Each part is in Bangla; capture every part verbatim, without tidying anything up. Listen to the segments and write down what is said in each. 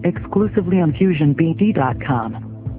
exclusively on fusion b d dot com.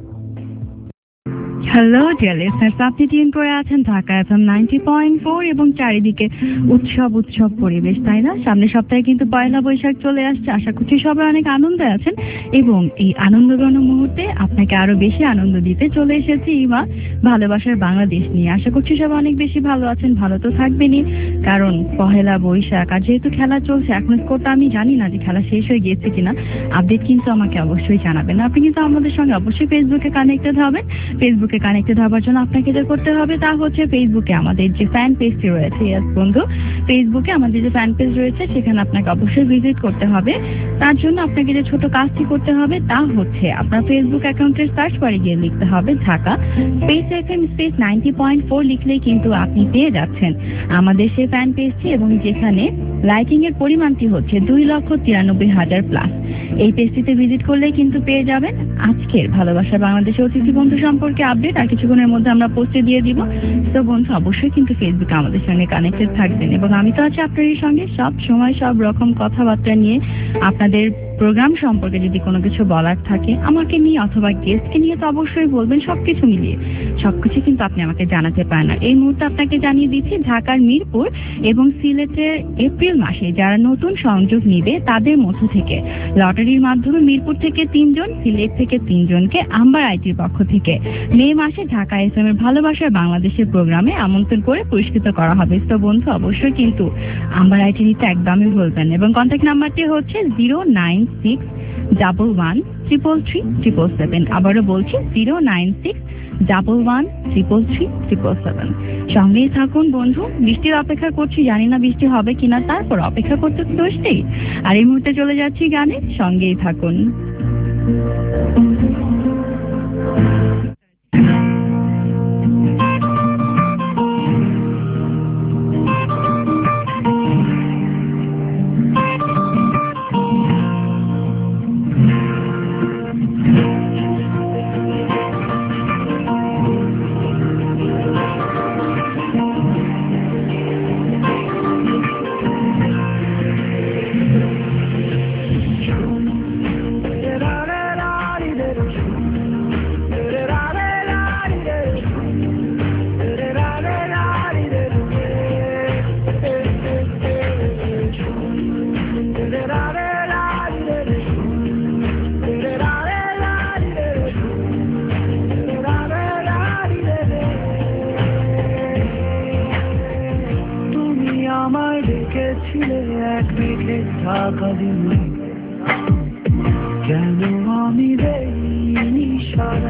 Hello dear listeners, আপনি টিউন করে আছেন Dhaka FM ninety point four এবং চারিদিকে উৎসব উৎসব পরিবেশ, তাই না? সামনের সপ্তাহে কিন্তু পয়লা বৈশাখ চলে আসছে। আশা করছি সবাই অনেক আনন্দে আছেন এবং এই আনন্দঘন মুহূর্তে আপনাকে আরো বেশি আনন্দ দিতে চলে এসেছি ইমা ভালোবাসার বাংলাদেশ নিয়ে। আশা করছি সবাই অনেক বেশি ভালো আছেন, ভালো তো থাকবেনই, কারণ পহেলা বৈশাখ আর যেহেতু খেলা চলছে, এখন স্কোরটা আমি জানি না যে খেলা শেষ হয়ে গিয়েছে কিনা। আপডেট কিন্তু আমাকে অবশ্যই জানাবেন। আপনি কিন্তু আমাদের সঙ্গে অবশ্যই ফেসবুকে কানেক্টেড হবেন। ফেসবুকে কানেক্টেড হওয়ার জন্য আপনাকে যেটা করতে হবে তা হচ্ছে ফেসবুকে আমাদের যে ফ্যান পেজটি রয়েছে, ইয়াস বন্ধু, ফেসবুকে আমাদের যে ফ্যান পেজ রয়েছে সেখানে আপনাকে অবশ্যই ভিজিট করতে হবে। তার জন্য আপনাকে যে ছোট কাজটি করতে হবে তা হচ্ছে আপনার ফেসবুক অ্যাকাউন্টের সার্চ বারে গিয়ে লিখতে হবে Dhaka space FM space ninety point four লিখলেই কিন্তু আপনি পেয়ে যাচ্ছেন আমাদের সেই ফ্যান পেজটি, এবং যেখানে লাইকিং এর পরিমাণটি হচ্ছে দুই লক্ষ তিরানব্বই হাজার প্লাস। এই পেজটিতে ভিজিট করলেই কিন্তু পেয়ে যাবেন আজকের ভালোবাসা বাংলাদেশের অতিথি বন্ধু সম্পর্কে আপডেট। আর কিছুক্ষণের মধ্যে আমরা পোস্টে দিয়ে দিব। তো বন্ধু অবশ্যই কিন্তু ফেসবুকে আমাদের সঙ্গে কানেক্টেড থাকবেন, এবং আমি তো আছি আপনাদের সঙ্গে সব সময় সব রকম কথাবার্তা নিয়ে। আপনাদের প্রোগ্রাম সম্পর্কে যদি কোনো কিছু বলার থাকে আমাকে নিয়ে অথবা গেস্টকে নিয়ে তো অবশ্যই বলবেন। সবকিছু মিলিয়ে সবকিছু কিন্তু আপনি আমাকে জানাতে পারেন। আর এই মুহূর্তে আপনাকে জানিয়ে দিচ্ছি ঢাকার মিরপুর এবং সিলেটের এপ্রিল মাসে যারা নতুন সংযোগ নিবে তাদের মধ্য থেকে লটারির মাধ্যমে মিরপুর থেকে তিনজন, সিলেট থেকে তিনজনকে আম্বার আইটির পক্ষ থেকে মে মাসে ঢাকা এফএম এর ভালোবাসার বাংলাদেশের প্রোগ্রামে আমন্ত্রণ করে পুরস্কৃত করা হবে। তো বন্ধু অবশ্যই কিন্তু আম্বার আইটি নিতে একদমই বলবেন, এবং কন্ট্যাক্ট নাম্বারটি হচ্ছে zero nine six double one triple three triple seven. আবারও বলছি zero nine six double one triple three triple seven. সঙ্গেই থাকুন বন্ধু। বৃষ্টির অপেক্ষা করছি, জানি না বৃষ্টি হবে কিনা, তারপর অপেক্ষা করতে দোষতেই। আর এই মুহূর্তে চলে যাচ্ছি গানে, সঙ্গেই থাকুন। কেন আমি দেইনি সারা,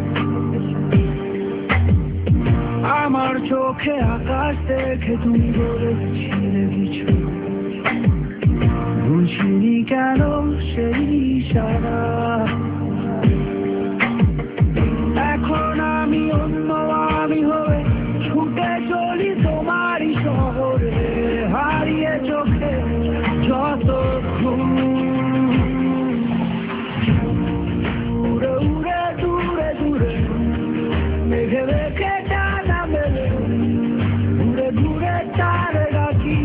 আমার চোখে আকাশ দেখে তুমি বলেছিলে কিছু, বুঝিনি কেন সেই সারা। এখন আমি অন্য আমি হয়ে ছুটে চলি তোমারই শহরে, হারিয়ে চোখে যত উড়ে উড়ে দূরে দূরে মেঘে রেখে টানা মেলে, ঘুরে ঘুরে তারে রাখি,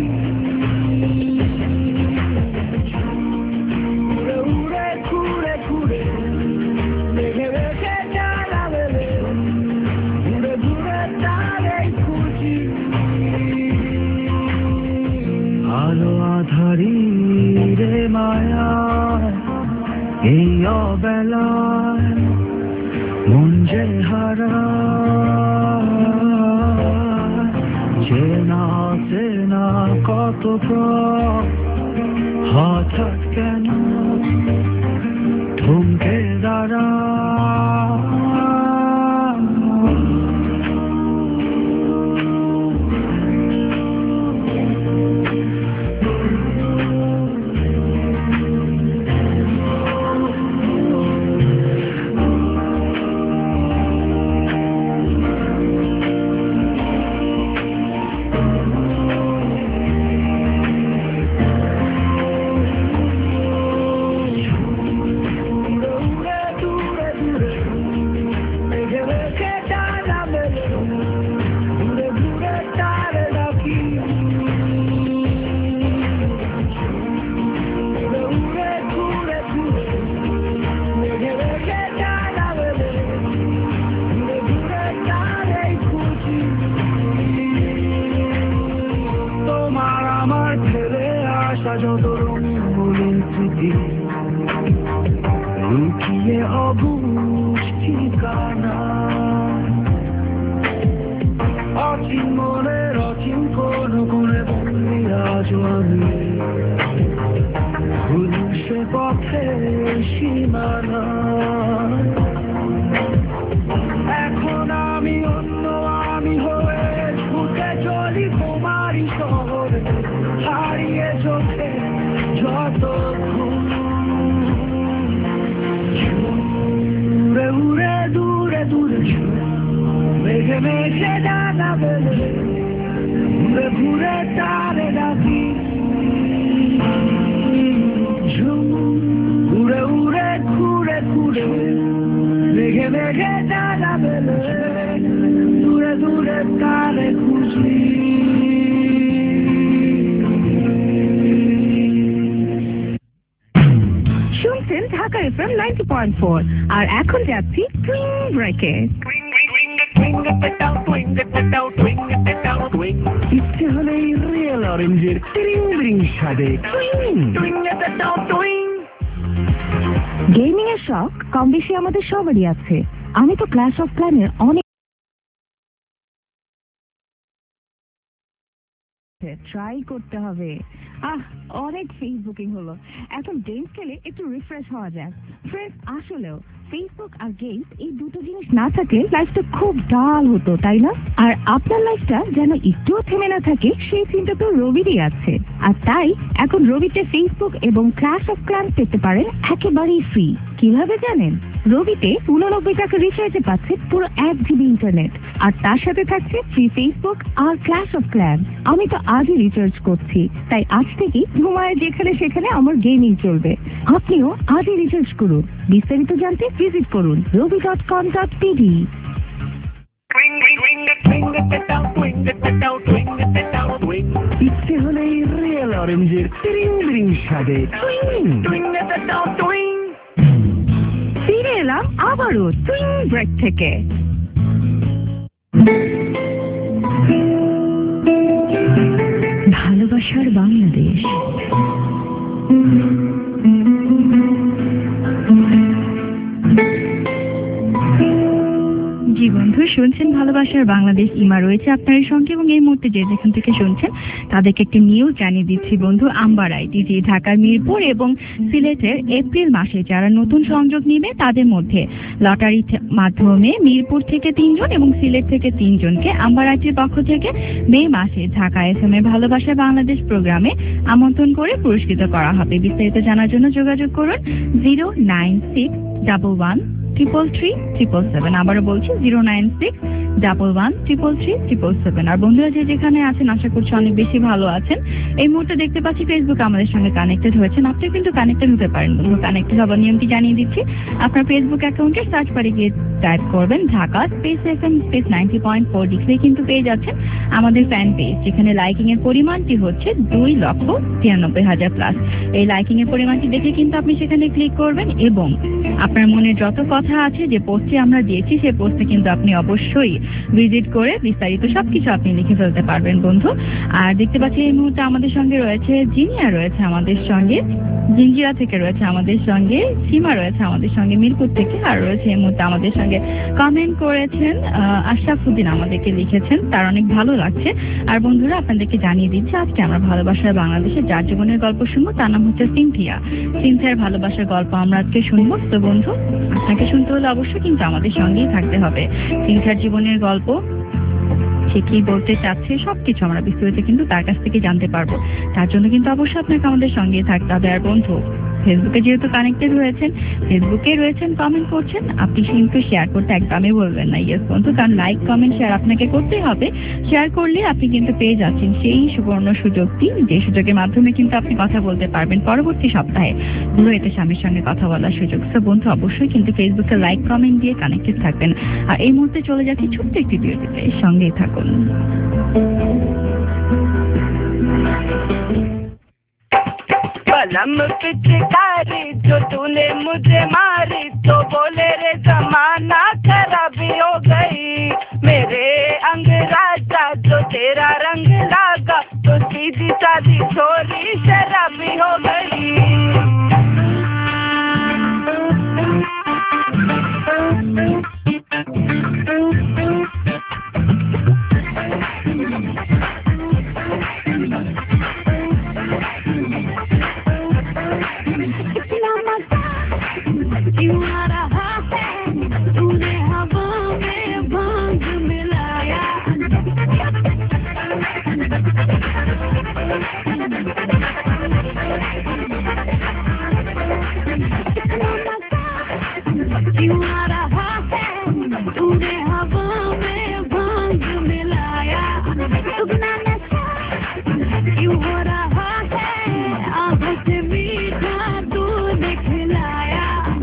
উড়ে উড়ে ঘুরে ঘুরে মেঘে রেখে টানা মেলে, ঘুরে ঘুরে তারে খুঁজি। আলো আধারি রে মায়া এই অবেলায় মন যে হারা, চেনা চেনা কত হঠাৎ কেন থমকে দাঁড়া। এ অবুঝ ঠিকানা অচিন মনের অচিন কোন কোনে বলি আজ আমি ভুল সে পথে সীমানা এখন আমি অন্য আমি হয়ে ছুটে চলি তোমারই শহরে হারিয়ে চোখে যত উড়ে উড়ে দূরে দূরে মেঘে মেঘে ডানা বেলে ঘুরে ঘুরে তারে ডাকি উড়ে উড়ে ঘুরে ঘুরে মেঘে মেঘে ডানা বেলে দূরে দূরে তারে খুঁজি শুনছেন Dhaka FM ninety point four আর এখন যাচ্ছি টুইং ব্রেকে। ইচ্ছে হলেই রিয়েল অরেঞ্জের ট্রিং ব্রিং স্বাদে গেমিং এর শখ কম বেশি আমাদের সবারই আছে। আমি তো ক্ল্যাশ অফ ক্ল্যানের অনেক ট্রাই করতে হবে। আহ অনেক ফেসবুকিং হলো, এখন গেমস খেলে একটু রিফ্রেশ হওয়া যায়। ফ্রেন্ডস, আসলেও ফেসবুক আর গেমস এই দুটো জিনিস না থাকলে লাইফটা খুব ডাল হতো, তাই না? আর আপনার লাইফটা যেন একটুও থেমে না থাকে সেই চিন্তা তো রবিরই আছে। আর তাই এখন রবিতে ফেসবুক এবং ক্ল্যাশ অফ ক্ল্যান্স পেতে পারেন একেবারেই ফ্রি। কিভাবে জানেন? রবিতে উননব্বই টাকা রিচার্জে পাচ্ছে পুরো এক জিবি ইন্টারনেট, আর তার সাথে থাকছে ফ্রি ফেসবুক আর ক্ল্যাশ অফ ক্ল্যান্স। আমি তো আজই রিচার্জ করছি, তাই আজ থেকে ঘুমায় যেখানে সেখানে আমার গেমিং চলবে। আপনিও আজই রিচার্জ করুন। বিস্তারিত জানতে ভিজিট করুন Robi dot com dot TV. ইচ্ছে হলেই রিয়েল অরেঞ্জের ট্রিং ব্রিং স্বাদে ফিরে এলাম আবারও টুইং ব্রেক থেকে। ভালোবাসার বাংলাদেশ। জি বন্ধু, শুনছেন ভালোবাসার বাংলাদেশ। ইমা রয়েছে আপনার সঙ্গে এবং এই মুহূর্তে যে যেখান থেকে শুনছেন তাদেরকে একটি নিউজ জানিয়ে দিচ্ছি বন্ধু। আম্বার আইটি যে ঢাকার মিরপুর এবং সিলেটের এপ্রিল মাসে যারা নতুন সংযোগ নিবে তাদের মধ্যে লটারির মাধ্যমে মিরপুর থেকে তিনজন এবং সিলেট থেকে তিনজনকে আম্বার আইটির পক্ষ থেকে মে মাসে ঢাকা এফএম এর ভালোবাসার বাংলাদেশ প্রোগ্রামে আমন্ত্রণ করে পুরস্কৃত করা হবে। বিস্তারিত জানার জন্য যোগাযোগ করুন zero nine six double one triple three triple seven. আবারও বলছি zero nine six double one triple three triple seven. আর বন্ধুরা যে যেখানে আছেন আশা করছি অনেক বেশি ভালো আছেন। এই মুহূর্তে দেখতে পাচ্ছি ফেসবুক আমাদের সঙ্গে কানেক্টেড হয়েছেন। আপনি কিন্তু কানেক্টেড হতে পারেন বন্ধু। কানেক্টেড হবার নিয়মটি জানিয়ে দিচ্ছি। আপনার ফেসবুক অ্যাকাউন্টে সার্চ বারে গিয়ে টাইপ করবেন Dhaka space FM space ninety point four degree, কিন্তু পেয়ে যাচ্ছেন আমাদের ফ্যান পেজ, যেখানে লাইকিং এর পরিমাণটি হচ্ছে দুই লক্ষ তিরানব্বই হাজার প্লাস। এই লাইকিং এর পরিমাণটি দেখে কিন্তু আপনি সেখানে ক্লিক করবেন এবং আপনার মনে যত কথা আছে যে পোস্টে আমরা দিয়েছি সেই পোস্টে কিন্তু আপনি অবশ্যই ভিজিট করে বিস্তারিত সবকিছু আপনি লিখে ফেলতে পারবেন বন্ধু। আর দেখতে পাচ্ছি এই মুহূর্তে আমাদের সঙ্গে রয়েছে জিনিয়া, রয়েছে আমাদের সঙ্গে জিঞ্জিরা থেকে, রয়েছে আমাদের সঙ্গে সীমা, রয়েছে আমাদের সঙ্গে মিরপুর থেকে, আর রয়েছে এই মুহূর্তে আমাদের সঙ্গে কমেন্ট করেছেন আশরাফুদ্দিন, আমাদেরকে লিখেছেন, তার অনেক ভালো লাগছে। আর বন্ধুরা আপনাদেরকে জানিয়ে দিচ্ছি আজকে আমরা ভালোবাসার বাংলাদেশে যার জীবনের গল্প শুনবো তার নাম হচ্ছে সিনথিয়া। সিনথিয়ার ভালোবাসার গল্প আমরা আজকে শুনবো। তো বন্ধু, আপনাকে শুনতে হলে অবশ্যই কিন্তু আমাদের সঙ্গেই থাকতে হবে। সিনথিয়ার জীবনের গল্প, সে কি বলতে চাচ্ছে সবকিছু আমরা বিস্তারিত কিন্তু তার কাছ থেকে জানতে পারবো। তার জন্য কিন্তু অবশ্যই আপনাকে আমাদের সঙ্গেই থাকতে হবে। আর বন্ধু, ফেসবুকে যেহেতু কানেক্টেড হয়েছেন, ফেসবুকে রয়েছেন, কমেন্ট করছেন, আপনি কিন্তু শেয়ার করতে একদমই বলবেন না। ইয়েস বন্ধু, কারণ লাইক কমেন্ট শেয়ার আপনাকে করতেই হবে। শেয়ার করলে আপনি কিন্তু পেয়ে যাচ্ছেন সেই সুবর্ণ সুযোগটি, যে সুযোগের মাধ্যমে কিন্তু আপনি কথা বলতে পারবেন পরবর্তী সপ্তাহে রয়েছে স্বামীর সঙ্গে কথা বলার সুযোগ। তো বন্ধু, অবশ্যই কিন্তু ফেসবুকে লাইক কমেন্ট দিয়ে কানেক্টেড থাকবেন। আর এই মুহূর্তে চলে যাচ্ছি ছোট্ট একটি বিরতিতে, সঙ্গেই থাকুন। कलम पिचकारी जो तूने मुझे मारी तो बोले रे जमाना खराबी हो गई। मेरे अंग राजा जो तेरा रंग लागा तो सीधी सादी छोरी शराबी हो गई। क्यों आ रहा है तूने हवा में भांग मिलाया क्यों आ रहा है तूने हवा में भांग मिलाया दुगना नशा क्यों हो रहा है आँखों से मीठा तूने खिलाया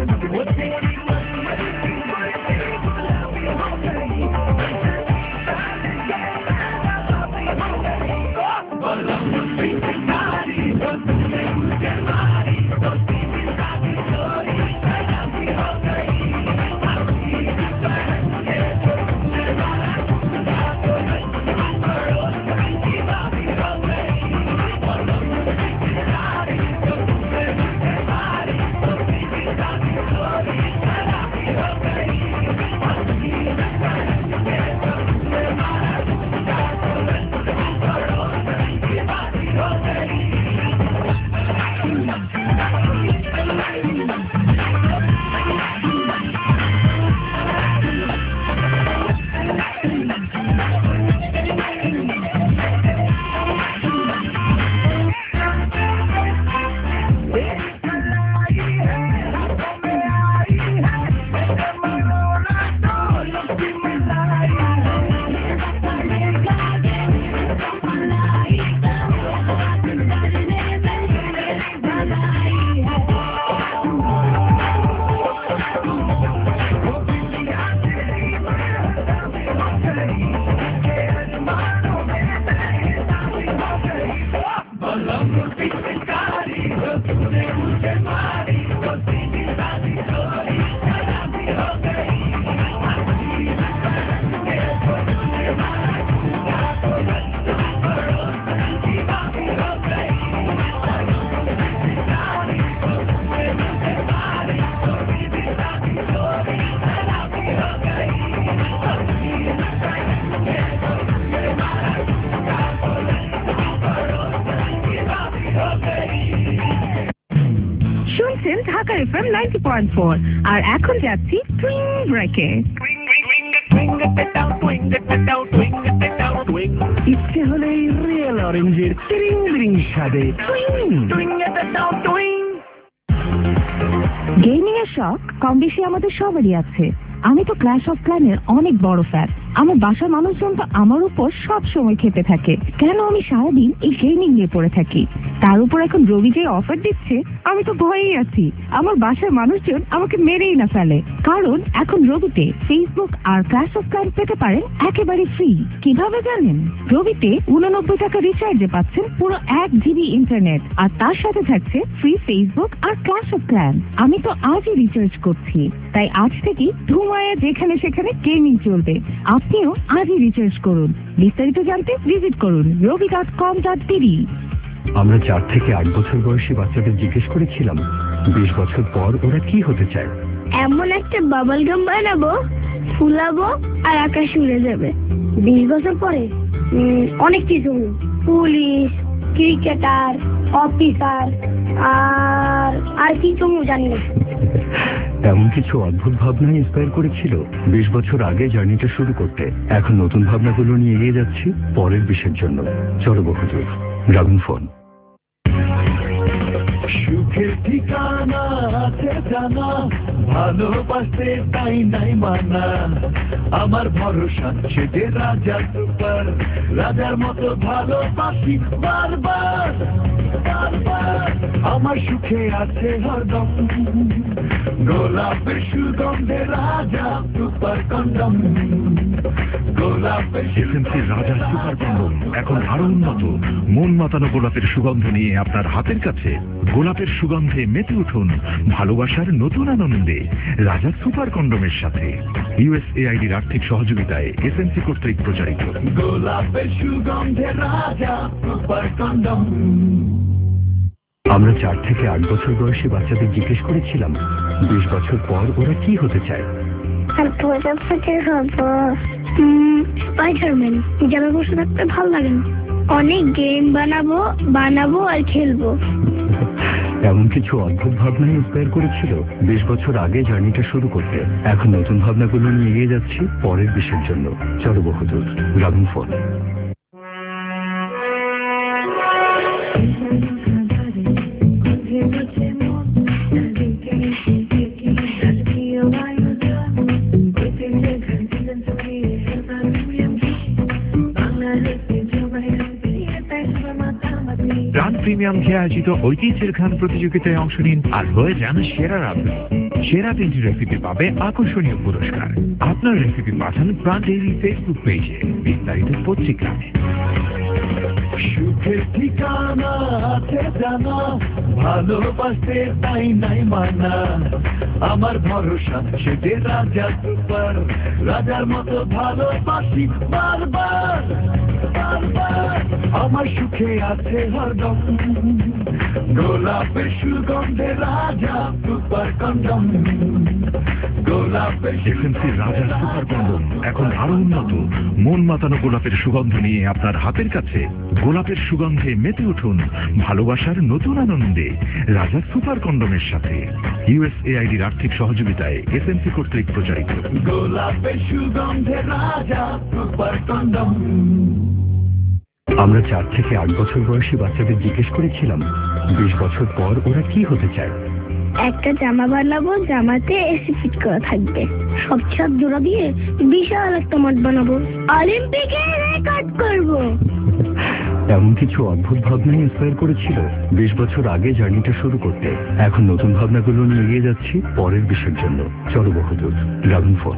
শুনছেন Dhaka FM ninety point four আর এখন যাচ্ছি টুইং ব্রেকে। ইচ্ছে হলেই রিয়েল অরেঞ্জের টিরিং বিরিং স্বাদে গেমিং এর শখ কম বেশি আমাদের সবারই আছে। আমি তো ক্ল্যাশ অফ ক্ল্যানের অনেক বড় ফ্যান। আমার বাসার মানুষজন তো আমার উপর সব সময় খেতে থাকে কেন আমি সারাদিন এই গেমিং নিয়ে পড়ে থাকি। তার উপর এখন রবি যে অফার দিচ্ছে আমি তো ভয়েই আছি আমার বাসার মানুষজন আমাকে মেরেই না ফেলে, কারণ এখন রবিতে ফেসবুক আর ক্ল্যাশ অফ ক্ল্যান পেতে পারেন একেবারে ফ্রি। কিভাবে জানেন? রবিতে উননব্বই টাকা রিচার্জে পাচ্ছেন পুরো এক জিবি ইন্টারনেট আর তার সাথে থাকছে ফ্রি ফেসবুক আর ক্ল্যাশ অফ ক্ল্যান। আমি তো আজই রিচার্জ করছি, তাই আজ থেকে ধুমায়া যেখানে সেখানে গেমিং চলবে। আপনিও আজই রিচার্জ করুন। বিস্তারিত জানতে ভিজিট করুন Robi dot com dot BD. আমরা চার থেকে আট বছর বয়সী বাচ্চাদের জিজ্ঞেস করেছিলাম বিশ বছর পর ওরা কি হতে চায়। এমন একটা বাবল গাম বানাবো, ফুলাবো আর আকাশ উড়ে যাবে। বিশ বছর পরে অনেক কিছু, পুলিশ, ক্রিকেটার, অফিসার আর আর কি তুমি জানি না। এমন কিছু অদ্ভুত ভাবনা ইন্সপায়ার করেছিল বিশ বছর আগে জার্নিটা শুরু করতে। এখন নতুন ভাবনাগুলো নিয়ে এগিয়ে যাচ্ছি পরের বিশের জন্য। চলো বহুদূর ড্রাগন ফোন। সুখের ঠিকানা আছে জানা, ভালোবাসতে তাই নাই মানা। আমার ভরসা সেটে রাজা সুপার, রাজার মতো ভালোবাসি বারবার বারবার। আমার সুখে আছে হরদম গোলাপের সুগন্ধে রাজা সুপার কন্ডম। গোলাপের এসএমসি রাজা সুপার কন্ডম এখন আরো উন্নত। মন মাতানো গোলাপের সুগন্ধ নিয়ে আপনার হাতের কাছে। গোলাপের সুগন্ধে মেতে উঠুন ভালোবাসার নতুন আনন্দে রাজা সুপার কন্ডমের সাথে। ইউএসএআইডির আর্থিক সহযোগিতায় এসএমসি কর্তৃক প্রচারিত। গোলাপের সুগন্ধে রাজা সুপার কন্ডম। আমরা চার থেকে আট বছর বয়সী বাচ্চাদের জিজ্ঞেস করেছিলাম বিশ বছর পর ওরা কি হতে চায়। স্পাইডারম্যান, যারা বসে থাকতে ভালো লাগে না। অনেক গেম বানাবো বানাবো আর খেলবো। এমন কিছু অদ্ভুত ভাবনা ইন্সপায়ার করেছিল বিশ বছর আগে জার্নিটা শুরু করতে। এখন নতুন ভাবনাগুলো নিয়ে এগিয়ে যাচ্ছি পরের দেশের জন্য। চলো বহুদূর, গ্রামীণফোন। প্রাণ প্রিমিয়াম খেয়ে আয়োজিত ঐতিহ্যের খান প্রতিযোগিতায় অংশ নিন আর হয়ে যান সেরা রাঁধুনি। সেরা তিনটি রেসিপি পাবে আকর্ষণীয় পুরস্কার। আপনার রেসিপি পাঠান প্রাণ ডেইরি ফেসবুক পেজে, বিস্তারিত পত্রিকায়। সুখের ঠিকানা আছে জানা, ভালোবাসতে তাই নাই মানা, আমার ভরসা সেটে রাজা সুপার, রাজার মতো ভালোবাসি বারবার বারবার, আমার সুখে আছে হরদম, গোলাপের সুগন্ধে রাজা সুপার কন্ডম, গোলাপের এসএমসি রাজা সুপার কন্ডম এখন আরো উন্নত। মন মাতানো গোলাপের সুগন্ধ নিয়ে আপনার হাতের কাছে। গোলাপের সুগন্ধে মেতে উঠুন ভালোবাসার নতুন আনন্দে রাজা সুপার কন্ডমের সাথে। ইউএসএআইডির আর্থিক সহযোগিতায় এসএমসি কর্তৃক প্রচারিত। গোলাপের সুগন্ধে রাজা সুপার কন্ডম। আমরা চার থেকে আট বছর বয়সী বাচ্চাদের জিজ্ঞেস করেছিলাম বিশ বছর পর ওরা কি হতে চায়। একটা জামা বানাবো, জামাতে এসি ফিট করা থাকবে, সব ছাদ জোড়া দিয়ে বিশাল একটা মাঠ বানাবো, অলিম্পিকে রেকর্ড করবো। এমন কিছু অদ্ভুত ভাবনা ইন্সপায়ার করেছিল বিশ বছর আগে জার্নিটা শুরু করতে। এখন নতুন ভাবনাগুলো নিয়ে এগিয়ে যাচ্ছি পরের দেশের জন্য। চলো বহুদূর, গ্রামীণফোন।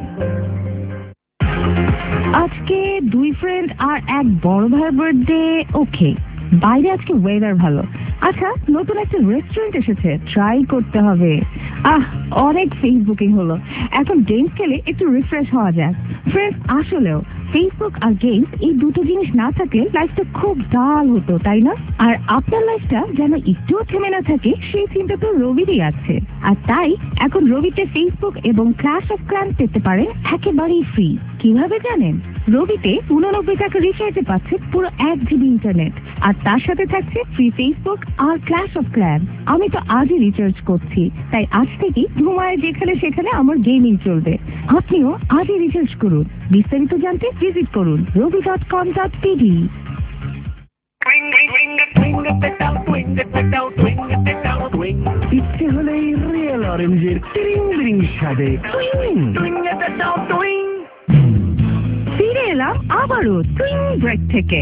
আজকে দুই ফ্রেন্ড আর এক বড় ভাইয়ের বার্থডে। ওকে, বাইরে আজকে ওয়েদার ভালো। আচ্ছা, নতুন একটা রেস্টুরেন্ট এসেছে, ট্রাই করতে হবে। আহ অনেক ফেসবুকিং হলো, এখন গেমস খেলে একটু রিফ্রেশ হওয়া যায়। ফ্রেন্ডস, আসলেও ফেসবুক আর গেমস এই দুটো জিনিস না থাকলে লাইফটা খুব ডাল হতো, তাই না? আর আপনার লাইফটা যেন একটুও থেমে না থাকে সেই চিন্তা তো রবিরই আছে। আর তাই এখন রবিতে ফেসবুক এবং ক্ল্যাশ অফ ক্ল্যান্স পেতে পারে একেবারেই ফ্রি। কিভাবে জানেন? রবিতে উননব্বই টাকা রিচার্জে পাচ্ছে পুরো এক জিবি ইন্টারনেট, আর তার সাথে থাকছে ফ্রি ফেসবুক আর ক্ল্যাশ অফ ক্ল্যান্স। আমি তো আজই রিচার্জ করছি, তাই আজ থেকেই ঘুমায় যেখানে সেখানে আমার গেমিং চলবে। আপনিও আজই রিচার্জ করুন। বিস্তারিত জানতে ভিজিট করুন Robi dot com dot BD. ইচ্ছে হলেই রিয়েল অরেঞ্জের ট্রিং ট্রিং স্বাদে ফিরে এলাম আবারও টুইং ব্রেক থেকে।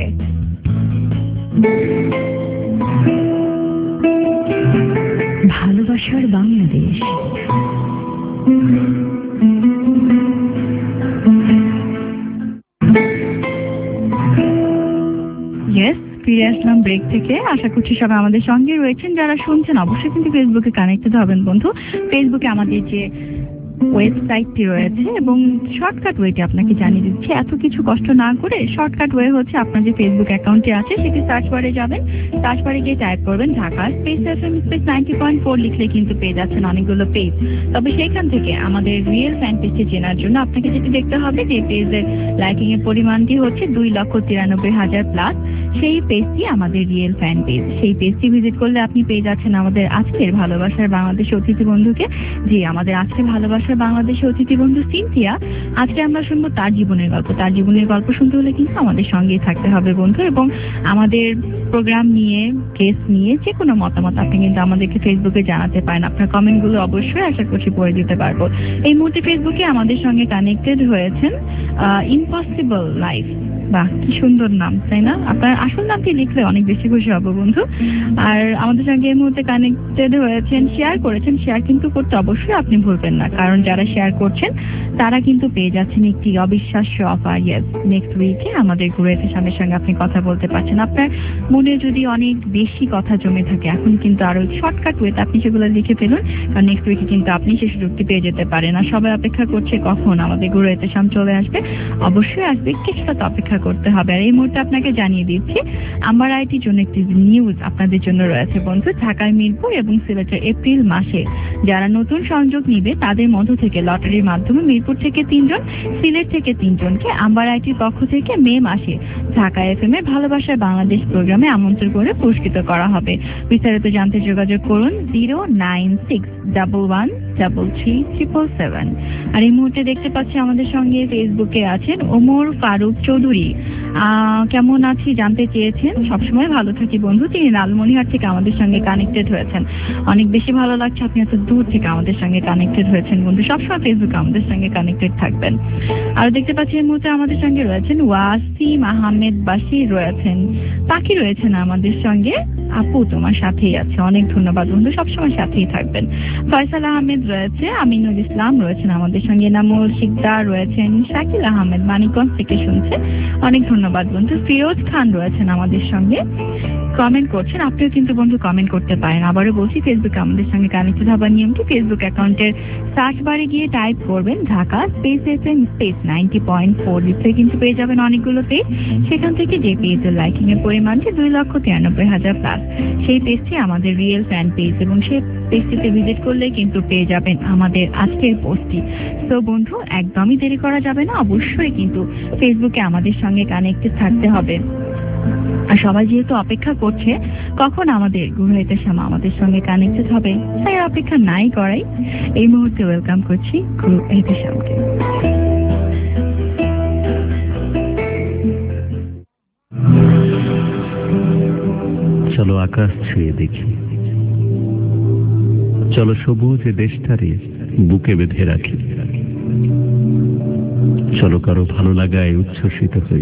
ভালোবাসার বাংলাদেশ। ইয়েস, ফিরে আসলাম ব্রেক থেকে। আশা করছি সবাই আমাদের সঙ্গে রয়েছেন। যারা শুনছেন অবশ্যই কিন্তু ফেসবুকে কানেক্টেড হবেন বন্ধু। ফেসবুকে আমাদের যে ওয়েবসাইটটি রয়েছে এবং শর্টকাট ওয়েটি আপনাকে জানিয়ে দিচ্ছি। এত কিছু কষ্ট না করে শর্টকাট ওয়ে হচ্ছে আপনার যে ফেসবুক অ্যাকাউন্টটি আছে সেটি সার্চ বারে যাবেন, সার্চ বারে গিয়ে টাইপ করবেন Dhaka space FM space ninety point four লিখলে কিন্তু পেয়ে যাচ্ছেন অনেকগুলো পেজ। তবে সেইখান থেকে আমাদের রিয়েল ফ্যান পেজটি চেনার জন্য আপনাকে যেটি দেখতে হবে যে পেজের লাইকিং এর পরিমাণটি হচ্ছে দুই লক্ষ তিরানব্বই হাজার প্লাস। সেই পেজটি আমাদের রিয়েল ফ্যান পেজ। সেই পেজটি ভিজিট করলে আপনি পেয়ে যাচ্ছেন আমাদের আজকের ভালোবাসার বাংলাদেশ অতিথি বন্ধুকে। জি, আমাদের আজকে ভালোবাসার বাংলাদেশ অতিথি বন্ধু সিনথিয়া। আজকে আমরা শুনবো তার জীবনের গল্প। তার জীবনের গল্প শুনতে হলে কিন্তু আমাদের সঙ্গেই থাকতে হবে বন্ধু। এবং আমাদের প্রোগ্রাম নিয়ে, কেস নিয়ে যে কোনো মতামত আপনি কিন্তু আমাদেরকে ফেসবুকে জানাতে পারেন। আপনার কমেন্টগুলো অবশ্যই আশা করছি পড়ে দিতে পারবো। এই মুহূর্তে ফেসবুকে আমাদের সঙ্গে কানেক্টেড হয়েছেন ইম্পসিবল লাইফ। বাহ, কি সুন্দর নাম, তাই না? আপনার আসল নামটি লিখলে অনেক বেশি খুশি হবো বন্ধু। আর আমাদের সঙ্গে এই মুহূর্তে কানেক্টেড হয়েছেন, শেয়ার করেছেন। শেয়ার কিন্তু করতে অবশ্যই আপনি ভুলবেন না, কারণ যারা শেয়ার করছেন তারা কিন্তু পেয়ে যাচ্ছেন একটি অবিশ্বাস্য অফার। ইয়েস, নেক্সট উইকে আমাদের ঘুরেতে সামনের সঙ্গে আপনি কথা বলতে পারছেন। আপনার মনে যদি অনেক বেশি কথা জমে থাকে, এখন কিন্তু আরো শর্টকাট ওয়েতে আপনি সেগুলো লিখে ফেলুন, কারণ নেক্সট উইকে কিন্তু আপনি সেই সুযোগটি পেয়ে যেতে পারেন। আর সবাই অপেক্ষা করছে কখন আমাদের ঘুরেতে সাম চলে আসবে। অবশ্যই আসবে, কিছুটা তো অপেক্ষা অপেক্ষা করতে হবে। আর এই মুহূর্তে আপনাকে জানিয়ে দিচ্ছি আমার আইটির জন্য একটি নিউজ আপনাদের জন্য রয়েছে বন্ধু। ঢাকার মিরপুর এবং সিলেটের এপ্রিল মাসে যারা নতুন সংযোগ নিবে তাদের মধ্য থেকে লটারির মাধ্যমে মিরপুর থেকে তিনজন, সিলেট থেকে তিনজনকে আম্বার আইটির পক্ষ থেকে মে মাসে ঢাকা এফএম এর ভালোবাসার বাংলাদেশ প্রোগ্রামে আমন্ত্রণ করে পুরস্কৃত করা হবে। বিস্তারিত জানতে যোগাযোগ করুন zero nine six double one double three triple seven. আর এই মুহূর্তে দেখতে পাচ্ছি আমাদের সঙ্গে ফেসবুকে আছেন ওমর ফারুক চৌধুরী। আহ কেমন আছি জানতে চেয়েছেন। সবসময় ভালো থাকি বন্ধু। তিনি লালমনিরহাট থেকে আমাদের সঙ্গে কানেক্টেড হয়েছেন। অনেক বেশি ভালো লাগছে আপনি এত দূর থেকে আমাদের সঙ্গে কানেক্টেড হয়েছেন বন্ধু। সবসময় ফেসবুকে আমাদের সঙ্গে কানেক্টেড থাকবেন। আর দেখতে পাচ্ছি এই মুহূর্তে আমাদের সঙ্গে রয়েছেন ওয়াসিম আহমেদ বাসির রয়েছেন, পাখি রয়েছেন আমাদের সঙ্গে। আপু তোমার সাথেই আছে, অনেক ধন্যবাদ বন্ধু, সবসময় সাথেই থাকবেন। ফয়সাল আহমেদ রয়েছে, আমিনুল ইসলাম রয়েছেন আমাদের সঙ্গে, নামুল শিকদার রয়েছেন, শাকিল আহমেদ মানিকগঞ্জ থেকে শুনছে, অনেক ধন্যবাদ বন্ধু। ফিরোজ খান রয়েছেন আমাদের সঙ্গে, কমেন্ট করছেন। আপনিও কিন্তু বন্ধু কমেন্ট করতে পারেন। আবারও বলছি ফেসবুকে আমাদের সঙ্গে কানেক্টেড হবার নিয়মটি ফেসবুক অ্যাকাউন্টের সার্চ বারে গিয়ে টাইপ করবেন Dhaka space FM space ninety point four লিখে কিন্তু পেয়ে যাবেন অনেকগুলো পেজ। সেখান থেকে যে পেজের লাইকিং এর পরিমাণটি দুই লক্ষ তিরানব্বই হাজার প্লাস, সেই পেজটি আমাদের রিয়েল ফ্যান পেজ এবং সেই পেজটিতে ভিজিট করলে কিন্তু পেয়ে যাবেন আমাদের আজকের পোস্টটি। তো বন্ধু একদমই দেরি করা যাবে না, অবশ্যই কিন্তু ফেসবুকে আমাদের সঙ্গে কানেক্টেড থাকতে হবে। আর সবাই যেহেতু অপেক্ষা করছে কখন আমাদের গুরুহিতা শ্যামা আমাদের সঙ্গে কানেক্টেড হবে, তাই অপেক্ষা নাই করাই এই মুহূর্তে ওয়েলকাম করছি গুরুহিতা শ্যামাকে। চলো আকাশ ছুঁয়ে দেখি, চলো সবুজ দেশটারে বুকে বেঁধে রাখি, চলো কারো ভালো লাগায় উচ্ছ্বসিত হই,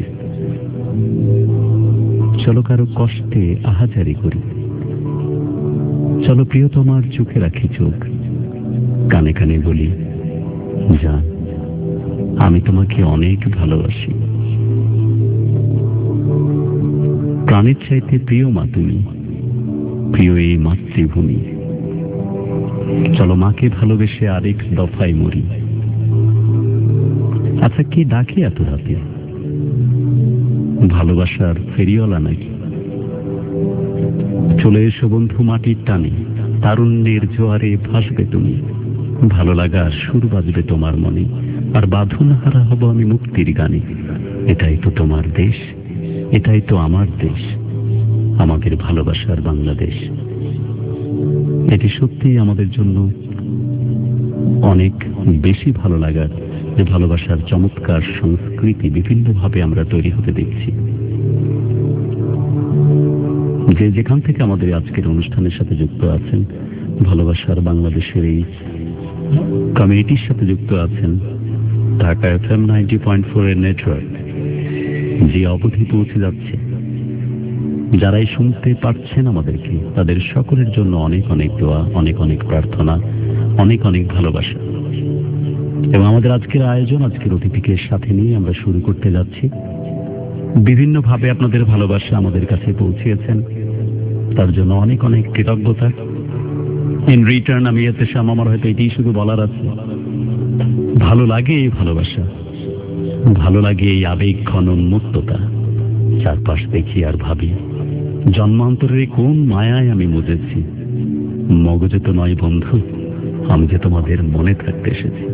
চলো কারো কষ্টে আহাজারি করি, চলো প্রিয়তমার চোখে রাখি চোখ, কানে কানে বলি জান আমি তোমাকে অনেক ভালোবাসি। প্রাণের চাইতে প্রিয় মা তুমি, প্রিয় এই মাতৃভূমি, চলো মাকে ভালোবেসে আরেক দফায় মরি। আচ্ছা কি ডাকি এত রাতে, ভালোবাসার ফেরিওয়ালা নাকি? চলে এসো বন্ধু মাটির টানে, তারুণ্যের জোয়ারে ভাসবে তুমি, ভালো লাগার সুর বাজবে তোমার মনে, আর বাঁধন হারা হব আমি মুক্তির গানে। এটাই তো তোমার দেশ, এটাই তো আমার দেশ, আমাদের ভালোবাসার বাংলাদেশ। এটি সত্যিই আমাদের জন্য অনেক বেশি ভালো লাগার যে ভালোবাসার চমৎকার সংস্কৃতি বিভিন্নভাবে আমরা তৈরি হতে দেখছি। যে যেখান থেকে আমাদের আজকের অনুষ্ঠানের সাথে যুক্ত আছেন, ভালোবাসার বাংলাদেশের এই কমিউনিটির সাথে যুক্ত আছেন, Dhaka FM ninety point four এর নেটওয়ার্ক যে অবধি পৌঁছে যাচ্ছে, যারাই শুনতে পারছেন আমাদেরকে, তাদের সকলের জন্য অনেক অনেক দোয়া, অনেক অনেক প্রার্থনা, অনেক অনেক ভালোবাসা। এবং আমাদের আজকের আয়োজন, আজকের অতিথিকে সাথে নিয়ে আমরা শুরু করতে যাচ্ছি। বিভিন্নভাবে আপনাদের ভালোবাসা আমাদের কাছে পৌঁছিয়েছেন, তার জন্য অনেক অনেক কৃতজ্ঞতা। ইন রিটার্ন আমি এতে শ্যাম আমার হয়তো এটাই শুধু বলার আছে, ভালো লাগে এই ভালোবাসা, ভালো লাগে এই আবেগ ঘন উন্মুক্ততা। চারপাশ দেখি আর ভাবি জন্মান্তরের কোন মায়ায় আমি মজেছি, মগজে তো নয় বন্ধু, আমি যে তোমাদের মনে থাকতে এসেছি।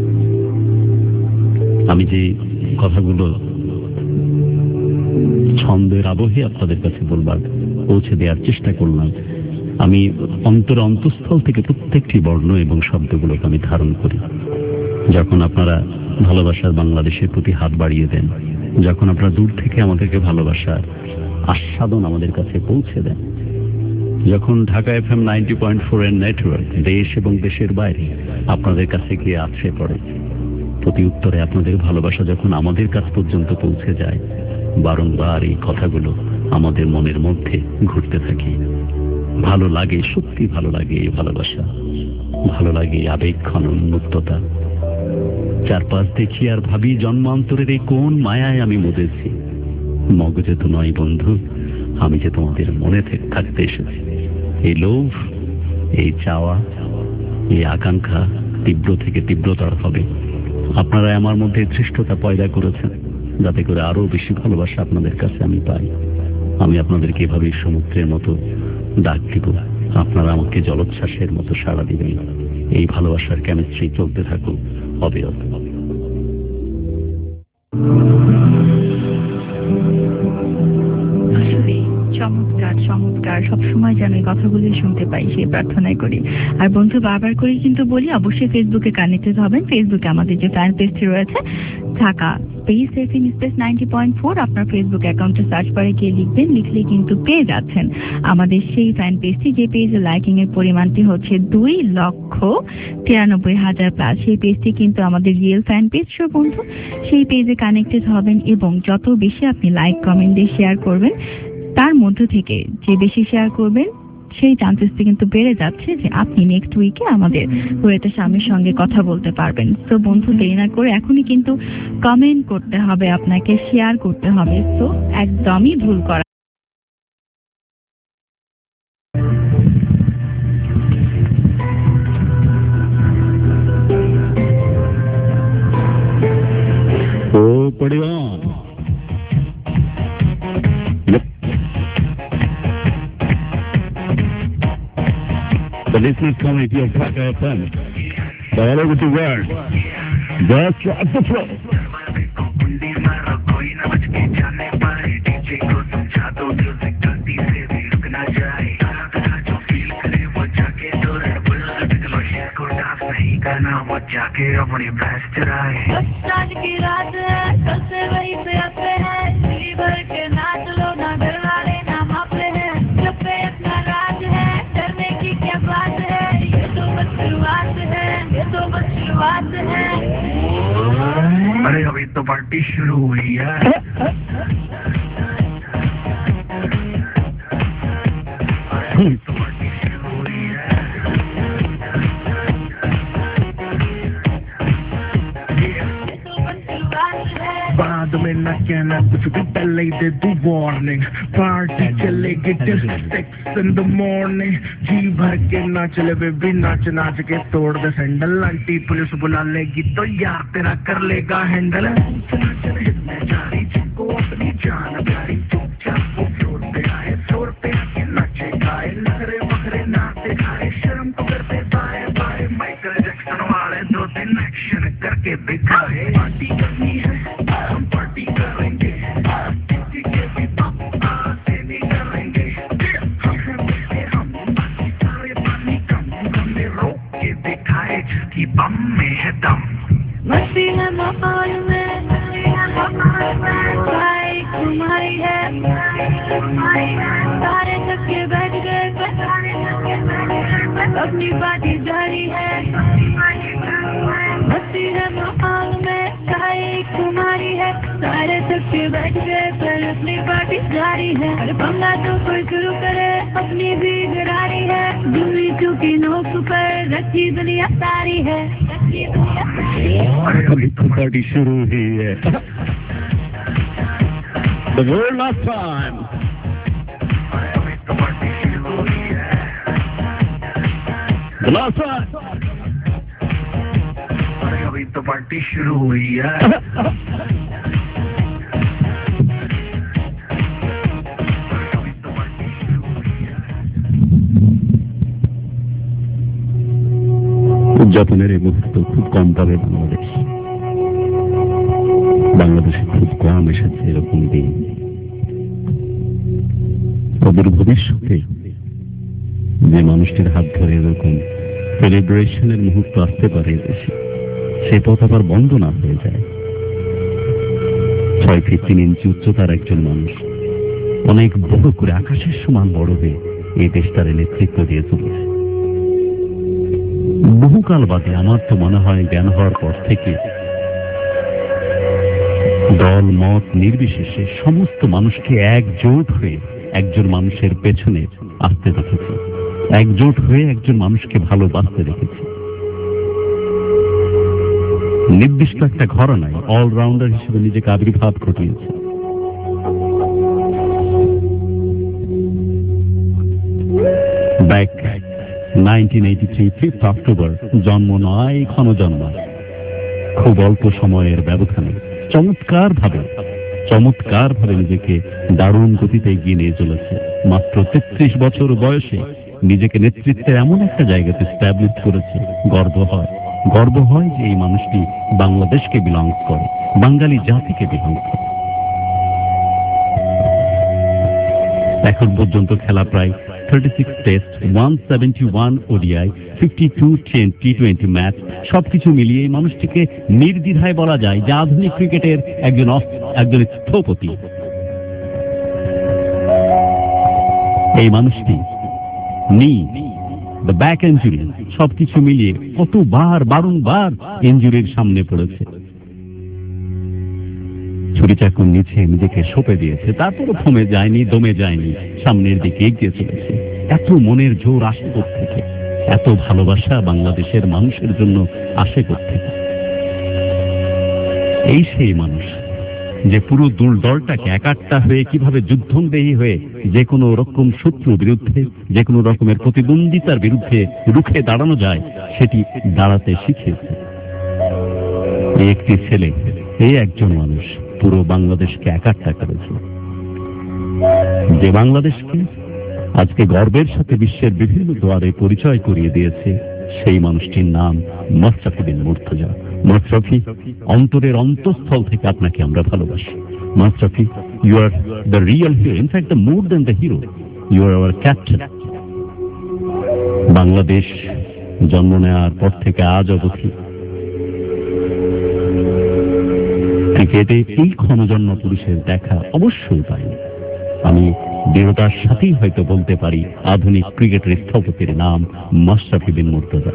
আমি যে কথাগুলো ছন্দের আবহে আপনাদের কাছে বলবার পৌঁছে দেওয়ার চেষ্টা করলাম, আমি অন্তর অন্তঃস্থল থেকে প্রত্যেকটি বর্ণ এবং শব্দগুলোকে আমি ধারণ করি। যখন আপনারা ভালোবাসার বাংলাদেশের প্রতি হাত বাড়িয়ে দেন, যখন আপনারা দূর থেকে আমাদেরকে ভালোবাসার আস্বাদন আমাদের কাছে পৌঁছে দেন, যখন Dhaka FM ninety point four এর নেটওয়ার্ক দেশ এবং দেশের বাইরে আপনাদের কাছে গিয়ে আছড়ে পড়ে, প্রতি উত্তরে আপনাদের ভালোবাসা যখন আমাদের কাছ পর্যন্ত পৌঁছে যায়, বারংবার এই কথাগুলো আমাদের মনের মধ্যে ঘুরতে থাকে। ভালো লাগে, সত্যি ভালো লাগে এই ভালোবাসা, ভালো লাগে আবেগ ঘন উন্মুক্ততা। চারপাশ দেখি আর ভাবি জন্মান্তরের এই কোন মায়ায় আমি মজেছি, মগজে তো নয় বন্ধু, আমি যে তোমাদের মনে থাকতে এসেছি। এই লোভ, এই চাওয়া, এই আকাঙ্ক্ষা তীব্র থেকে তীব্রতর হবে। আপনারা আমার মধ্যে ধৃষ্টতা পয়দা করেছেন, যাতে করে আরো বেশি ভালোবাসা আপনাদের কাছে আমি পাই। আমি আপনাদেরকে এভাবেই সমুদ্রের মতো ডাক দিব, আপনারা আমাকে জলোচ্ছ্বাসের মতো সাড়া দিবেন। এই ভালোবাসার কেমিস্ট্রি চলতে থাকুক অবিরত। চমৎকার চমৎকার, সবসময় যেন এই কথাগুলি শুনতে পাই সেই প্রার্থনাই করি। আর বন্ধু, বারবার করে কিন্তু বলি, অবশ্যই ফেসবুকে কানেক্টেড হবেন। ফেসবুকে আমাদের যে ফ্যান পেজটি রয়েছে Dhaka space FM space ninety point four, আপনার ফেসবুক অ্যাকাউন্টে সার্চ করে গিয়ে লিখবেন, লিখলেই কিন্তু পেয়ে যাচ্ছেন আমাদের সেই ফ্যান পেজটি, যে পেজে লাইকিং এর পরিমাণটি হচ্ছে দুই লক্ষ তিরানব্বই হাজার প্লাস। সেই পেজটি কিন্তু আমাদের রিয়েল ফ্যান পেজ। সো বন্ধু, সেই পেজে কানেক্টেড হবেন এবং যত বেশি আপনি লাইক কমেন্ট দিয়ে শেয়ার করবেন, তার মধ্য থেকে যে বেশি শেয়ার করবেন সেই চান্সেসটি কিন্তু বেড়ে যাচ্ছে যে আপনি নেক্সট উইকে আমাদের রয়েতে স্বামীর সঙ্গে কথা বলতে পারবেন। তো বন্ধু, দেরি না করে এখনই কিন্তু কমেন্ট করতে হবে, আপনাকে শেয়ার করতে হবে। তো একদমই ভুল করা ও পরিবার। The listeners community of Dhaka F M, all over the world, just rock the floor. जाके अपनी भैंस चराए। आज की रात है, कल से वही पे अपने हैं, दिल्ली भर के नाच लो, ना घर वाले ना मापे हैं, जब पे अपना राज है, डरने की क्या बात है, ये तो बस शुरुआत है, ये तो बस शुरुआत है। अरे अभी तो पार्टी शुरू हुई है। बाद में न कहना कुछ भी, पहले ही दे दू वार्निंग। पार्टी चलेगी till six in the morning. जी भर के ना चले बेबी, नाच नाच के तोड़ दे सैंडल। आंटी पुलिस बुला लेगी तो यार तेरा कर लेगा हैंडल। जारी जिसको अपनी जान प्यारी, चुपचाप वो फ्लोर पे आए, फ्लोर पे आके नाचे गाए, नखरे बखरे नाचे खाए, शर्म को करते बाय बाय। माइकल जैक्सन वाले दो दिन एक्शन करके दिखाए। पार्टी करनी है, हम पार्टी करेंगे, किसी के भी पापा से नहीं करेंगे। हम हैं बच्चे, हम बाकी सारे पानी कम, हमने रोक के दिखाए कि बम में है दम। मस्ती है माहौल में, मस्ती है माहौल में, भाई कुमारी है, सारे थके बैठ गए, अपनी पार्टी जारी है। मस्ती है माहौल में, भाई कुमारी है, सारे थके बैठ गए, पर अपनी पार्टी जारी है। अरे बंगला तो कोई शुरू करे, अपनी भी गरारी है, दूरी चुकी नोक पर रखी दुनिया सारी है, रखी दुनिया सारी है। अभी तो पार्टी शुरू हुई है। The very last time. The last time. अभी तो पार्टी शुरू हुई है। উদযাপনের এই মুহূর্ত খুব কম পাবে বাংলাদেশ। বাংলাদেশে খুব কম এসেছে এরকম দিন। ওদের ভবিষ্যতে যে মানুষটির হাত ধরে এরকম সেলিব্রেশনের মুহূর্ত আসতে পারে দেশে, সে পথ আবার বন্ধ না হয়ে যায়। ছয় ফিট তিন ইঞ্চি উচ্চতার একজন মানুষ অনেক বড় করে আকাশের সমান বড় হয়ে এই দেশটারে নেতৃত্ব দিয়ে চলেছে। বহুকাল বাদে আমার তো মনে হয় জ্ঞান হওয়ার পর থেকে দল মত নির্বিশেষে সমস্ত মানুষকে একজোট হয়ে একজন মানুষের পেছনে আসতে দেখেছি, একজোট হয়ে একজন মানুষকে ভালোবাসতে দেখেছি। নির্দিষ্ট একটা ঘরানায় অলরাউন্ডার হিসেবে নিজেকে আবির্ভাব ঘটিয়েছে। Back nineteen eighty three fifth October জন্ম নয়, ক্ষণ জন্ম। খুব অল্প সময়ের ব্যবধানে চমৎকার ভাবে চমৎকার ভাবে নিজেকে দারুণ গতিতে এগিয়ে নিয়ে চলেছে। মাত্র তেত্রিশ বছর বয়সে নিজেকে নেতৃত্বের এমন একটা জায়গাতে স্ট্যাবলিশ করেছে। গর্ব হয় গর্ব হয় যে এই মানুষটি বাংলাদেশকে বিলংস করে, বাঙালি জাতিকে বিলংস করে। এখন পর্যন্ত খেলা প্রায় thirty six test, one seventy one ODI, fifty two T twenty match, সবকিছু মিলিয়ে এই মানুষটিকে নির্দ্বিধায় বলা যায় যে আধুনিক ক্রিকেটের একজন একজন স্থপতি। এই মানুষটি নি দ্য ব্যাক ইনজুরি সবকিছু মিলিয়ে কতবার বারংবার ইনজুরির সামনে পড়েছে, ছুরি চাকুর নিচে নিজেকে সঁপে দিয়েছে, তারপরও থমে যায়নি, দমে যায়নি, সামনের দিকে এগিয়ে চলেছে। এত মনের জোর আসে থেকে, এত ভালোবাসা বাংলাদেশের মানুষের জন্য আসে থেকে। এই সেই মানুষ যে পুরো দূর দলটাকে একাট্টা হয়ে কিভাবে যুদ্ধংদেহী হয়ে যে কোনো রকম শত্রুর বিরুদ্ধে, যে কোনো রকমের প্রতিদ্বন্দ্বিতার বিরুদ্ধে রুখে দাঁড়ানো যায় সেটি দাঁড়াতে শিখিয়েছে। এই একটি ছেলে, এই একজন মানুষ পুরো বাংলাদেশকে একাট্টা করেছে, যে বাংলাদেশকে আজকে গর্বের সাথে বিশ্বের বিভিন্ন দ্বারে পরিচয় করিয়ে দিয়েছে। সেই মানুষটির নাম মাশরাফি বিন মুর্তজা। মাশরাফি, অন্তরের অন্তঃস্থল থেকে আপনাকে আমরা ভালোবাসি। Mashrafe, you are the real hero, in fact the more than the hero, you are our captain. Bangladesh জন্ম নেওয়ার পর থেকে আজ অবধি ক্রিকেটে এই ক্ষণজন্ম পুরুষের দেখা অবশ্যই পাইনি। আমি দৃঢ়তার সাথেই হয়তো বলতে পারি আধুনিক ক্রিকেটের স্থপতির নাম মাশরাফি বিন মুর্তজা।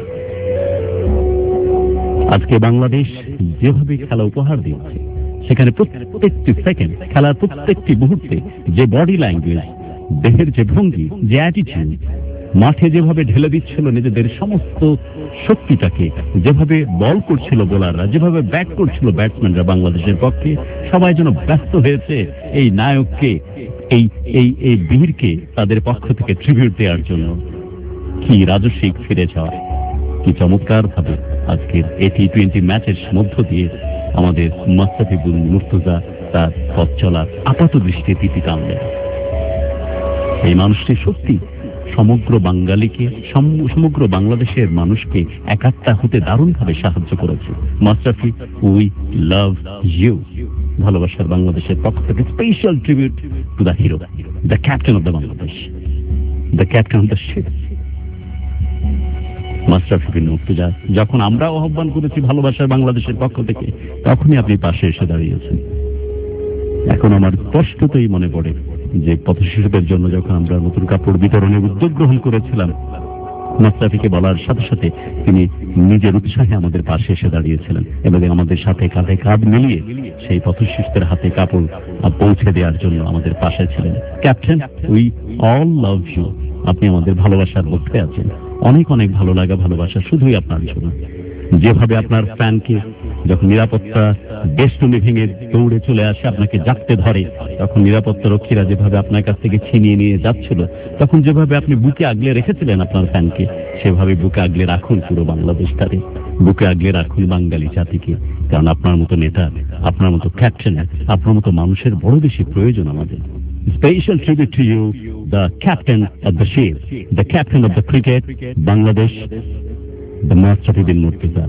আজকে বাংলাদেশ যেভাবে খেলা উপহার দিচ্ছে, সেখানে প্রত্যেকটি সেকেন্ড, খেলার প্রত্যেকটি মুহূর্তে যে বডি ল্যাঙ্গুয়েজ, দেহের যে ভঙ্গি, যে অ্যাটিটিউড, মাঠে যেভাবে ঢেলে দিচ্ছিল নিজেদের সমস্ত শক্তিটাকে, যেভাবে বল করছিল বোলাররা, যেভাবে ব্যাট করছিল ব্যাটসম্যানরা বাংলাদেশের পক্ষে, সবাই যেন ব্যস্ত হয়েছে এই নায়ককে, এই এই এই বীরকে তাদের পক্ষ থেকে ট্রিবিউট দেওয়ার জন্য। কি রাজস্বিক ফিরে যাওয়া, কি চমৎকার ভাবে আজকের এই টি টোয়েন্টি ম্যাচের মধ্য দিয়ে আমাদের মাশরাফি বিন মুর্তজা তার পথ চলার আপাত দৃষ্টিতে তিতি টানলেন। এই মানুষটি সত্যি সমগ্র বাঙালিকে, সমগ্র বাংলাদেশের মানুষকে একাত্তা হতে দারুণভাবে সাহায্য করেছে। Mashrafe, we love you. ভালোবাসার বাংলাদেশের পক্ষ থেকে special tribute to the hero, the captain of the Bangladesh, the captain of the ship, Mashrafe Bin Mortaza. যখন আমরাও আহ্বান করেছি ভালোবাসার বাংলাদেশের পক্ষ থেকে, তখনই আপনি পাশে এসে দাঁড়িয়েছেন। এখন আমার স্পষ্টতই মনে পড়ে যে পথশিশুদের জন্য যখন আমরা নতুন কাপড় বিতরণের উদ্যোগ গ্রহণ করেছিলাম, মাশরাফিকে বলার সাথে সাথে তিনি নিজের উৎসাহে আমাদের পাশে এসে দাঁড়িয়েছিলেন এবং আমাদের সাথে কাঁধে কাঁধ মিলিয়ে সেই পথশিশুদের হাতে কাপড় পৌঁছে দেওয়ার জন্য আমাদের পাশে ছিলেন। Captain, we all love you. আপনি আমাদের ভালোবাসার মধ্যে আছেন। অনেক অনেক ভালো লাগা, ভালোবাসা শুধুই আপনার জন্য। যেভাবে আপনার ফ্যানকে যখন নিরাপত্তা বেষ্টনী ভেঙে দৌড়ে চলে আসে, আপনাকে জাগতে ধরে, তখন নিরাপত্তা রক্ষীরা যেভাবে আপনার কাছ থেকে ছিনিয়ে নিয়ে যাচ্ছিল, তখন যেভাবে আপনি বুকে আগলে রেখেছিলেন আপনার ফ্যানকে, সেভাবে বুকে আগলে রাখুন পুরো বাংলাদেশটারে, বুকে আগলে রাখুন বাঙালি জাতিকে। কারণ আপনার মতো নেতা, আপনার মতো ক্যাপ্টেন, আপনার মতো মানুষের বড় বেশি প্রয়োজন আমাদের। Special tribute to you, the captain of the ship, the captain of the cricket, Bangladesh, the Master bin Murtaza.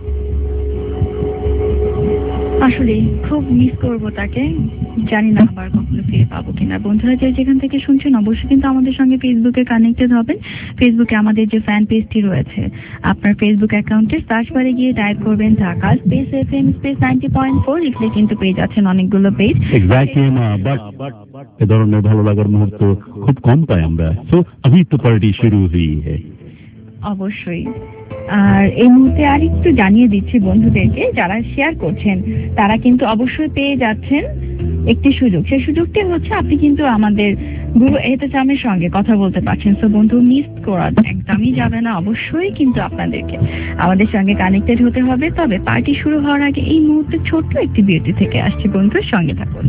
আসলে খুব মিস করবো তাকে, জানি না আবার কখনো ফিরে পাবো কিনা। বন্ধুরা যে যেখান থেকে শুনছেন অবশ্যই কিন্তু আমাদের সঙ্গে ফেসবুকে কানেক্টেড হবেন। ফেসবুকে আমাদের যে ফ্যান পেজটি রয়েছে, আপনার ফেসবুক অ্যাকাউন্টে সার্চ বারে গিয়ে টাইপ করবেন Dhaka space F M space ninety point four, লিখলে কিন্তু পেয়ে যাচ্ছেন অনেকগুলো পেজ। এক্স্যাক্টলি মা, বাট এ ধরনের ভালো লাগার মুহূর্ত খুব কম পাই আমরা। সো अभी तो পার্টি শুরু हुई है। অবশ্যই। আর এই মুহূর্তে আর একটু জানিয়ে দিচ্ছি বন্ধুদেরকে, যারা শেয়ার করছেন তারা কিন্তু অবশ্যই পেয়ে যাচ্ছেন একটি সুযোগ। সেই সুযোগটি হচ্ছে আপনি কিন্তু আমাদের গুরু এহতেশামের সঙ্গে কথা বলতে পারছেন। সো বন্ধু, মিস করা একদমই যাবে না। অবশ্যই কিন্তু আপনাদেরকে আমাদের সঙ্গে কানেক্টেড হতে হবে। তবে পার্টি শুরু হওয়ার আগে এই মুহূর্তে ছোট্ট একটি বিরতি থেকে আসছে। বন্ধুর সঙ্গে থাকুন।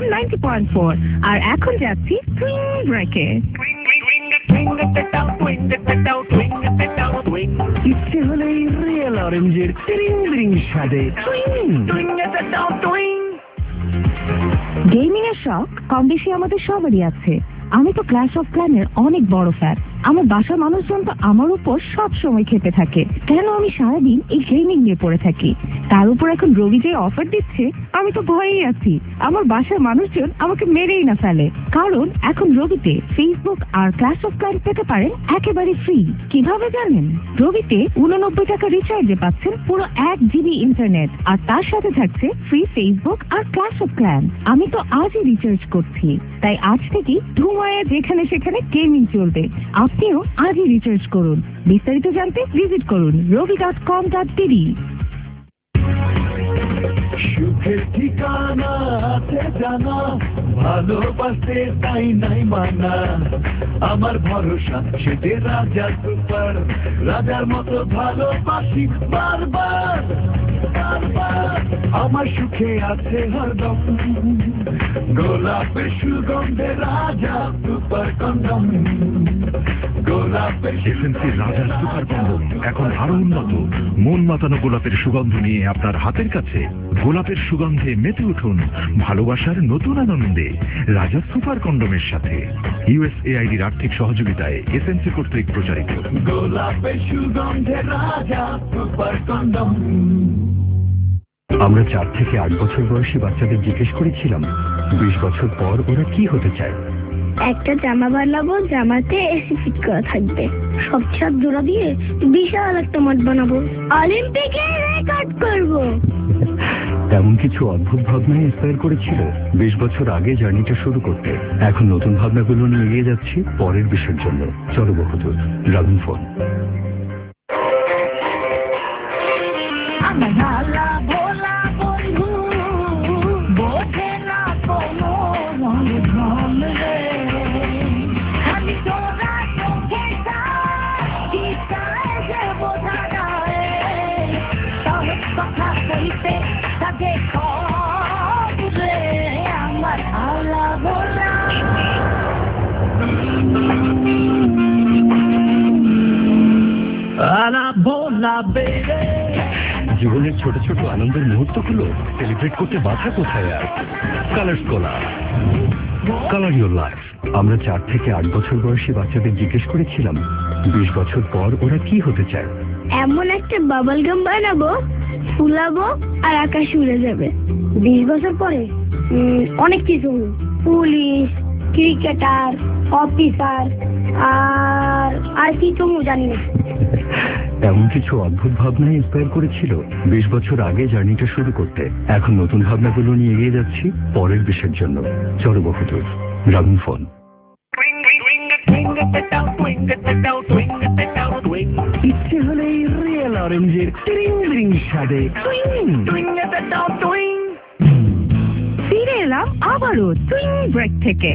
M ninety point four. আর এখন যাচ্ছি টুইং ব্রেকে। ইচ্ছে হলেই রিয়েল অরেঞ্জের টিরিং বিরিং স্বাদে গেমিং এর শখ কম বেশি আমাদের সবারই আছে। আমি তো ক্ল্যাশ অফ ক্ল্যানের অনেক বড় ফ্যান। আমার বাসার মানুষজন তো আমার উপর সব সময় খেপে থাকে কেন আমি সারাদিন এই গেমিং নিয়ে পড়ে থাকি। তার উপর এখন রবি যে অফার দিচ্ছে আমি তো ভয়েই আছি আমার বাসার মানুষজন আমাকে মেরেই না ফেলে। কারণ এখন রবিতে ফেসবুক আর ক্ল্যাশ অফ ক্ল্যান পেতে পারেন একেবারে ফ্রি। কিভাবে জানেন? রবিতে উননব্বই টাকা রিচার্জে পাচ্ছেন পুরো এক জিবি ইন্টারনেট আর তার সাথে থাকছে ফ্রি ফেসবুক আর ক্ল্যাশ অফ ক্ল্যান। আমি তো আজই রিচার্জ করছি, তাই আজ থেকেই ধুমায় যেখানে সেখানে গেমিং চলবে। আপনিও আজই রিচার্জ করুন। বিস্তারিত জানতে ভিজিট করুন Robi dot com dot TV. সুখের ঠিকানা আছে জানা, ভালোবাসতে তাই নাই মানা। আমার ভরসা সেতে রাজা সুপার, রাজার মতো ভালোবাসি বারবার বারবার। আমার সুখে আছে হরদম গোলাপের সুগন্ধে রাজা সুপার কন্ডম। গোলাপের এসএনসি রাজা সুপার কন্ডম এখন আরো উন্নত। মন মাতানো গোলাপের সুগন্ধ নিয়ে আপনার হাতের কাছে। গোলাপের সুগন্ধে মেতে উঠুন ভালোবাসার নতুন আনন্দে রাজা সুপার কন্ডমের সাথে। ইউএসএআইডির আর্থিক সহযোগিতায় এসএনসি কর্তৃক প্রচারিত। গোলাপের সুগন্ধে রাজা সুপার কন্ডম। আমরা চার থেকে আট বছর বয়সী বাচ্চাদের জিজ্ঞেস করেছিলাম বিশ বছর পর ওরা কি হতে চায়। একটা জামা বানাবো, জামাতে এসি ফিট করা থাকবে, সব ছাদ জোড়া দিয়ে বিশাল একটা মাঠ বানাবো, অলিম্পিকে রেকর্ড করবো। তেমন কিছু অদ্ভুত ভাবনা ইন্সপায়ার করেছিল বিশ বছর আগে জার্নিটা শুরু করতে। এখন নতুন ভাবনাগুলো নিয়ে এগিয়ে যাচ্ছি পরের বিষয়ের জন্য। চলো বহুদূর ড্রাগন ফোন। জীবনের ছোট ছোট আনন্দের মুহূর্তগুলো সেলিব্রেট করতে বাধা কোথায় আর? Colours Cola, colour your life. আমরা চার থেকে আট বছর বয়সী বাচ্চাদের জিজ্ঞেস করেছিলাম বিশ বছর পর ওরা কি হতে চায়। এমন একটা বাবল গাম বানাবো, ফুলাবো আর আকাশ উড়ে যাবে। বিশ বছর পরে অনেক কিছু, পুলিশ, ক্রিকেটার, অফিসার আর আর কিছু জানি না। এমন কিছু অদ্ভুত ভাবনা ইন্সপায়ার করেছিল বিশ বছর আগে জার্নিটা শুরু করতে। এখন নতুন ভাবনাগুলো নিয়ে এগিয়ে যাচ্ছি পরের বিষয়ের জন্য। চলো বহুদূর ড্রাগন ফোন। ইচ্ছে হলেই রিয়েল অরেঞ্জের টিরিং বিরিং স্বাদে ফিরে এলাম আবারও টুইং ব্রেক থেকে।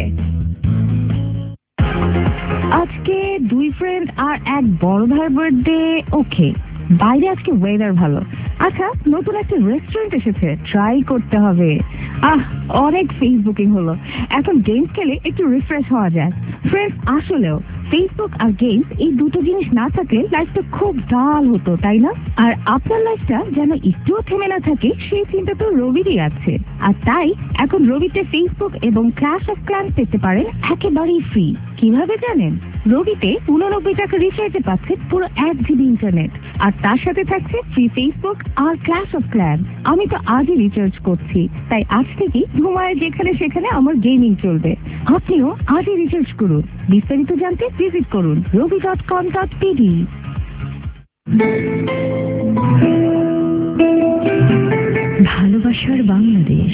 আজকে দুই ফ্রেন্ড আর এক বড় ভাইয়ের বার্থডে। ওকে, বাইরে আজকে ওয়েদার ভালো। আচ্ছা, নতুন একটা রেস্টুরেন্ট এসেছে, ট্রাই করতে হবে। আহ অনেক ফেসবুকিং হলো, এখন গেমস খেলে একটু রিফ্রেশ হওয়া যায়। ফ্রেন্ডস, আসলেও ফেসবুক আর গেমস এই দুটো জিনিস না থাকলে লাইফটা খুব ডাল হতো, তাই না? আর আপনার লাইফটা যেন একটুও থেমে না থাকে সেই চিন্তা তো রবিরই আছে। আর তাই এখন রবিতে ফেসবুক এবং ক্ল্যাশ অফ ক্ল্যান পেতে পারেন একেবারেই ফ্রি। কিভাবে জানেন? রবিতে উননব্বই টাকা রিচার্জে পাচ্ছে পুরো এক জিবি ইন্টারনেট আর তার সাথে থাকছে ফ্রি ফেসবুক আর ক্ল্যাশ অফ ক্ল্যান। আমি তো আজই রিচার্জ করছি, তাই আজ থেকে ঘুমায় যেখানে সেখানে আমার গেমিং চলবে। আপনিও আজই রিচার্জ করুন। বিস্তারিত জানতে ভিজিট করুন Robi dot com dot TV. ভালোবাসার বাংলাদেশ।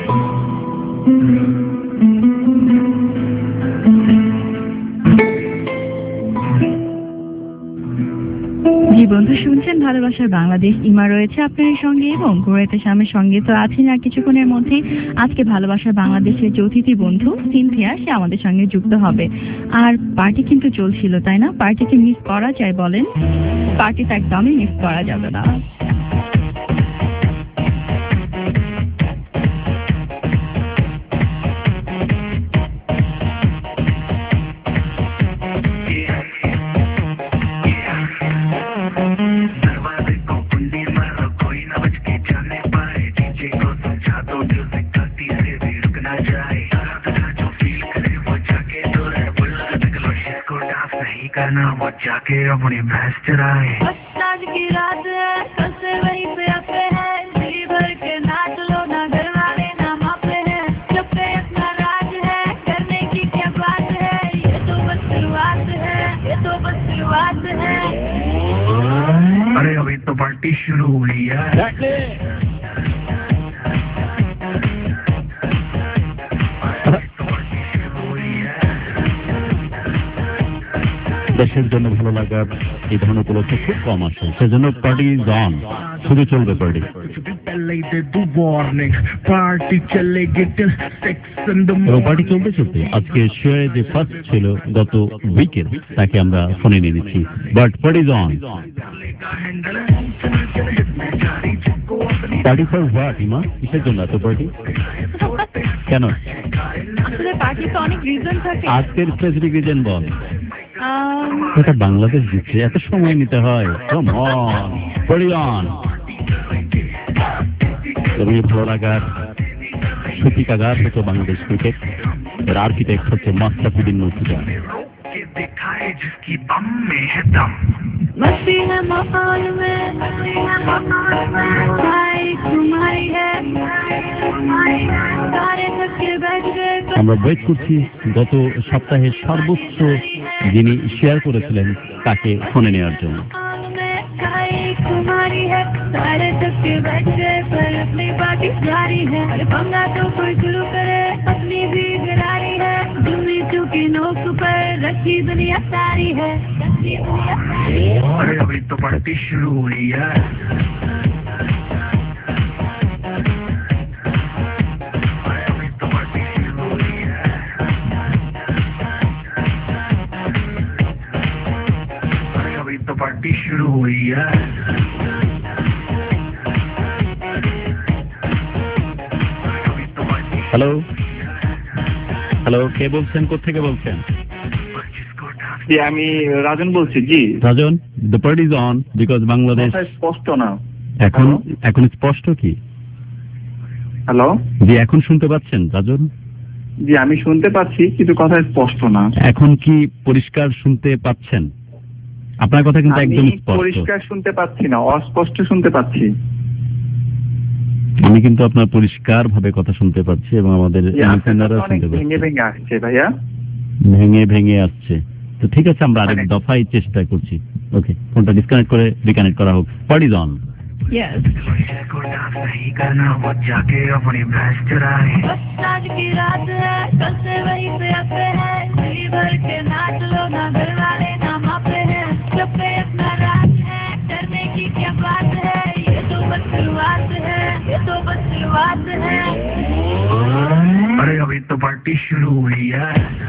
জি বন্ধু, শুনছেন ভালোবাসার বাংলাদেশ। ইমা রয়েছে আপনার সঙ্গে এবং ঘুরাইতে স্বামীর সঙ্গে। তো আছেন আর কিছুক্ষণের মধ্যেই আজকে ভালোবাসার বাংলাদেশের যে অতিথি বন্ধু সিনথিয়া, সে আমাদের সঙ্গে যুক্ত হবে। আর পার্টি কিন্তু চলছিল, তাই না? পার্টিকে মিস করা যায় বলেন? পার্টি তো একদমই মিস করা যাবে না। वो जाके अपनी भैंस चराए आज की रात है कल से वहीं पे अपे है दिल्ली भर के नाच लो ना घर वाले ना मापे हैं जब पे अपना राज है करने की क्या बात है ये तो बस शुरुआत है ये तो बस शुरुआत है अरे अभी तो पार्टी शुरू हुई है দেশের জন্য ভালো লাগার এই ধরনের উপলক্ষ খুব কম আসে, সেজন্য পার্টি ইজ অন, শুধু চলবে পার্টি। এবং পার্টি চলতে চলতে আজকে শেয়ারে যে ফার্স্ট ছিল গত উইকের, তাকে আমরা ফোনে নিয়ে নিচ্ছি। But party is on. Party for what ইমা? কিসের জন্য এত পার্টি? কেন? আসলে পার্টিতে অনেক রিজন থাকে। আজকের স্পেসিফিক রিজন বল। আম, এটা বাংলাদেশ দিচ্ছে, এত সময় নিতে হয়? Come on, party on. তুমি ভালো লাগার সূতিকাগার হতো বাংলাদেশ ক্রিকেট, এর আর্কিটেক্ট হচ্ছে মাস্টাফিদিন মুর্তজা। मस्ती है माहौल में भाई तुम्हारी है सारे थके बैठ गए আমরা ওয়েট করছি গত সপ্তাহে সর্বোচ্চ যিনি শেয়ার করেছিলেন তাকে ফোনে নেওয়ার জন্য। तुम्हारी है सारे थके बैठ गए पर अपनी पार्टी जारी है अरे पंगा तो कोई शुरू करे अपनी भी गिरारी है दुनिया चुकी नोक पर रखी दुनिया सारी है रखी दुनिया सारी है अरे अभी तो पार्टी शुरू हुई है अभी तो पार्टी शुरू हुई है अरे अभी तो पार्टी शुरू हुई है হ্যালো হ্যালো, কে বলছেন, কোথেকে বলছেন? জি আমি রাজন বলছি। জি Rajan, the party is on because Bangladesh. স্পষ্ট না এখন এখন স্পষ্ট কি? হ্যালো জি এখন শুনতে পাচ্ছেন রাজন? জি আমি শুনতে পাচ্ছি কিন্তু কথা স্পষ্ট না। এখন কি পরিষ্কার শুনতে পাচ্ছেন? আপনার কথা কিন্তু একদম আমি স্পষ্ট। পরিষ্কার শুনতে পাচ্ছি না, অস্পষ্ট শুনতে পাচ্ছি। আমি কিন্তু আপনার পরিষ্কার ভাবে কথা শুনতে পাচ্ছি এবং আমাদের লিসেনাররা শুনতে পাচ্ছে। ভেঙে ভেঙে আসছে ভাইয়া, ভেঙে ভেঙে আসছে। তো ঠিক আছে, আমরা আরেক দফায় চেষ্টা করছি। ওকে, ফোনটা ডিসকানেক্ট করে রিকানেক্ট করা হোক। Party is on. yes. इसको डांस नहीं करना वो जाके अपनी भैंस चराए बस आज की रात है कल से वहीं पे अपे है दिल्ली भर के नाच लो ना घर वाले ना मापे हैं जब पे अपना राज है करने की क्या बात है ये तो बस शुरुआत है ये तो बस शुरुआत है अरे अभी तो पार्टी शुरू हुई है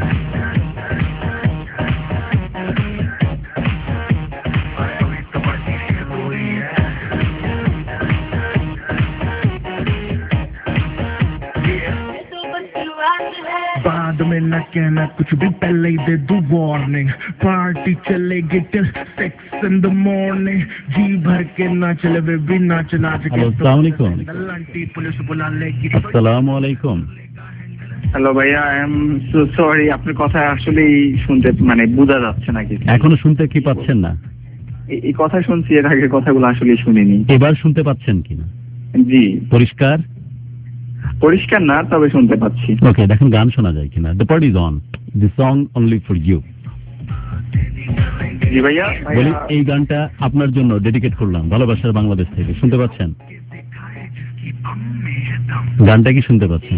अभी तो पार्टी शुरू हुई है ये तो बस शुरुआत है बाद में न कहना कुछ भी, पहले ही दे दू वार्निंग। पार्टी चलेगी till six in the morning, जी भर के नाच ले बेबी, नाच नाच के। হ্যালো, আসসালামু আলাইকুম। लंटी पुलिस बुला लेगी। আসসালামু আলাইকুম। হ্যালো ভাইয়া, আই এম সো সরি, আপনার কথা আসলেই শুনতে মানে বোঝা যাচ্ছে না কিছু। এখনো শুনতে কি পাচ্ছেন না? এই- এই কথা শুনছি, এর আগের কথাগুলো আসলে শুনিনি। এবার শুনতে পাচ্ছেন কিনা? জি পরিষ্কার? পরিষ্কার না, তবে শুনতে পাচ্ছি। ওকে, দেখুন গান শোনা যায় কিনা। The party is on, the song only for you. জি ভাইয়া, বলি ভাইয়া এই গানটা আপনার জন্য ডেডিকেট করলাম ভালোবাসার বাংলাদেশ থেকে। শুনতে পাচ্ছেন? গানটা কি শুনতে পাচ্ছেন?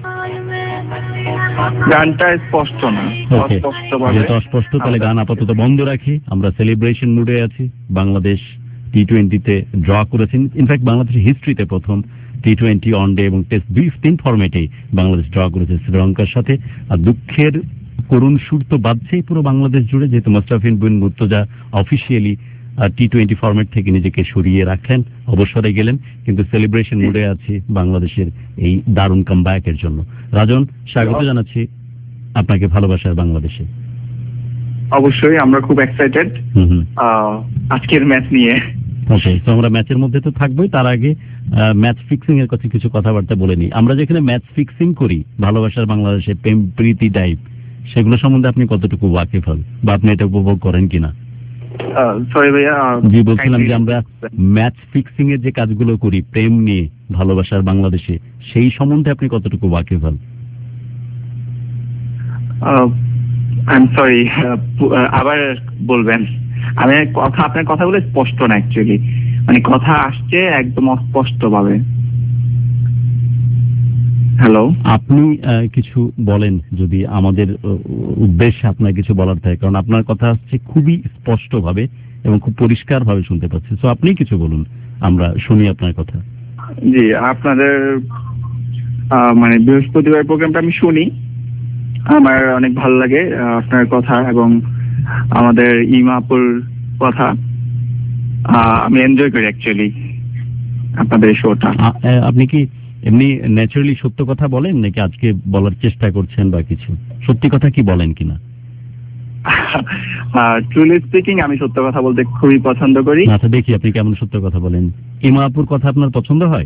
গানটা স্পষ্ট না, ওকে, অস্পষ্ট ভাবে। যেহেতু অস্পষ্ট, তাহলে গান আপাতত বন্ধ রাখি। আমরা সেলিব্রেশন মুডে আছি। বাংলাদেশ টি টোয়েন্টিতে ড্র করেছেন। ইনফ্যাক্ট বাংলাদেশের হিস্ট্রিতে প্রথম টি টোয়েন্টি ওয়ান ডে এবং টেস্ট দুই তিন ফরম্যাটে বাংলাদেশ ড্র করেছে শ্রীলঙ্কার সাথে। আর দুঃখের করুণ সুর তো বাজছেই পুরো বাংলাদেশ জুড়ে, যেহেতু Mustafiz bin Murtaza officially T twenty format থেকে নিজেকে সরিয়ে রাখলেন, অবসরে গেলেন। কিন্তু সেলিব্রেশন মুডে আছি বাংলাদেশের এই দারুণ কামব্যাকের জন্য। রাজন, স্বাগত জানাচ্ছি আপনাকে ভালোবাসার বাংলাদেশে। অবশ্যই আমরা খুব এক্সাইটেড হুম হুম আজকের ম্যাচ নিয়ে। ওকে, তো আমরা ম্যাচের মধ্যে তো থাকবোই। তার আগে ম্যাচ ফিক্সিং এর কথা কিছু কথাবার্তা বলে নিই। আমরা যেখানে ম্যাচ ফিক্সিং করি ভালোবাসার বাংলাদেশে প্রেম প্রীতি টাইপ, সেগুলো সম্বন্ধে আপনি কতটুকু ওয়াকিফ হন বা আপনি এটা উপভোগ করেন কিনা? সরি ভাইয়া, জি বলছিলাম যে আমরা ম্যাচ ফিক্সিং এর যে কাজগুলো করি প্রেম নিয়ে ভালোবাসার বাংলাদেশে, সেই সম্বন্ধে আপনি কতটুকু ওয়াকিফ হন? আই এম সরি, আবার বলবেন। আমি কথা, আপনার কথাগুলো স্পষ্ট না অ্যাকচুয়ালি, মানে কথা আসছে একদম অস্পষ্ট ভাবে। হ্যালো, আপনি কিছু বলেন যদি আমাদের উদ্দেশ্যে আপনার কিছু বলার থাকে, কারণ আপনার কথা আসছে খুবই স্পষ্ট ভাবে এবং খুব পরিষ্কার ভাবে শুনতে পাচ্ছি। তো আপনি কিছু বলুন, আমরা শুনি আপনার কথা। জি, আপনাদের মানে বৃহস্পতিবার প্রোগ্রামটা আমি শুনি, আমার অনেক ভালো লাগে আপনার কথা এবং আমাদের ইমাপুর কথা আমি এনজয় করি অ্যাকচুয়ালি আপনাদের শোটা। আপনি কি এমনি ন্যাচারালি সত্য কথা বলেন নাকি আজকে বলার চেষ্টা করছেন বা কিছু? সত্যি কথা কি বলেন কিনা? ট্রুলি স্পিকিং আমি সত্য কথা বলতে খুবই পছন্দ করি। আচ্ছা, দেখি আপনি কেমন সত্য কথা বলেন। ইমাপুর কথা আপনার পছন্দ হয়?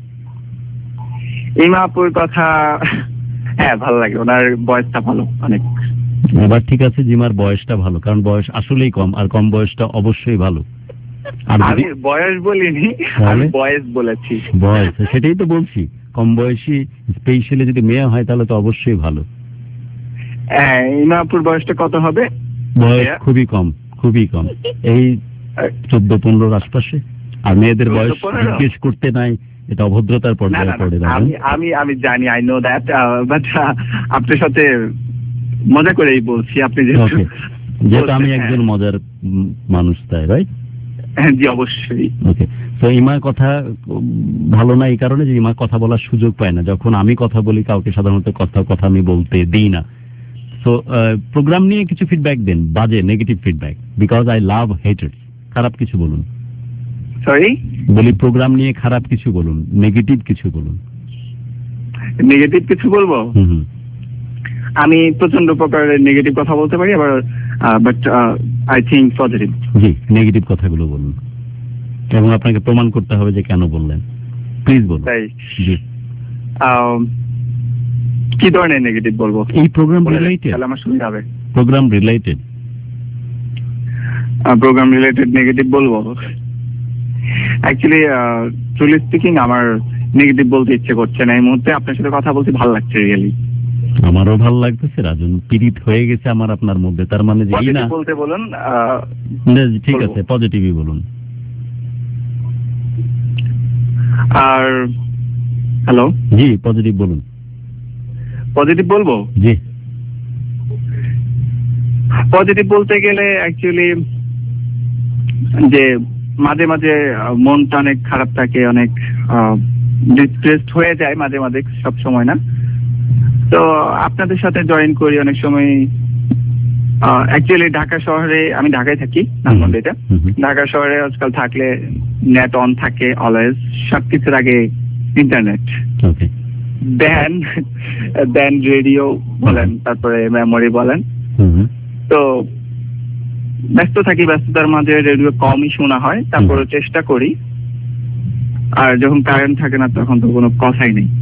ইমাপুর কথা হ্যাঁ ভালো লাগে, ওনার বয়সটা ভালো অনেক। এবার ঠিক আছে, জিমার বয়সটা ভালো, কারণ বয়স আসলেই কম, আর কম বয়সটা অবশ্যই ভালো। আমি বয়স বলিনি, আমি বয়স বলেছি। বয়স, সেটাই তো বলছি, কম বয়সী স্পেশালি যদি মেয়ে হয় তাহলে তো অবশ্যই ভালো। হ্যাঁ, ইমাপুর বয়সটা কত হবে? বয়স খুবই কম, খুবই কম, এই চোদ্দ পনেরোর আশপাশে। আর মেয়েদের বয়স জিজ্ঞেস করতে নাই, এটা অভদ্রতার পর্যায়ে পড়ে। আমি আমি আমি জানি, আই নো দ্যাট, বাট আপনার সাথে মজা করেই বলছি। আপনি যেহেতু যেহেতু আমি একজন মজার মানুষ, তাই রাইট? হ্যাঁ জি, অবশ্যই। ওকে, তো ইমার কথা ভালো না এই কারণে যে ইমা কথা বলার সুযোগ পায় না। যখন আমি কথা বলি কাউকে সাধারণত কথা কথা আমি বলতে দিই না। সো প্রোগ্রাম নিয়ে কিছু ফিডব্যাক দেন, বাজে negative feedback, because I love haters. খারাপ কিছু বলুন। সরি, বলি প্রোগ্রাম নিয়ে খারাপ কিছু বলুন, নেগেটিভ কিছু বলুন। নেগেটিভ কিছু বলবো? হুম হুম, আমি প্রচন্ড প্রকারের নেগেটিভ কথা বলতে পারি, আবার বাট আই থিংক পজিটিভ। জি, নেগেটিভ কথাগুলো বলুন এবং আপনাকে প্রমাণ করতে হবে যে কেন বললেন। প্লিজ বলুন। তাই? জি, কি ধরনের নেগেটিভ বলবো? এই প্রোগ্রাম রিলেটেড, তাহলে আমার সুবিধা হবে। Program related, program related negative বলবো? অ্যাকচুয়ালি ট্রুলি স্পিকিং আমার নেগেটিভ বলতে ইচ্ছে করছে না এই মুহূর্তে। আপনার সাথে কথা বলতে ভালো লাগছে রিয়েলি। আমারও ভালো লাগতেছে রাজন, পীড়িত হয়ে গেছে আমার আপনার মধ্যে, তার মানে যে না বলতে বলুন। ঠিক আছে, পজিটিভই বলুন। আর হ্যালো, জি পজিটিভ বলুন। পজিটিভ বলবো? জি, পজিটিভ বলতে গেলে অ্যাকচুয়ালি যে মাঝে মাঝে মনটা অনেক খারাপ থাকে, অনেক ডিস্ট্রেসড হয়ে যায় মাঝে মাঝে, সব সময় না। তো আপনাদের সাথে জয়েন করি অনেক সময়। অ্যাকচুয়ালি ঢাকা শহরে, আমি ঢাকায় থাকি, ধানমন্ডিতে। ঢাকা শহরে আজকাল থাকলে নেট অন থাকে অলওয়েজ, সবকিছুর আগে ইন্টারনেট, দেন দেন রেডিও বলেন, তারপরে মেমোরি বলেন। তো ব্যস্ত থাকি, ব্যস্ততার মাঝে রেডিও কমই শোনা হয়, তারপরে চেষ্টা করি। আর যখন কারেন্ট থাকে না তখন তো কোনো কথাই নেই,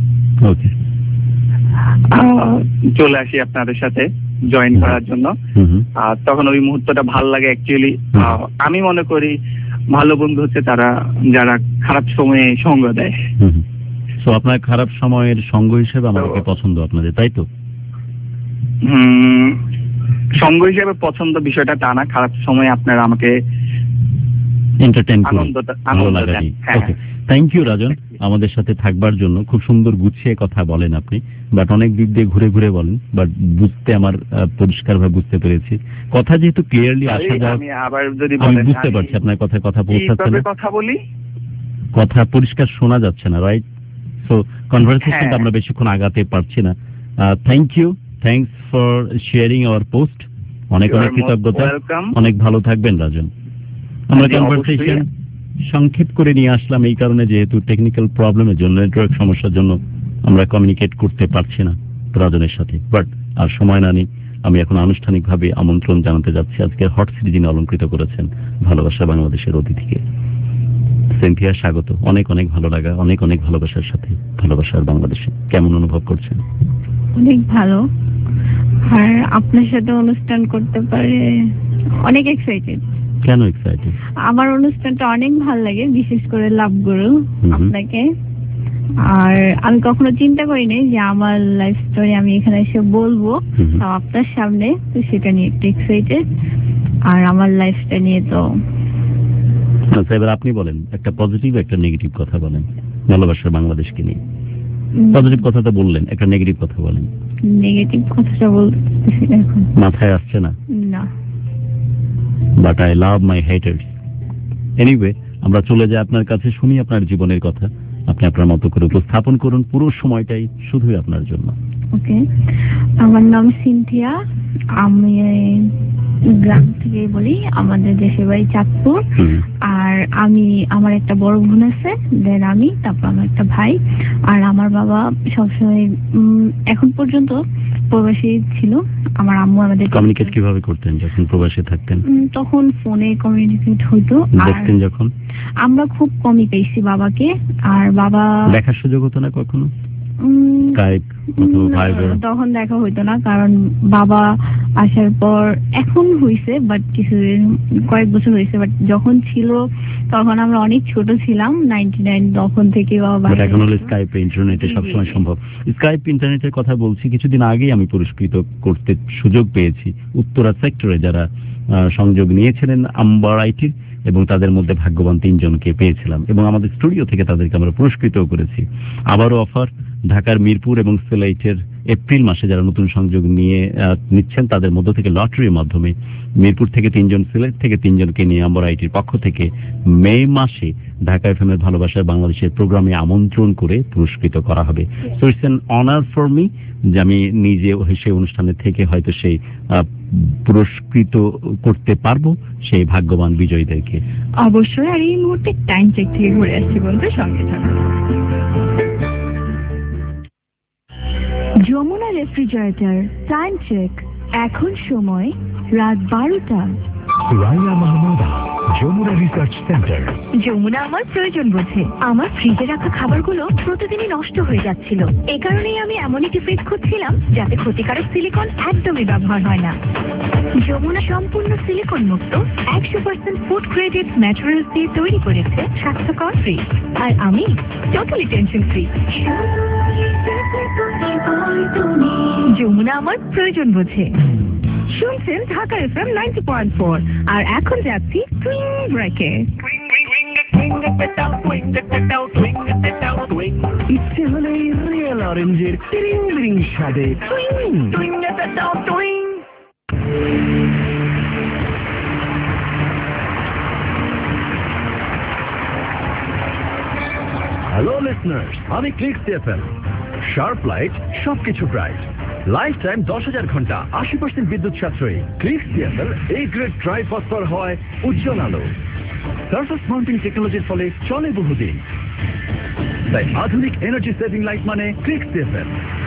চলে আসি আপনাদের সাথে জয়েন করার জন্য। আর তখন ওই মুহূর্তটা ভাল লাগে অ্যাকচুয়ালি। আমি মনে করি ভালো বন্ধু হচ্ছে তারা যারা খারাপ সময়ে সঙ্গ দেয়। সো আপনার খারাপ সময়ের সঙ্গ হিসেবে আমাকে পছন্দ আপনাদের, তাই তো? হুম, সঙ্গ হিসেবে পছন্দ বিষয়টা তা না, খারাপ সময়ে আপনারা আমাকে এন্টারটেইন করুন, ভালো লাগা দিই। ওকে, থ্যাংক ইউ রাজন আমাদের সাথে থাকবার জন্য। খুব সুন্দর গুছিয়ে কথা বলেন আপনি, বাট অনেক দিক দিয়ে ঘুরে ঘুরে বলেন, বাট বুঝতে আমার পরিষ্কারভাবে বুঝতে পেরেছি। কথা যেহেতু ক্লিয়ারলি আসা যায়, আমি বুঝতে পারছি আপনার কথায় কথা পৌঁছাচ্ছে না, কথা বলি কথা পরিষ্কার শোনা যাচ্ছে না, রাইট? সো কনভারসেশনটা আমরা বেশিক্ষণ আগাতে পারছি না। Thank you, thanks for sharing our post. অনেক অনেক কৃতজ্ঞতা, অনেক ভালো থাকবেন রাজন। আমরা কনভারসেশন সংক্ষেপ করে নিয়ে আসলাম এই কারণে, যেহেতু টেকনিক্যাল প্রবলেমের জন্য, নেটওয়ার্ক সমস্যার জন্য আমরা কমিউনিকেট করতে পারছি না রাজনের সাথে। বাট আর সময় না নেই, আমি এখন আনুষ্ঠানিকভাবে আমন্ত্রণ জানাতে যাচ্ছি আজকে হট সিটি যিনি অলঙ্কৃত করেছেন ভালোবাসা বাংলাদেশের অতিথিকে। সেন্থিয়া, স্বাগত। অনেক অনেক ভালো লাগা, অনেক অনেক ভালোবাসার সাথে ভালোবাসার বাংলাদেশে কেমন অনুভব করছেন? অনেক ভালো। আর আপনার সাথে অনুষ্ঠান করতে পারে অনেক এক্সাইটেড। কেন এক্সাইটেড? আমার অনুষ্ঠানটা অনেক ভালো লাগে, বিশেষ করে লাভ গুরু আপনাকে। আর আমি কখনো চিন্তা করিনি যে আমার লাইফ স্টোরি আমি এখানে এসে বলবো আপনার সামনে, তো সেটা নিয়ে একটু এক্সাইটেড। আর আমার লাইফটা নিয়ে তো আচ্ছা, এবার আপনি বলেন একটা পজিটিভ একটা নেগেটিভ কথা বলেন ভালোবাসার বাংলাদেশকে নিয়ে। পজিটিভ কথাটা বললেন, একটা নেগেটিভ কথা বলেন। নেগেটিভ কথাটা বলতেছি এখন মাথায় আসছে না না। But I love my haters. Anyway, আমরা চলে যাই আপনার কাছে, শুনি আপনার জীবনের কথা। আপনি আপনার মতো করে উপস্থাপন করুন, পুরো সময়টাই শুধুই আপনার জন্য। ওকে, আমার নাম সিনথিয়া, আমি গ্রাম থেকে বলি, আমাদের দেশের বাড়ি চাঁদপুর। আর আমি, আমার একটা বড় বোন আছে, দেন আমি, তারপর আমার একটা ভাই। আর আমার বাবা সবসময় এখন পর্যন্ত প্রবাসী ছিল। আমার আম্মু আমাদের কমিউনিকেট কিভাবে করতেন যখন প্রবাসী থাকতেন? তখন ফোনে কমিউনিকেট হইতো। দেখতেন যখন? আমরা খুব কমই পেয়েছি বাবাকে। আর বাবা দেখার সুযোগ হতো না কখনো? স্কাইপ অথবা ভাইবার? তখন দেখা হইতো না, কারণ বাবা আসার পর এখন হইছে, বাট কিছু কয়েক বছর হয়েছে। বাট যখন ছিল তখন আমরা অনেক ছোট ছিলাম, নাইনটি নাইন, তখন থেকে বাবা। এখন হলো স্কাইপে, ইন্টারনেটে সবসময় সম্ভব। স্কাইপ ইন্টারনেটের কথা বলছি, কিছুদিন আগেই আমি পুরস্কৃত করতে সুযোগ পেয়েছি উত্তরা সেক্টরে যারা সংযোগ নিয়েছিলেন আম্বার আইটির, এবং তাদের মধ্যে ভাগ্যবান তিনজনকে পেয়েছিলাম এবং আমাদের স্টুডিও থেকে তাদেরকে আমরা পুরস্কৃতও করেছি। আবারও অফার, ঢাকার মিরপুর এবং সিলেটের এপ্রিল মাসে যারা নতুন সংযোগ নিয়ে নিচ্ছেন তাদের মধ্য থেকে লটারির মাধ্যমে মিরপুর থেকে তিনজন, সিলেট থেকে তিনজনকে নিয়ে আম্বার আইটির পক্ষ থেকে মে মাসে ঢাকা এফএম এর ভালোবাসার বাংলাদেশের প্রোগ্রামে আমন্ত্রণ করে পুরস্কৃত করা হবে। So it's an honour for me যে আমি নিজে সেই অনুষ্ঠানে থেকে হয়তো সেই পুরস্কৃত করতে পারবো সেই ভাগ্যবান বিজয়ীদেরকে। অবশ্যই। আর এই মুহূর্তে টাইম চেক থেকে ঘুরে আসছি, বন্ধু সঙ্গে থাকুন। যমুনা রেফ্রিজারেটর টাইম চেক, এখন সময় রাত বারোটা। Raiya Mahmuda, Jamuna research centre. যমুনা আমার প্রয়োজন বোঝে। আমার ফ্রিজে রাখা খাবারগুলো প্রতিদিনই নষ্ট হয়ে যাচ্ছিল। এ কারণেই আমি এমন একটি ফ্রিজ খুঁজছিলাম যাতে ক্ষতিকারক সিলিকন একদমই ব্যবহার হয় না। যমুনা সম্পূর্ণ সিলিকন মুক্ত একশো পার্সেন্ট ফুড গ্রেডেড ম্যাটেরিয়ালস দিয়ে তৈরি করেছে স্বাস্থ্যকর ফ্রিজ। আর আমি টোটালি টেনশন ফ্রি। যমুনা আমার প্রয়োজন বোঝে। শুনছেন Dhaka FM ninety point four. আর এখন যাচ্ছি টুইং ব্রেকে। ইচ্ছে হলে রিয়েল অরেঞ্জের টিরিং বিরিং স্বাদে হ্যালো লিসনার্স, আমি ক্লিকস এফএম। শার্প লাইট, সবকিছু ব্রাইট, লাইফ টাইম দশ হাজার ঘন্টা, আশি পার্সেন্ট বিদ্যুৎ সাশ্রয়ী। ক্লিকস ডিএসএল এই গ্রেড ট্রাই ফসফর হয় উজ্জ্বল আলো, সারফেস মাউন্টিং টেকনোলজির ফলে চলে বহুদিন। তাই আধুনিক এনার্জি সেভিং লাইট মানে Clicks DSL.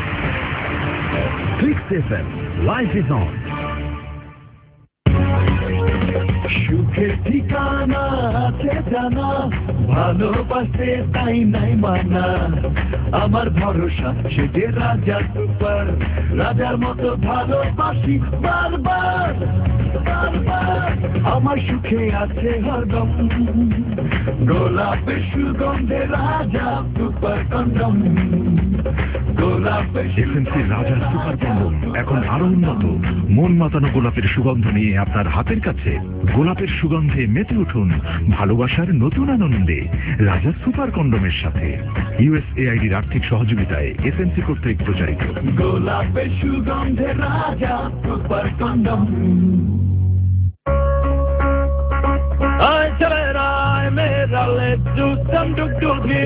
Clicks DSL, life is on. সুখের ঠিকানা আছে জানা, ভালোবাসে তাই নাই মানা। আমার ভরসা সে যে রাজা সুপার, রাজার মতো ভালোবাসি বারবার বারবার। আমার সুখে আছে হরদম, গোলাপের সুগন্ধে রাজা সুপার কন্ডম। গোলাপের এসএমসির রাজা সুপার কন্ডম এখন আরো উন্নত। মন মাতানো গোলাপের সুগন্ধ নিয়ে আপনার হাতের কাছে। গোলাপের সুগন্ধে মেতে উঠুন ভালোবাসার নতুন আনন্দে রাজা সুপার কন্ডমের সাথে। ইউএসএআইডির আর্থিক সহযোগিতায় এসএমসি কর্তৃক প্রচারিত। গোলাপের সুগন্ধে Raja super condom. I tell it, I made a let's do some doo-doo-doo.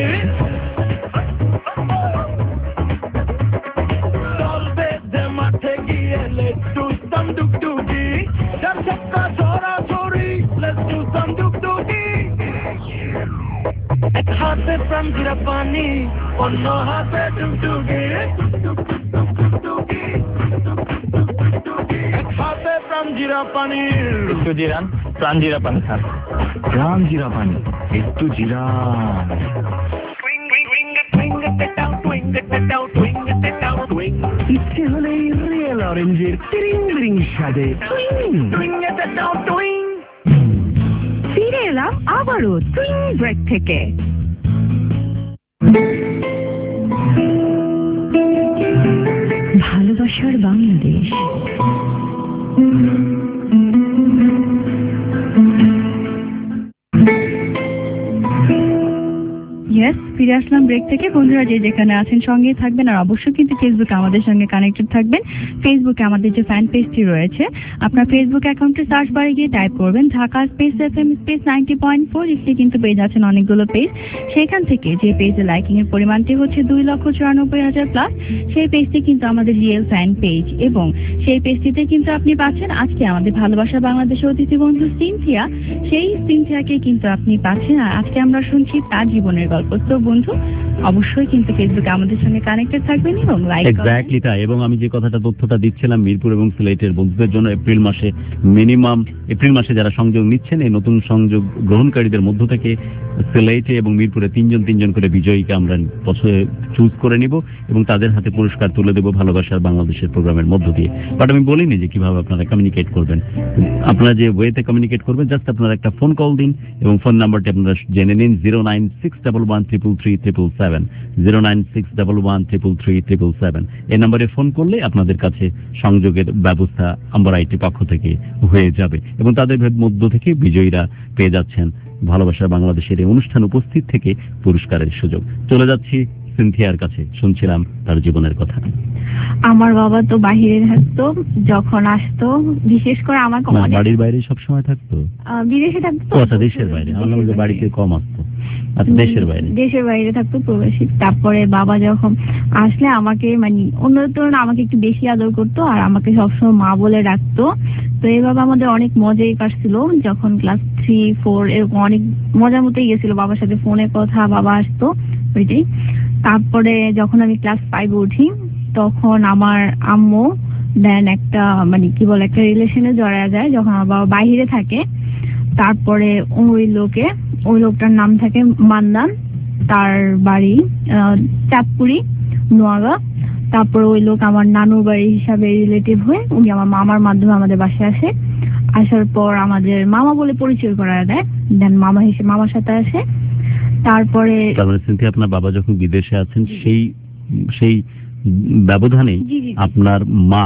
Solve them a teggie, let's do some doo-doo-doo. Jab chapka chora chori, let's do some doo-doo-doo. Ek haath from jira pani, onno haath doo-doo-doo. Ek haath from jira pani. একটু জিরান, প্রাণ জিরা পানি খান। প্রাণ জিরা পানি, একটু জিরান। ইচ্ছে হলে রিয়েল অরেঞ্জের টিরিং বিরিং স্বাদে ফিরে এলাম আবারও টুইং ব্রেক থেকে। ভালোবাসার বাংলাদেশ। ইয়েস, ফিরে আসলাম ব্রেক থেকে। বন্ধুরা যে যেখানে আছেন সঙ্গে থাকবেন, আর অবশ্যই কিন্তু ফেসবুকে আমাদের সঙ্গে কানেক্টেড থাকবেন। ফেসবুকে আমাদের যে ফ্যান পেজটি রয়েছে, আপনার ফেসবুক অ্যাকাউন্টে সার্চ বারে গিয়ে টাইপ করবেন Dhaka space F M space ninety point four. লিখলে কিন্তু পেজ আছেন অনেকগুলো পেজ। সেখান থেকে যে পেজে লাইকিং এর পরিমাণটি হচ্ছে দুই লক্ষ চুরানব্বই হাজার প্লাস, সেই পেজটি কিন্তু আমাদের রিয়েল ফ্যান পেজ, এবং সেই পেজটিতে কিন্তু আপনি পাচ্ছেন আজকে আমাদের ভালোবাসা বাংলাদেশের অতিথি বন্ধু সিনথিয়া। সেই সিনথিয়াকে কিন্তু আপনি পাচ্ছেন, আর আজকে আমরা শুনছি তার জীবনের গল্প। তো বন্ধু অবশ্যই কিন্তু ফেসবুকে আমাদের সঙ্গে কানেক্টেড থাকবেন এবং লাইক করবেন। এক্স্যাক্টলি তাই। এবং আমি যে কথাটা তথ্যটা দিচ্ছিলাম মিরপুর এবং সিলেটের বন্ধুদের জন্য, এপ্রিল মাসে মিনিমাম এপ্রিল মাসে যারা সংযোগ নিচ্ছেন, এই নতুন সংযোগ গ্রহণকারীদের মধ্য থেকে সিলেটে এবং মিরপুরে তিনজন তিনজন করে বিজয়ীকে আমরা চুজ করে নিব এবং তাদের হাতে পুরস্কার তুলে দেব ভালোবাসার বাংলাদেশের প্রোগ্রামের মধ্য দিয়ে। বাট আমি বলিনি যে কিভাবে আপনারা কমিউনিকেট করবেন। আপনারা যে ওয়েতে কমিউনিকেট করবেন, জাস্ট আপনারা একটা ফোন কল দিন এবং ফোন নাম্বারটি আপনারা জেনে নিন zero nine six double one triple three triple seven zero nine six double one triple three triple seven. এই নাম্বারে ফোন করলে আপনাদের কাছে সংযোগের ব্যবস্থা আমরা আইটি পক্ষ থেকে হয়ে যাবে এবং তাদের মধ্য থেকে বিজয়ীরা পেয়ে যাচ্ছেন ভালোবাসার বাংলাদেশের এই অনুষ্ঠান উপস্থিত থেকে পুরস্কারের সুযোগ। চলে যাচ্ছি সিনথিয়ার কাছে, শুনছিলাম তার জীবনের কথা। আমার বাবা তো বাহিরে থাকতো, যখন আসতো বিশেষ করে আমার বাড়ির বাইরে সবসময় থাকতো, বিদেশে থাকতো। আচ্ছা, দেশের বাইরে। আমার বাড়িতে কম আসতো। আচ্ছা, দেশের বাইরে দেশের বাইরে থাকতো প্রবাসী। তারপরে বাবা যখন আসলে আমাকে মানে অন্য তুলনায় আমাকে একটু বেশি আদর করতো, আর আমাকে সবসময় মা বলে ডাকতো। তো এইভাবে আমাদের অনেক মজাই কাটছিল। যখন ক্লাস থ্রি ফোর এরকম অনেক মজার মতোই গেছিল, বাবার সাথে ফোনে কথা, বাবা আসতো ওইটাই। তারপরে যখন আমি ক্লাস ফাইভে উঠি, তখন আমার আম্মু দেন একটা মানে কি বলে একটা রিলেশনে জড়ায় যায়, যখন আমার বাবা বাইরে থাকে। তারপরে ওই লোকে ওই লোকটার নাম থাকে মান্নান, তার বাড়ি চাঁদপুরি নোয়াগা। তারপর ওই লোক আমার নানুর বাড়ি হিসাবে রিলেটিভ হয়ে উনি আমার মামার মাধ্যমে আমাদের বাসায় আসে। আসার পর আমাদের মামা বলে পরিচয় করা দেয়, দেন মামা হিসেবে মামার সাথে আসে। তারপরে আপনার বাবা যখন বিদেশে আছেন, সেই সেই ব্যবধানে আপনার মা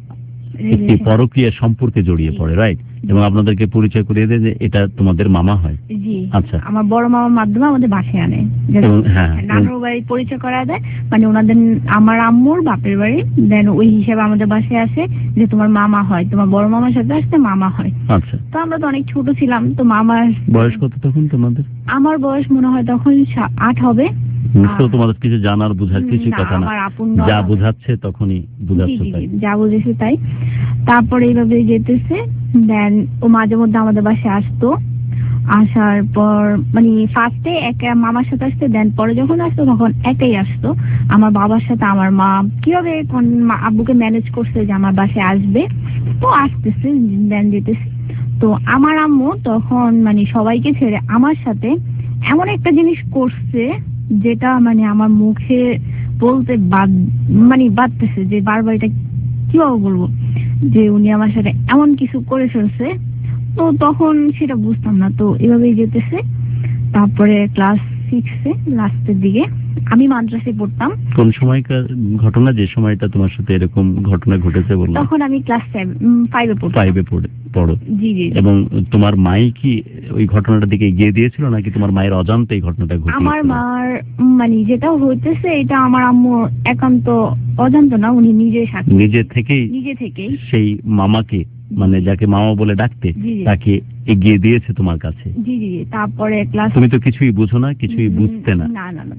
একটি পরকীয়া সম্পর্কে জড়িয়ে পড়ে, রাইট? এবং আপনাদেরকে পরিচয় করিয়ে দেয় যে এটা তোমাদের মামা হয়। জি, আচ্ছা। আমার বড় মামার মাধ্যমে আমাদের বাসায় আনে, হ্যাঁ, নানুর বাড়ি পরিচয় করা দেয়, মানে ওনাদের আমার আম্মুর বাপের বাড়ি। দেন ওই হিসাবে আমাদের বাসায় আসে যে তোমার মামা হয়, তোমার বড় মামার সাথে আসতে মামা হয়। আচ্ছা। তো আমরা তো অনেক ছোট ছিলাম, তো মামার বয়স কত তখন তোমাদের? আমার বয়স মনে হয় তখন আট হবে। তোমাদের কিছু জানার বুঝার কিছু কথা না, যা বুঝাচ্ছে তখনই বুঝাচ্ছে, যা বুঝেছে তাই। তারপরে এইভাবে যেতেছে। দেন ও মাঝে মধ্যে আমাদের বাসায় আসতো। আসার পর মানে ফার্স্টে একা মামার সাথে আসতো, দেন পরে যখন আসতো তখন একাই আসতো। আমার বাবার সাথে আমার মা কিভাবে আব্বুকে ম্যানেজ করছে যে আমার বাসায় আসবে, তো আসতেছে, দেন যেতেছে। তো আমার আম্মু তখন মানে সবাইকে ছেড়ে আমার সাথে এমন একটা জিনিস করছে যেটা মানে আমার মুখে বলতে বাদ মানে বাদতেছে, যে বারবার এটা কিভাবে বলবো, যে উনি আমার সাথে এমন কিছু করে ফেলছে। তো তখন সেটা বুঝতাম না, তো এভাবেই যেতেছে। তারপরে ক্লাস সিক্সে লাস্টের দিকে আমি মাদ্রাসায় পড়তাম। কোন সময়কার ঘটনা, যে সময়টা তোমার সাথে এরকম ঘটনা ঘটেছে বললাম? তখন আমি ক্লাস ফাইভে পড়তাম। ফাইভে পড়ো? জি জি। এবং তোমার মাই কি ওই ঘটনাটার দিকে এগিয়ে দিয়েছিল, নাকি তোমার মায়ের অজান্তে এই ঘটনাটা ঘটেছিল? আমার মার মানে যেটা হইতেছে এটা আমার আম্মু একান্ত অজান্ত না, উনি নিজে সাথে নিজে থেকেই নিজে থেকেই সেই মামাকে, মানে যাকে মামা বলে ডাকতে, তাকে এগিয়ে দিয়েছে তোমার কাছে। জি জি। তারপরে ক্লাস, তুমি তো কিছুই বুঝো না, কিছুই বুঝতে না। না না না।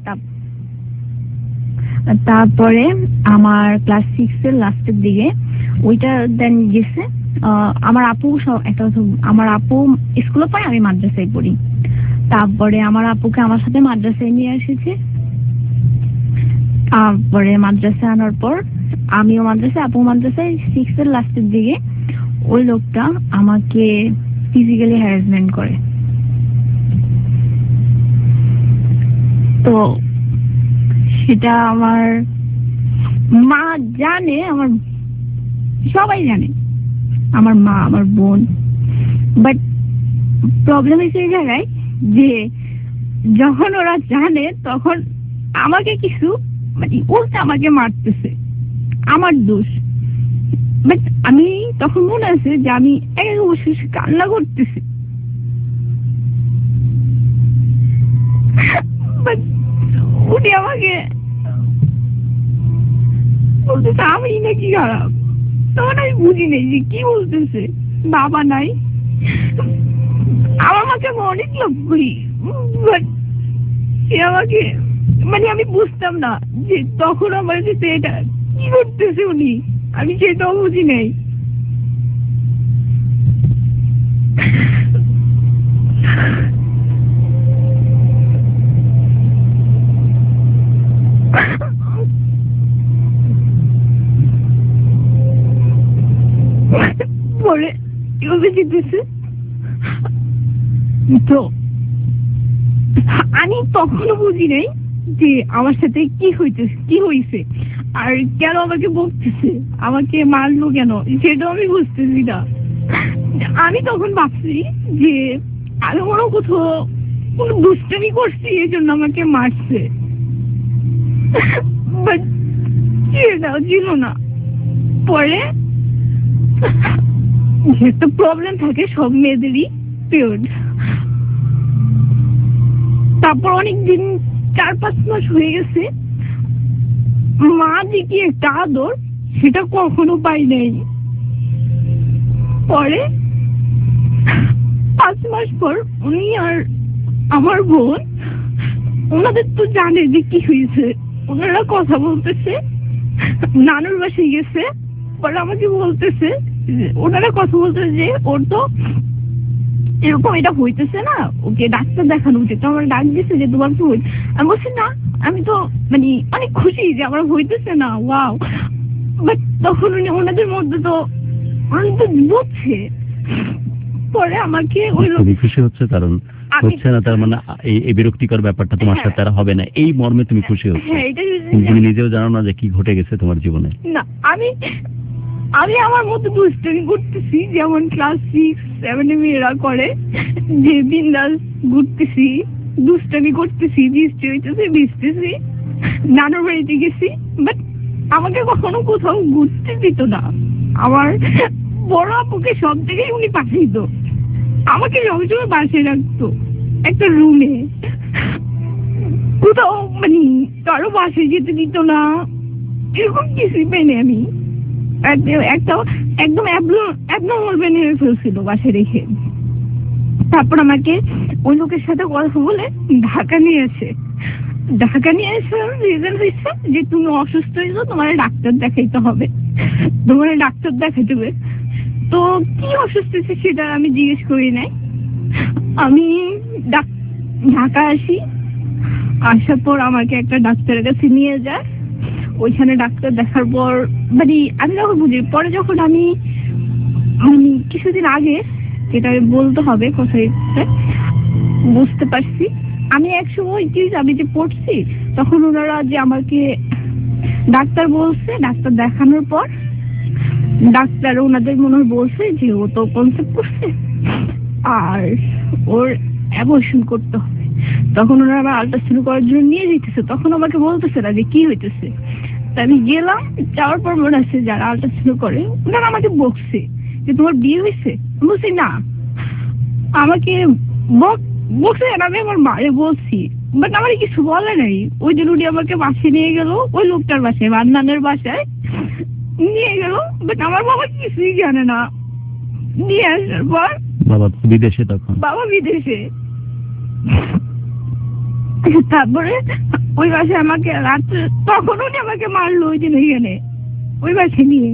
তারপরে আমার ক্লাস সিক্স এর লাস্টের দিকে ওইটা দেন গেছে। আমার আপু একটা আমার আপু স্কুলে পড়ে, আমি মাদ্রাসায় পড়ি। তারপরে আমার আপুকে আমার সাথে মাদ্রাসায় নিয়ে এসেছে। তারপরে মাদ্রাসায় আনার পর আমিও মাদ্রাসায়, আপু মাদ্রাসায়। সিক্স এর লাস্টের দিকে ওই লোকটা আমাকে ফিজিক্যালি হ্যারাসমেন্ট করে। তো সেটা আমার মা জানে, আমার সবাই জানে, আমার মা, আমার বোন। বাট প্রবলেম হচ্ছে এই জায়গায় যে যখন ওরা জানে তখন আমাকে কিছু মানে উল্টা আমাকে মারতেছে, আমার দোষ। বাট আমি তখন মনে আছে যে আমি এক বসে কান্না করতেছি, উনি আমাকে বলতেছে আমি নাকি খারাপ। তখন আমি বুঝি নেই যে কি বলতেছে। বাবা নাই, আমার মাকে আমি অনেক লাভ করি, বাট সে আমাকে মানে আমি বুঝতাম না যে তখন আমার কাছে এটা কি করতেছে উনি, আমি সেটাও বুঝি নাই। পরে এভাবে জিতেছে তো আমি তখনও বুঝি নাই যে আমার সাথে কি হইতেছে, কি হইছে, আর কেন আমাকে বকতেছে, আমাকে মারলো কেন, সেটাও আমি বুঝতেছি না। আমি তখন ভাবছি যে আমি কোনো কোথাও কোনো দুষ্টামি করছি, এই জন্য আমাকে মারছে। বাট সেটাও ছিল না। পরে একটা প্রবলেম থাকে সব মেয়েদেরই, পিরিয়ড। তারপর অনেকদিন, চার পাঁচ মাস হয়ে গেছে, মা যে কি একটা আদর সেটা কখনো পাই নাই। পরে পাঁচ মাস পর উনি আর আমার বোন, ওনাদের তো জানে যে কি হয়েছে, ওনারা কথা বলতেছে, নানুর বাসায় গেছে। পরে আমাকে বলতেছে, ওনারা কথা বলতেছে যে ওর তো এরকম এটা হইতেছে না, ওকে ডাক্তার দেখানো উচিত। তো আমার ডাক দিচ্ছে যে তোমার কি হইছে, আমি বলছি না, আমি তো মানে অনেক খুশি যে আমার হইতেছে না, ওয়াও। বাট তখন উনি ওনাদের মধ্যে তো অনেক তো বুঝছে। পরে আমাকে ওই লোক খুশি হচ্ছে কারণ হচ্ছে না, তার মানে এই বিরক্তিকর ব্যাপারটা তোমার সাথে আর হবে না, এই মর্মে তুমি খুশি হচ্ছ। হ্যাঁ, এটা তুমি নিজেও জানো না যে কি ঘটে গেছে তোমার জীবনে। না, আমি আমি আমার মতো দুষ্টামি করতেছি, যেমন ক্লাস সিক্স সেভেনে মেয়েরা করে, যে বিন্দাস ঘুরতেছি, দুষ্টামি করতেছি, বৃষ্টি হইতেছে, ভিজতেছি, নানুর বাড়িতে গেছি। বাট আমাকে কখনো কোথাও ঘুরতে দিত না। আমার বড় আপুকে সব জায়গায় উনি পাঠাইত, আমাকে সবসময় বাসায় রাখতো একটা রুমে, কোথাও মানে কারো বাসায় যেতে দিত না, এরকম কিছুই পেনে আমি। একটা একদম অ্যাবনর্মাল বেনিয়ে ফেলছিল বাসায় রেখে। তারপর আমাকে ওই লোকের সাথে কথা বলে ঢাকা নিয়ে আসে। ঢাকা নিয়ে আসার রিজন হচ্ছে যে তুমি অসুস্থ হয়েছো, তোমার ডাক্তার দেখাইতে হবে, তোমার ডাক্তার দেখাতে হবে। তো কি অসুস্থ হয়েছে সেটা আমি জিজ্ঞেস করি নাই। আমি ঢাকা আসি, আসার পর আমাকে একটা ডাক্তারের কাছে নিয়ে যায়। ওইখানে ডাক্তার দেখার পর মানে আমি যখন বুঝি, পরে যখন আমি মানে কিছুদিন আগে, যেটা বলতে হবে কোথায় বুঝতে পারছি, আমি একসময় কি আমি যে পড়ছি, তখন ওনারা যে আমাকে ডাক্তার বলছে, ডাক্তার দেখানোর পর ডাক্তার ওনাদের মনে হয় বলছে যে ও তো কনসেপ্ট করছে আর ওর অ্যাবর্শন করতে হবে। তখন ওনারা আবার আল্ট্রাসাউন্ড করার জন্য নিয়ে যেতেছে। তখন আমাকে বলতেছে না যে কি হইতেছে। আমি গেলাম, যাওয়ার পর মনে আছে যারা আল্ট্রাসাউন্ড করে ওনারা আমাকে বকছে যে তোমার বিয়ে হয়েছে। বলছি না, আমাকে বকছে, আমি আমার মারে বলছি, বাট আমার কিছু বলে নাই। ওই দিন উনি আমাকে বাসায় নিয়ে গেল, ওই লোকটার বাসায়, বান্নানের বাসায় নিয়ে গেল। বাট আমার বাবা কিছুই জানে না। নিয়ে আসার পর বাবা বিদেশে, তখন বাবা বিদেশে। তারপরে ওই বাসায় আমাকে রাত্রে, তখন উনি আমাকে মারলো ওই দিন ওইখানে ওই বাসায় নিয়ে।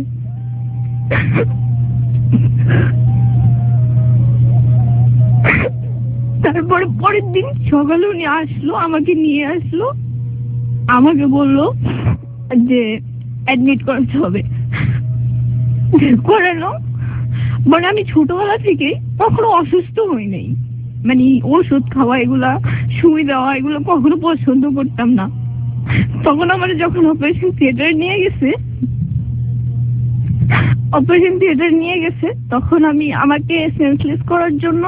তারপরে পরের দিন সকালে উনি আসলো, আমাকে নিয়ে আসলো, আমাকে বললো যে অ্যাডমিট করতে হবে। করানো মানে আমি ছোটবেলা থেকে কখনো অসুস্থ হই নাই, মানে ওষুধ খাওয়া এগুলা, সুই দেওয়া এগুলো কখনো পছন্দ করতাম না। তখন আমার যখন অপারেশন থিয়েটারে নিয়ে গেছে অপারেশন থিয়েটার নিয়ে গেছে, তখন আমি আমাকে সেন্সলেস করার জন্য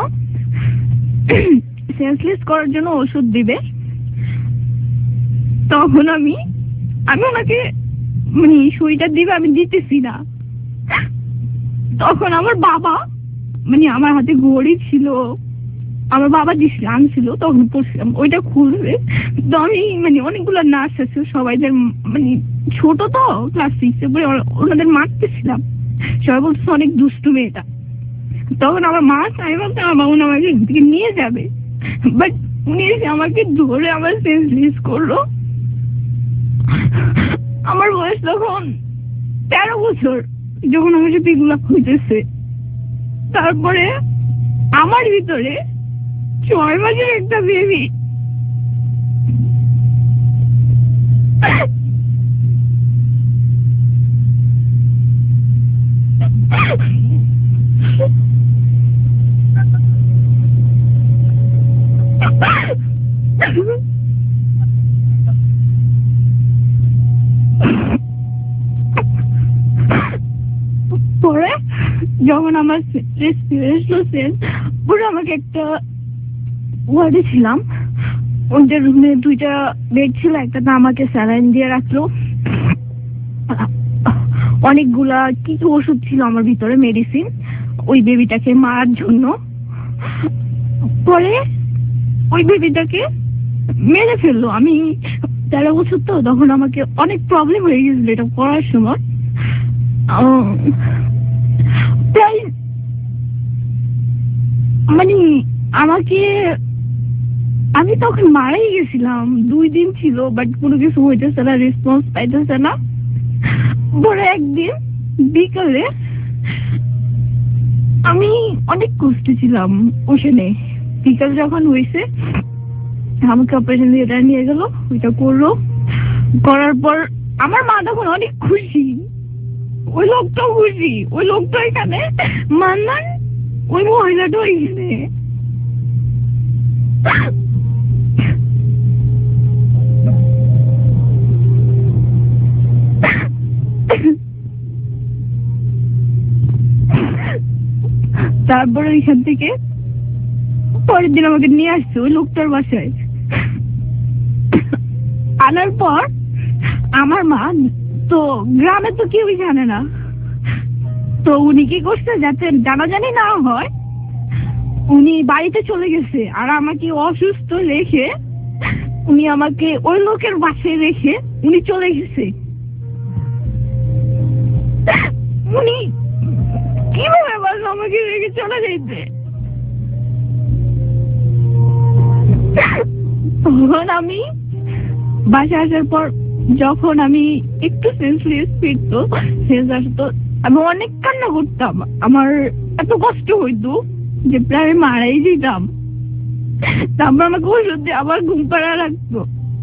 সেন্সলেস করার জন্য ওষুধ দিবে। তখন আমি আমি ওনাকে মানে সুইটা দিবে, আমি দিতেছি না। তখন আমার বাবা মানে আমার হাতে ঘড়ি ছিল, আমার বাবা দিছিল আনছিল, তখন পড়ছিলাম, ওইটা খুলবে। তো আমি মানে অনেকগুলো নার্স আছে, সবাইদের মানে ছোট তো ক্লাস সিক্সে পড়ে, ওনাদের মারতেছিলাম, সবাই বলছে অনেক দুষ্টু মেয়েটা। তখন আমার মা আমি বলতে আমার উনি আমাকে এদিকে নিয়ে যাবে, বাট উনি এসে আমাকে ধরে আমার সেন্সলেস করলো। আমার বয়স তখন তেরো বছর, যখন আমার সাথে এগুলা হইতেছে। তারপরে আমার ভিতরে ছয় মাসের একটা বেবি। পরে যখন আমার রেসপিরেশন পুরো আমাকে একটা ওয়ার্ডে ছিলাম, ওদের রুমে দুইটা বেড ছিল, একটাতে আমাকে স্যালাইন দিয়ে রাখলো, অনেকগুলা কিছু ওষুধ ছিল আমার ভিতরে, মেডিসিন, ওই বেবিটাকে মারার জন্য। পরে ওই বেবিটাকে মেরে ফেললো। আমি তেরো বছর তো, তখন আমাকে অনেক প্রবলেম হয়ে গেছিল এটা করার সময়। প্রায় মানে আমাকে আমি তখন মারাই গেছিলাম, দুই দিন ছিল, বাট কোনো কিছু হইতেছে না, রেসপন্স পাইতেছে না। পরে একদিন বিকালে আমি অনেক কষ্টে ছিলাম ওখানে। বিকাল যখন হয়েছে আমাকে অপারেশন থিয়েটার নিয়ে গেল, ওইটা করলো। করার পর আমার মা তখন অনেক খুশি, ওই লোকটাও খুশি, ওই লোকটা এখানে, মান্নান ওই মহিলাটাও এখানে। তারপরে ওইখান থেকে পরের দিন আমাকে নিয়ে আসছে ওই লোকটার বাসায়। আনার পর আমার মা তো গ্রামে তো কেউই জানে না, তো উনি কি করছে যাতে জানাজানি না হয়, উনি বাড়িতে চলে গেছে। আর আমাকে অসুস্থ রেখে উনি আমাকে ওই লোকের বাসায় রেখে উনি চলে গেছে। উনি কিভাবে বললো আমাকে রেখে চলে যেতে? তখন আমি বাসায় আসার পর যখন আমি একটু সেন্সলেস ফিরতো, সেন্স আসতো, আমি অনেক কান্না করতাম, আমার এত কষ্ট হইতো যে প্রায় আমি মারাই যেতাম। তারপর আমাকে ওষুধ দিয়ে আবার ঘুম পাড়া রাখতো।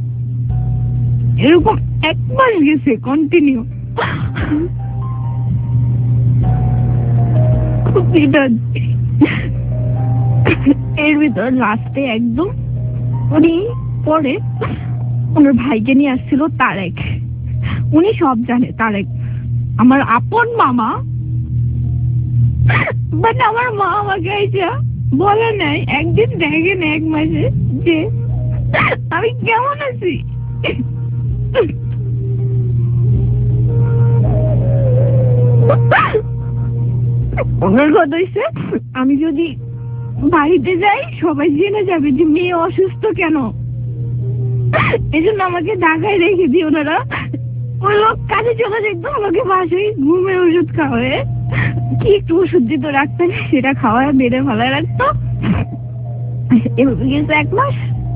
এরকম এক মাস গেছে কন্টিনিউ। এর ভিতর লাস্টে একদম উনি পরে ওনার ভাইকে নিয়ে আসছিল, তারেক। উনি সব জানে, তারেক আমার আপন মামা। বাট আমার মা আমাকে আইসা বলে নাই, একদিন দেখেন এক মাসে যে আমি কেমন আছি। ওনার কথা হইছে আমি যদি বাড়িতে যাই সবাই জেনে যাবে যে মেয়ে অসুস্থ কেন, এই জন্য আমাকে ঢাকায় রেখে দিই ওনারা। ওই লোক কাজে চলে যেত, আমাকে বাসায় ঘুমের ওষুধ খাওয়ায়, কি একটু ওষুধ দিত রাখতেন, সেটা খাওয়ায় বেড়ে ভালো রাখতো। এভাবে গেছে এক মাস।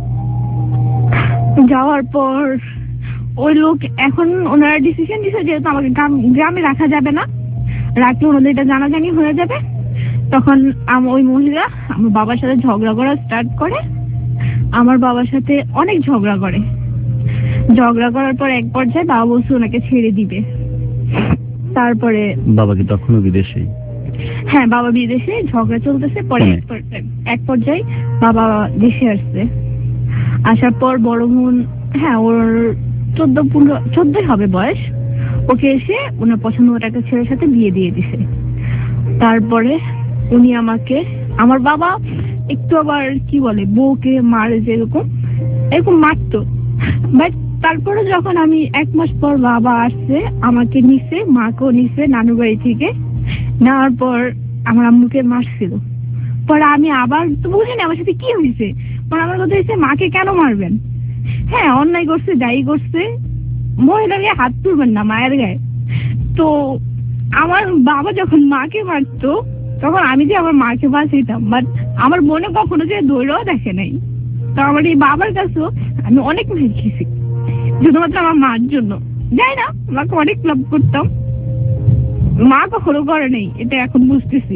যাওয়ার পর ওই লোক এখন ওনারা ডিসিশন দিছে যেহেতু আমাকে গ্রামে রাখা যাবে না, রাখলে ওনাদের এটা জানাজানি হয়ে যাবে। তখন ওই মহিলা আমার বাবার সাথে ঝগড়া করা স্টার্ট করে, আমার বাবার সাথে অনেক ঝগড়া করে। ঝগড়া করার পর এক পর্যায়ে বাবা বলছে ওনাকে ছেড়ে দিবে। তারপরে বাবা কি তখনও বিদেশে? হ্যাঁ, বাবা বিদেশে, ঝগড়া চলতেছে। পরে এক পর্যায়ে বাবা দেশে আসছে। আসার পর বড় বোন, হ্যাঁ ওর চোদ্দ পনেরো চোদ্দই হবে বয়স, ওকে এসে ওনার পছন্দ মতো একটা ছেলের সাথে বিয়ে দিয়ে দিছে। তারপরে উনি আমাকে, আমার বাবা একটু আবার কি বলে বউকে মারে যেরকম এরকম মারতো, বাট তারপরে যখন আমি এক মাস পর বাবা আসছে আমাকে নিছে, মাকেও নিছে নানু বাড়ি থেকে, নেওয়ার পর আমার আম্মুকে মারছিল। পরে আমি আবার তো বুঝিনি আমার সাথে কি হয়েছে, পরে আমার কথা হয়েছে মাকে কেন মারবেন, হ্যাঁ অন্যায় করছে যাই করছে মহিলার গায়ে হাত তুলবেন না মায়ের গায়ে। তো আমার বাবা যখন মাকে মারতো তখন আমি যে আমার মাকে বাঁচাইতাম, বাট আমার মনে কখনো যে ধৈর্যও দেখে নাই। তো আমার এই বাবার কাছেও আমি অনেক মেয়ে খেয়েছি শুধুমাত্র আমার মার জন্য, যাই না মাকে অনেক লাভ করতাম, মা কখনো করে নেই এটা এখন বুঝতেছি।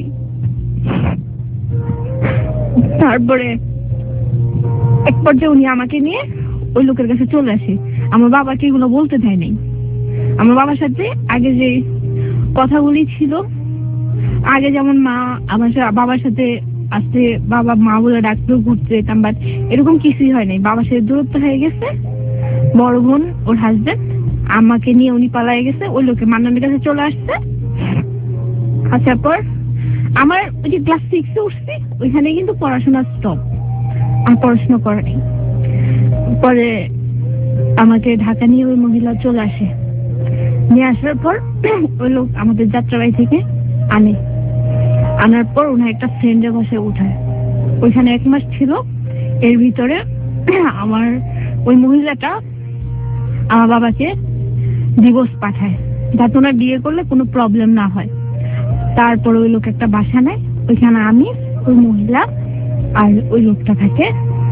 তারপরে এক পর্যায়ে উনি আমাকে নিয়ে ওই লোকের কাছে চলে আসে, আমার বাবাকে এগুলো বলতে দেয় নাই। আমার বাবার সাথে আগে যে কথাগুলি ছিল, আগে যেমন মা আমার বাবার সাথে আসতে বাবা মা বলে ডাকতেও ঘুরতে যেতাম, বাট এরকম কিছুই হয় নাই। বাবার সাথে দূরত্ব হয়ে গেছে, বড় বোন ওর হাজবেন্ড আমাকে নিয়ে উনি পালায়ে গেছে, ওই লোকে মান্নানের কাছে চলে আসছে। আসার পর আমার ওই যে ক্লাস সিক্সে উঠছি ওইখানে কিন্তু পড়াশোনা স্টপ, আর পড়াশোনা করে নাই। পরে আমাকে ঢাকা নিয়ে ওই মহিলা চলে আসে, নিয়ে আসার পর ওই লোক আমাদের যাত্রাবাড়ি থেকে আনে, আনার পর ওনার একটা ফ্রেন্ডের বাসায় উঠায়, ওইখানে এক মাস ছিল। এর ভিতরে আমার ওই মহিলাটা আমার বাবাকে ডিভোর্স পাঠায় যাতে ওনার বিয়ে করলে কোনো প্রবলেম না হয়। তারপর ওই লোক একটা বাসা নেয়, ওইখানে আমি ওই মহিলা আর ওই লোকটা থাকে।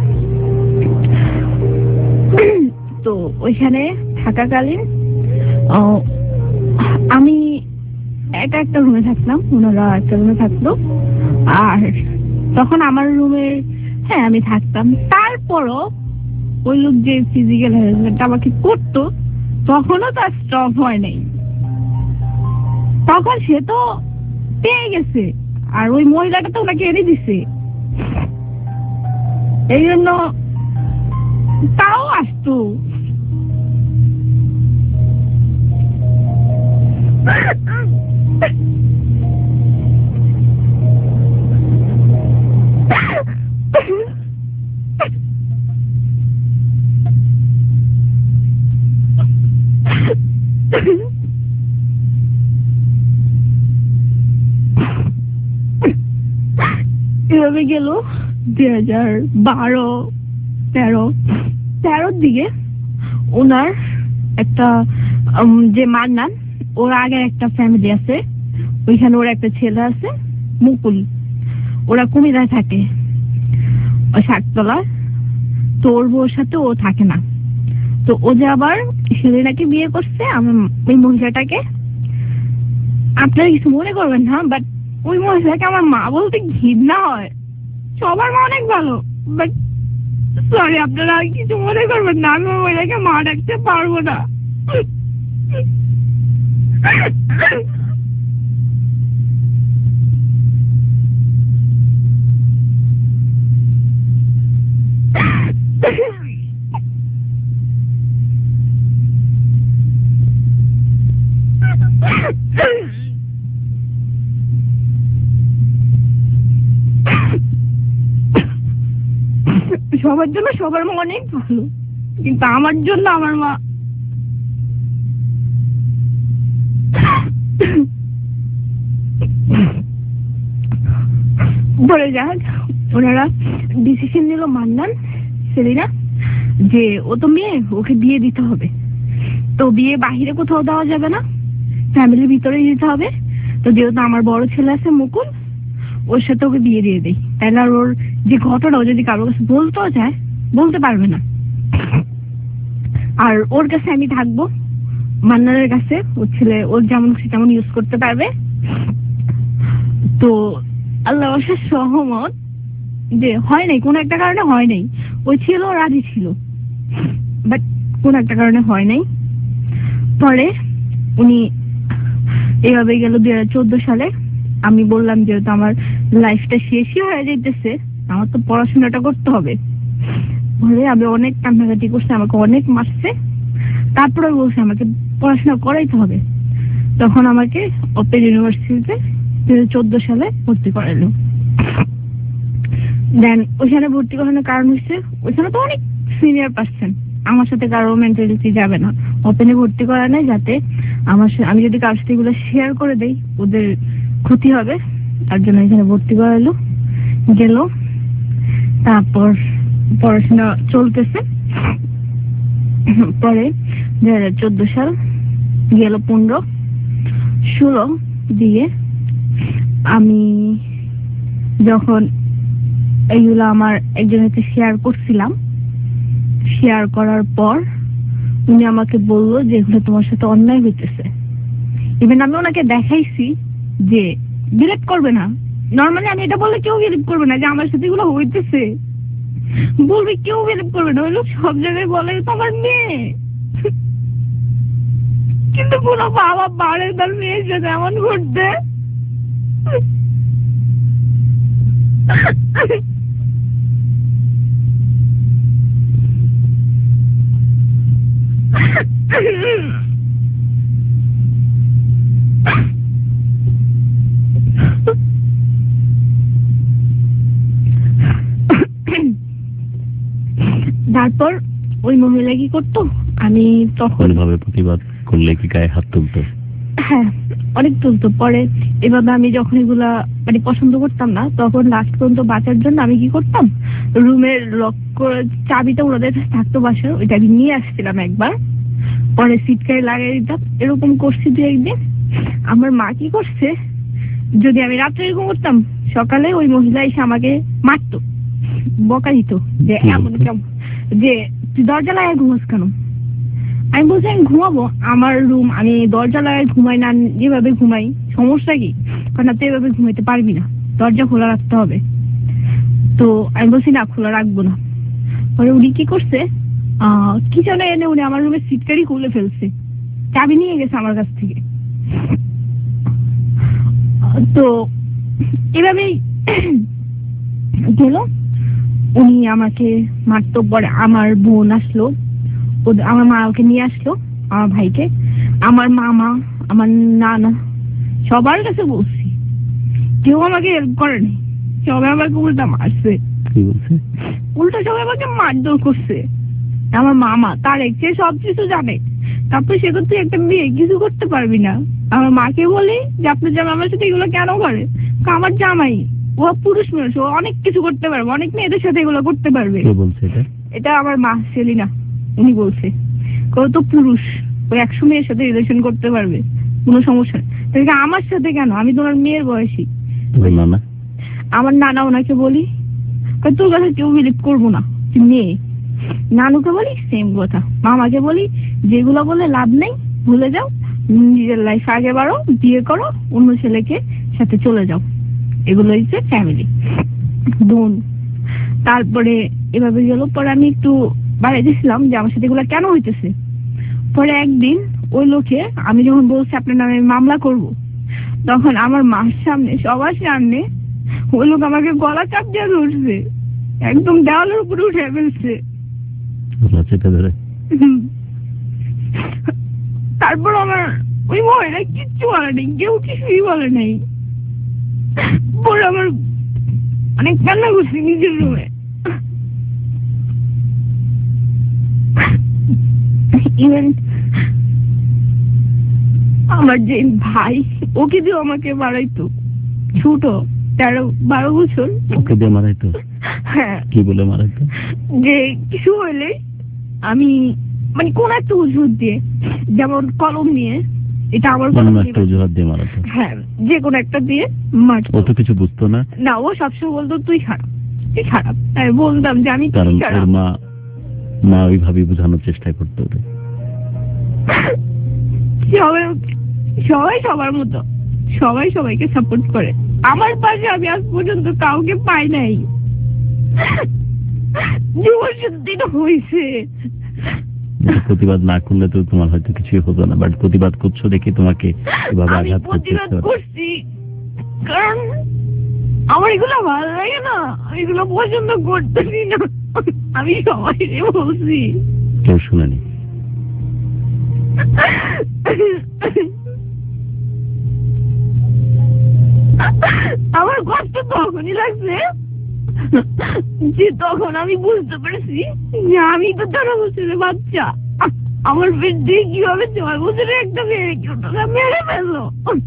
তো ওইখানে থাকাকালীন আমি একা একটা রুমে থাকলাম, ওনারা একটা রুমে থাকলো, আর তখন আমার রুমের হ্যাঁ আমি থাকতাম। তারপরও ওই লোক যে ফিজিক্যাল হ্যারাসমেন্ট আমাকে করতো তখনও তার স্টপ হয় নাই। তখন সে তো পেয়ে গেছে, আর ওই মহিলাটা তো ওনাকে এনে দিছে, এই জন্য তাও আসতো। এভাবে গেল দুই হাজার বারো তেরো তেরোর দিকে ওনার একটা যে মান্নান ওর আগে একটা ফ্যামিলি আছে, ওইখানে ওর একটা ছেলে আছে মুকুল, ওরা কুমিরায় থাকে ওই শাকতলা। তো ওর বউর সাথে ও থাকে না, তো ও যে আবার ছেলেটাকে বিয়ে করছে আমার ওই মহিলাটাকে। আপনারা কিছু মনে করবেন না, বাট ওই মহিলাকে আমার মা বলতে ঘৃণা হয়, সবার মা অনেক ভালো, বাট সরি আপনারা কিছু মনে করবেন না, আমি ওই মহিলাকে মা ডাকতে পারবো না। সবার জন্য সবার মা অনেক ভালো, কিন্তু আমার জন্য আমার মা বলে যাক। ওনারা ডিসিশন নিল মান্নান সেলিনা যে ও তো মেয়ে, ওকে বিয়ে দিতে হবে। তো বিয়ে বাহিরে কোথাও দেওয়া যাবে না, ফ্যামিলির ভিতরেই দিতে হবে। তো যেহেতু আমার বড় ছেলে আছে মুকুল, ওর সাথে ওকে বিয়ে দিয়ে দেয়, তাহলে আর ওর যে ঘটনা ও যদি কারোর কাছে বলতেও যায় বলতে পারবে না। আর ওর কাছে আমি থাকবো, মান্নানের কাছে, ওর ছেলে ওর যেমন খুশি তেমন ইউজ করতে পারবে। তো আল্লাহ অশেষ সহমত যে হয় নাই, কোন একটা কারণে হয় নাই। ওই ছিল রাজি ছিল, বাট কোন একটা কারণে হয় নাই। পরে উনি এভাবে গেল দুই হাজার চোদ্দ সালে। আমি বললাম যেহেতু আমার লাইফটা শেষই হয়ে যেতেছে, আমার তো পড়াশোনাটা করতে হবে বলে আমি অনেক কান্নাকাটি করছি, আমাকে অনেক মারছে। তারপরে বলছে আমাকে পড়াশোনা করাইতে হবে। তখন আমাকে ওপেন ইউনিভার্সিটিতে দুই হাজার চোদ্দ সালে ভর্তি করাইলো। দেন ওইখানে ভর্তি করানোর কারণ হচ্ছে ওইখানে তো অনেক সিনিয়র পার্সন, আমার সাথে কারো মেন্টালিটি যাবে না, ওপেনে ভর্তি করা নাই যাতে আমার আমি যদি কারোর সাথে এগুলো শেয়ার করে দেই ওদের ক্ষতি হবে, তার জন্য এখানে ভর্তি করাইলো। গেল, তারপর পড়াশোনা চলতেছে। পরে দুই হাজার চোদ্দ সাল গেল, পনেরো ষোলো দিয়ে আমি যখন এইগুলো আমার একজনের সাথে শেয়ার করছিলাম, শেয়ার করার পর উনি আমাকে বললো যে এগুলো তোমার সাথে অন্যায় হইতেছে। ইভেন আমি ওনাকে দেখাইছি যে বিলিভ করবে না, নর্মালি আমি এটা বললে কেউ বিলিভ করবে না যে আমার সাথে এগুলো হইতেছে, বলবে কেউ বিলিভ করবে না, ওই লোক সব জায়গায় বলে তোমার মেয়ে, কিন্তু কোনো বাবা পারে তার মেয়ের সাথে এমন করতে। তারপর ওই মহিলা কি করতো, আমি তখন ভাবে প্রতিবাদ করলে কি গায়ে হাত তুলতো? হ্যাঁ, অনেক তুলতো। পরে এভাবে আমি যখন এগুলা মানে পছন্দ করতাম না, তখন লাস্ট পর্যন্ত বাঁচার জন্য আমি কি করতাম, রুমের লক করে চাবিটা ওদের থাকতো বাসার, ওইটা আমি নিয়ে আসছিলাম একবার, পরে সিটকায় লাগিয়ে দিতাম। এরকম করছি দু একদিন। আমার মা কি করছে, যদি আমি রাত্রে এরকম করতাম, সকালে ওই মহিলা এসে আমাকে মারতো, বকা দিত যে এমন কেমন, যে তুই দরজা লাগায় ঘুমাস কেন? আমি বলছি আমি ঘুমাবো, আমার রুম, আমি দরজা লাগায় ঘুমাই না, যেভাবে ঘুমাই, সমস্যা কি? কারণ তুই এভাবে ঘুমাইতে পারবি না, দরজা খোলা রাখতে হবে। তো আমি বলছি না, খোলা রাখবো না। পরে উনি কি করছে, আহ কিচেনে এনে উনি আমার রুমের সিটকারি খুলে ফেলছে, চাবি নিয়ে গেছে আমার কাছ থেকে। তো এভাবেই গেল, উনি আমাকে মারতো। পরে আমার বোন আসলো, আমার মা ওকে নিয়ে আসলো, আমার ভাইকে, আমার মামা, আমার নানা, সবার কাছে বলছি, কেউ আমাকে হেল্প করেনি, সবাই আমাকে উল্টা মারছে, উল্টা সবাই আমাকে মারধর করছে। আমার মামা তার সে সব কিছু জানে, তারপর সে তুই একটা মেয়ে কিছু করতে পারবি না। আমার মাকে বলি যে আপনার জামাই আমার সাথে এগুলো কেন করে, আমার জামাই ও পুরুষ মানুষ, ও অনেক কিছু করতে পারবে, অনেক মেয়েদের সাথে এগুলো করতে পারবে। এটা আমার মা সেলিনা, উনি বলছে কেউ তো পুরুষ, ওই একশো মেয়ের সাথে রিলেশন করতে পারবে, কোনো সমস্যা নেই, আমার সাথে কেন, আমি তোমার মেয়ের বয়সী। আমার নানা ওনাকে বলি, তোর কথা কেউ বিলিভ করবো না, তুই মেয়ে। নানুকে বলি সেম কথা, মামাকে বলি যেগুলো বলে লাভ নেই, ভুলে যাও, নিজের লাইফ আগে বাড়ো, বিয়ে করো, অন্য ছেলেকে সাথে চলে যাও, এগুলো হচ্ছে ফ্যামিলি। বোন তারপরে এভাবে গেল। পরে আমি একটু বাড়াইতেছিলাম যে আমার সাথে এগুলো কেন হইতেছে। পরে একদিন ওই লোকে আমি যখন বলছি আপনার নামে মামলা করব, তখন আমার মার সামনে, সবার সামনে ওই লোক আমাকে গলা চাপ দিয়ে ধরছে, একদম দেওয়ালের উপরে উঠে ফেলছে। তারপর আমার ওই মহিলা কিচ্ছু বলে নেই, কেউ কিছুই বলে নাই। পরে আমার অনেক কান্না করছি নিজের রুমে। ইভেন আমার যে ভাই, ওকে দিয়ে আমাকে মারাইতো, ছোট তেরো বারো বছর, ওকে দিয়ে মারাইতো। হ্যাঁ, কি বলে মারাইতো? যে কিছু হইলে আমি মানে কোন একটা অজুহাত দিয়ে, যেমন কলম নিয়ে, এটা আমার অজুহাত দিয়ে মারাতো। হ্যাঁ, যে কোনো একটা দিয়ে মারতো। ও তো কিছু বুঝতো না। না, ও সবসময় বলতো তুই খারাপ, তুই খারাপ। আমি বলতাম যে আমি কারণ ওর মা মা ওইভাবে বোঝানোর চেষ্টা করতো। সবাই সবাই সবার মতো, সবাই সবাইকে সাপোর্ট করে। আমার পাশে আমি আজ পর্যন্ত কাউকে পাই নাই। জীবন সত্যি হয়েছে। প্রতিবাদ না করলে তো তোমার হয়তো কিছুই হতো না, বাট প্রতিবাদ করছো দেখে তোমাকে এভাবে আঘাত করছি, কারণ আমার এগুলো ভালো লাগে না, আমি এগুলো পছন্দ করতেছি না। আমি সবাই বলছি, কেউ শুনেনি। আমার কষ্ট তখনই লাগছে যে তখন আমি বুঝতে পেরেছি যে আমি তো তেরো বছরের বাচ্চা, আমার পেট দিয়ে কিভাবে ছয় বছরের একটা মেয়ে মেরে ফেললো।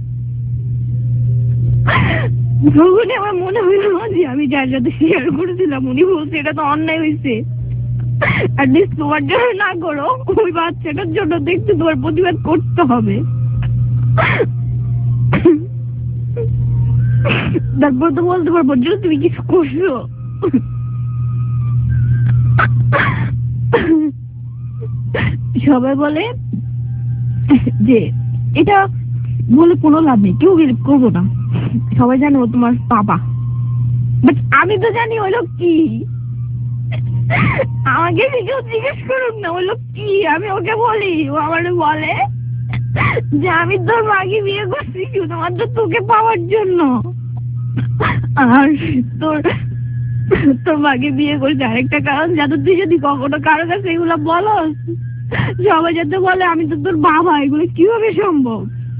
তখনই আমার মনে হইল যে আমি যার সাথে শেয়ার করেছিলাম উনি বলছে এটা তো অন্যায় হয়েছে, অ্যাটলিস্ট তোমার জন্য না করো, ওই বাচ্চাটার জন্য দেখতে তোমার প্রতিবাদ করতে হবে। তারপর তো বলতে পারবো যে তুমি কিছু করছো। সবাই বলে যে এটা বলে কোনো লাভ নেই, কেউ বিলিভ করবো না, সবাই জানে ও তোমার বাবা। বাট আমি তো জানি ওই লোক কি, আমাকে কেউ জিজ্ঞেস করুক না ওই লোক কি, আমি ওকে বলি, ও আমাকে বলে যে আমি তোর মাকে বিয়ে করছি শুধুমাত্র তোকে পাওয়ার জন্য, আর তোর তোর মাকে বিয়ে করছি আরেকটা কারণ যাতে তুই যদি কখনো কারো কাছে এগুলো বলস সবাই যাতে বলে আমি তো তোর বাবা। এগুলো কিভাবে সম্ভব?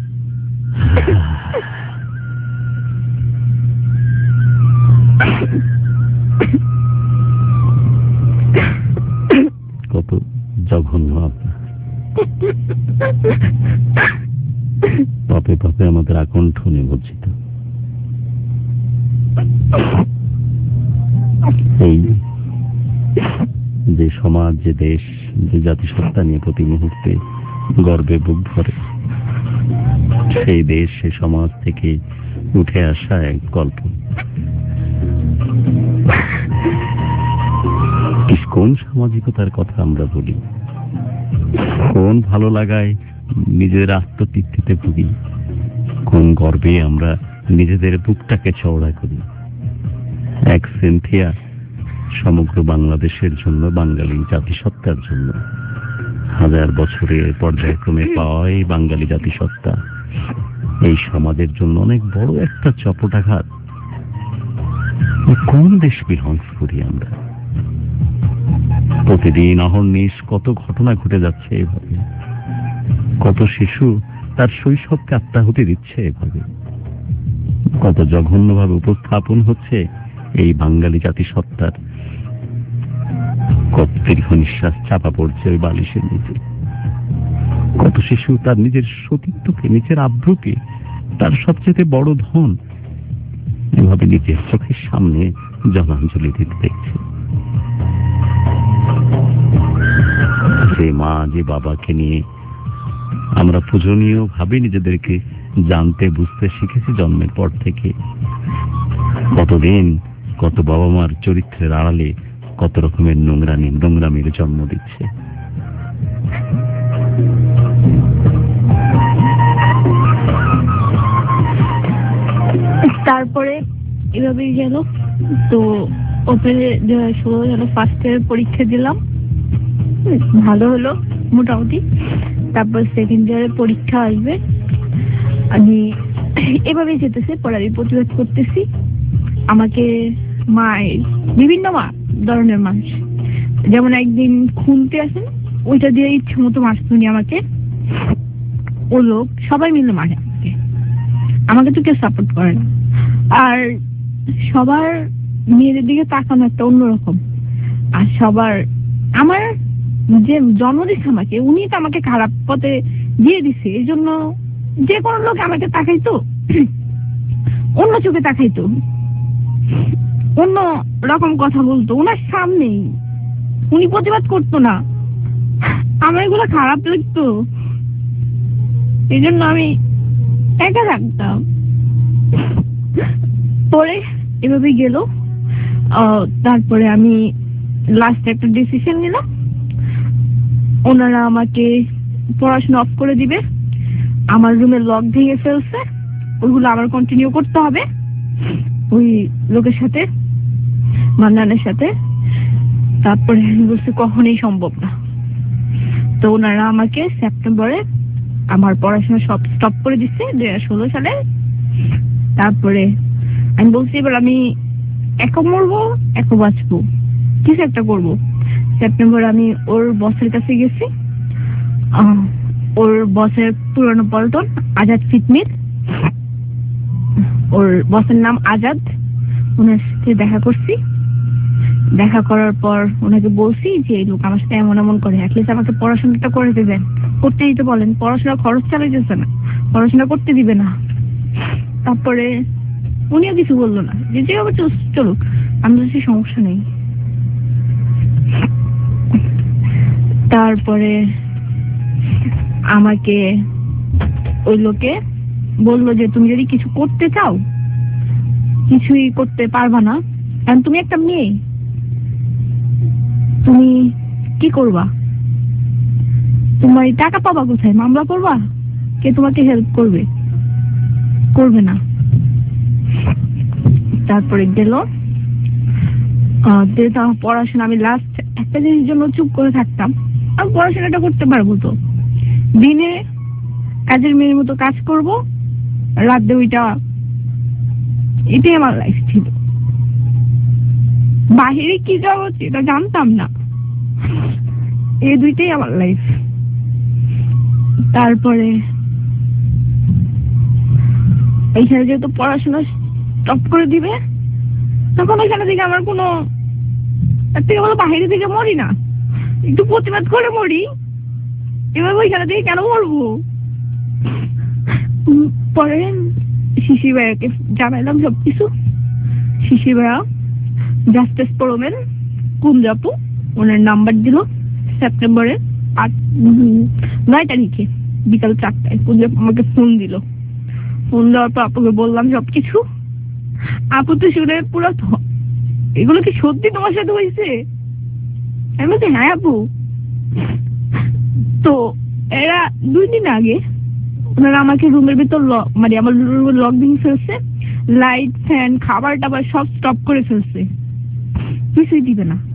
কত জঘন্য আপনার। পাপে পাপে আমাদের আকণ্ঠ নিমজ্জিত। এই যে সমাজ, যে দেশ, যে জাতিসত্তা নিয়ে প্রতি মুহূর্তে গর্বে বুক ভরে, সেই দেশ, সে সমাজ থেকে উঠে আসা এক গল্প। কোন সামাজিকতার কথা আমরা বলি, কোন ভালো লাগায় নিজের আত্মতৃপ্তিতে ভুগি, কোন গর্বে আমরা নিজেদের বুকটাকে চওড়া করি। এক সিনথিয়া সমগ্র বাংলাদেশের জন্য, বাঙালি জাতিসত্তার জন্য হাজার বছরের পর্যায়ক্রমে পাওয়া এই বাঙালি জাতিসত্তা এই সমাজের জন্য অনেক বড় একটা চপটাঘাত। কোন দেশ বিলংস করি আমরা? প্রতিদিন অহর্নিশ কত ঘটনা ঘটে যাচ্ছে এভাবে, কত শিশু তার শৈশবকে আত্মাহুতি দিচ্ছে এভাবে, কত জঘন্যভাবে উপস্থাপন হচ্ছে এই বাঙালি জাতিসত্তার, কত দীর্ঘ নিঃশ্বাস চাপা পড়ছে ওই বালিশের নিচে, কত শিশু তার নিজের সতীত্বকে, নিজের আব্রুকে, তার সবচেয়ে বড় ধন এভাবে নিজের চোখের সামনে জলাঞ্জলি দিতে দেখছে। যে মা, যে বাবাকে নিয়ে আমরা পূজনীয় ভাবে নিজেদেরকে জানতে বুঝতে শিখেছি জন্মের পর থেকে, কতদিন কত বাবা মার চরিত্রের আড়ালে কত রকমের নোংরামি নোংরামির জন্ম দিচ্ছে। তারপরে এভাবেই গেল। তো ওপেনে ষোলো গেল, ফার্স্ট ইয়ার পরীক্ষা দিলাম, ভালো হলো মোটামুটি। তারপর সেকেন্ড ইয়ারের পরীক্ষা আসবে, আমি এভাবেই যেতেছে, পরে আমি প্রতিবাদ করতেছি। আমাকে মায়ের বিভিন্ন মা ধরনের মানুষ, যেমন একদিন খুনতে আসেন, ওইটা দিয়ে ইচ্ছে মতো মারতুনি আমাকে, ও লোক সবাই মিলে মারে আমাকে, আমাকে তো কেউ সাপোর্ট করে না। আর সবার মেয়েদের দিকে তাকানো একটা অন্যরকম, আর সবার আমার যে জন্ম দিচ্ছে আমাকে, উনি তো আমাকে খারাপ পথে দিয়ে দিছে, এই জন্য যে কোনো লোক আমাকে তাকাইতো, অন্য চোখে তাকাইতো, অন্য রকম কথা বলতো ওনার সামনেই, উনি প্রতিবাদ করতো না, আমার এগুলো খারাপ লাগতো, এই জন্য আমি একা থাকতাম। পরে এভাবে গেল। তারপরে আমি লাস্ট একটা ডিসিশন নিলাম, ওনারা আমাকে পড়াশোনা অফ করে দিবে, আমার রুমের লক ভেঙে ফেলছে, ওইগুলো আবার কন্টিনিউ করতে হবে ওই লোকের সাথে, মান্নানের সাথে। তারপরে বলছে কখনোই সম্ভব না। তো ওনারা আমাকে সেপ্টেম্বরে আমার পড়াশোনা সব স্টপ করে দিচ্ছে দুই হাজার ষোলো সালে। তারপরে আমি বলছি এবার আমি একা মরবো একা বাঁচবো, কিছু একটা করবো। সেপ্টেম্বর আমি ওর বসের কাছে গেছি, ওর বসের পুরনো পল্টন আজাদ ফিটমির, ওর বসের নাম আজাদ। ওনার সাথে দেখা করছি, দেখা করার পর ওনাকে বলছি যে এই লোক আমার সাথে এমন এমন করে, অ্যাটলিস্ট আমাকে পড়াশোনাটা করতে দেন, করতে দিতে বলেন, পড়াশোনা খরচ চালাইতেছে না, পড়াশোনা করতে দিবে না। তারপরে উনিও কিছু বললো না, যে যে আবার চলুক, আমি বলছি সমস্যা নেই। তারপরে আমাকে ওই লোকে বললো যে তুমি যদি কিছু করতে চাও কিছুই করতে পারবা না, কারণ তুমি একটা মেয়ে, তুমি কি করবা, তোমার টাকা পাবা কোথায়, মামলা করবা, কে তোমাকে হেল্প করবে, করবে না। তারপরে গেল পড়াশোনা, আমি লাস্ট একটা দিনের জন্য চুপ করে থাকতাম, আমি পড়াশোনাটা করতে পারবো তো, দিনে কাজের মেয়ের মতো কাজ করব, রাতে ওইটা, এটাই আমার লাইফ ছিল। বাহিরে কি যাওয়া হচ্ছে এটা জানতাম না, এই দুইটাই আমার লাইফ। তারপরে এইখানে যেহেতু পড়াশোনা স্টপ করে দিবে, তখন ওইখানে থেকে আমার কোনো, তার থেকে বলো বাহিরে থেকে মরি না, একটু প্রতিবাদ করে মরি, এবার ওইখানে থেকে কেন মরবো। পরে শিশির ভাইয়াকে জানাইলাম সবকিছু। শিশির ভাইয়া জাস্টিস পরমেন কুঞ্জাপু ওনার নাম্বার দিল সেপ্টেম্বরের আট নয় তারিখে বিকাল চারটায়। কুঞ্জাপু আমাকে ফোন দিল, ফোন দেওয়ার পর আপুকে বললাম সবকিছু। আপু তো শুনে পুরো, এগুলো কি সত্যি তোমার সাথে হয়েছে? আমি বলছি হ্যাঁ আপু। তো এরা দুই দিন আগে ওনারা আমাকে রুমের ভিতর মানে আমার রুমের লক দিয়ে ফেলছে, লাইট ফ্যান খাবার টাবার সব স্টপ করে ফেলছে, কিছুই দিবে না।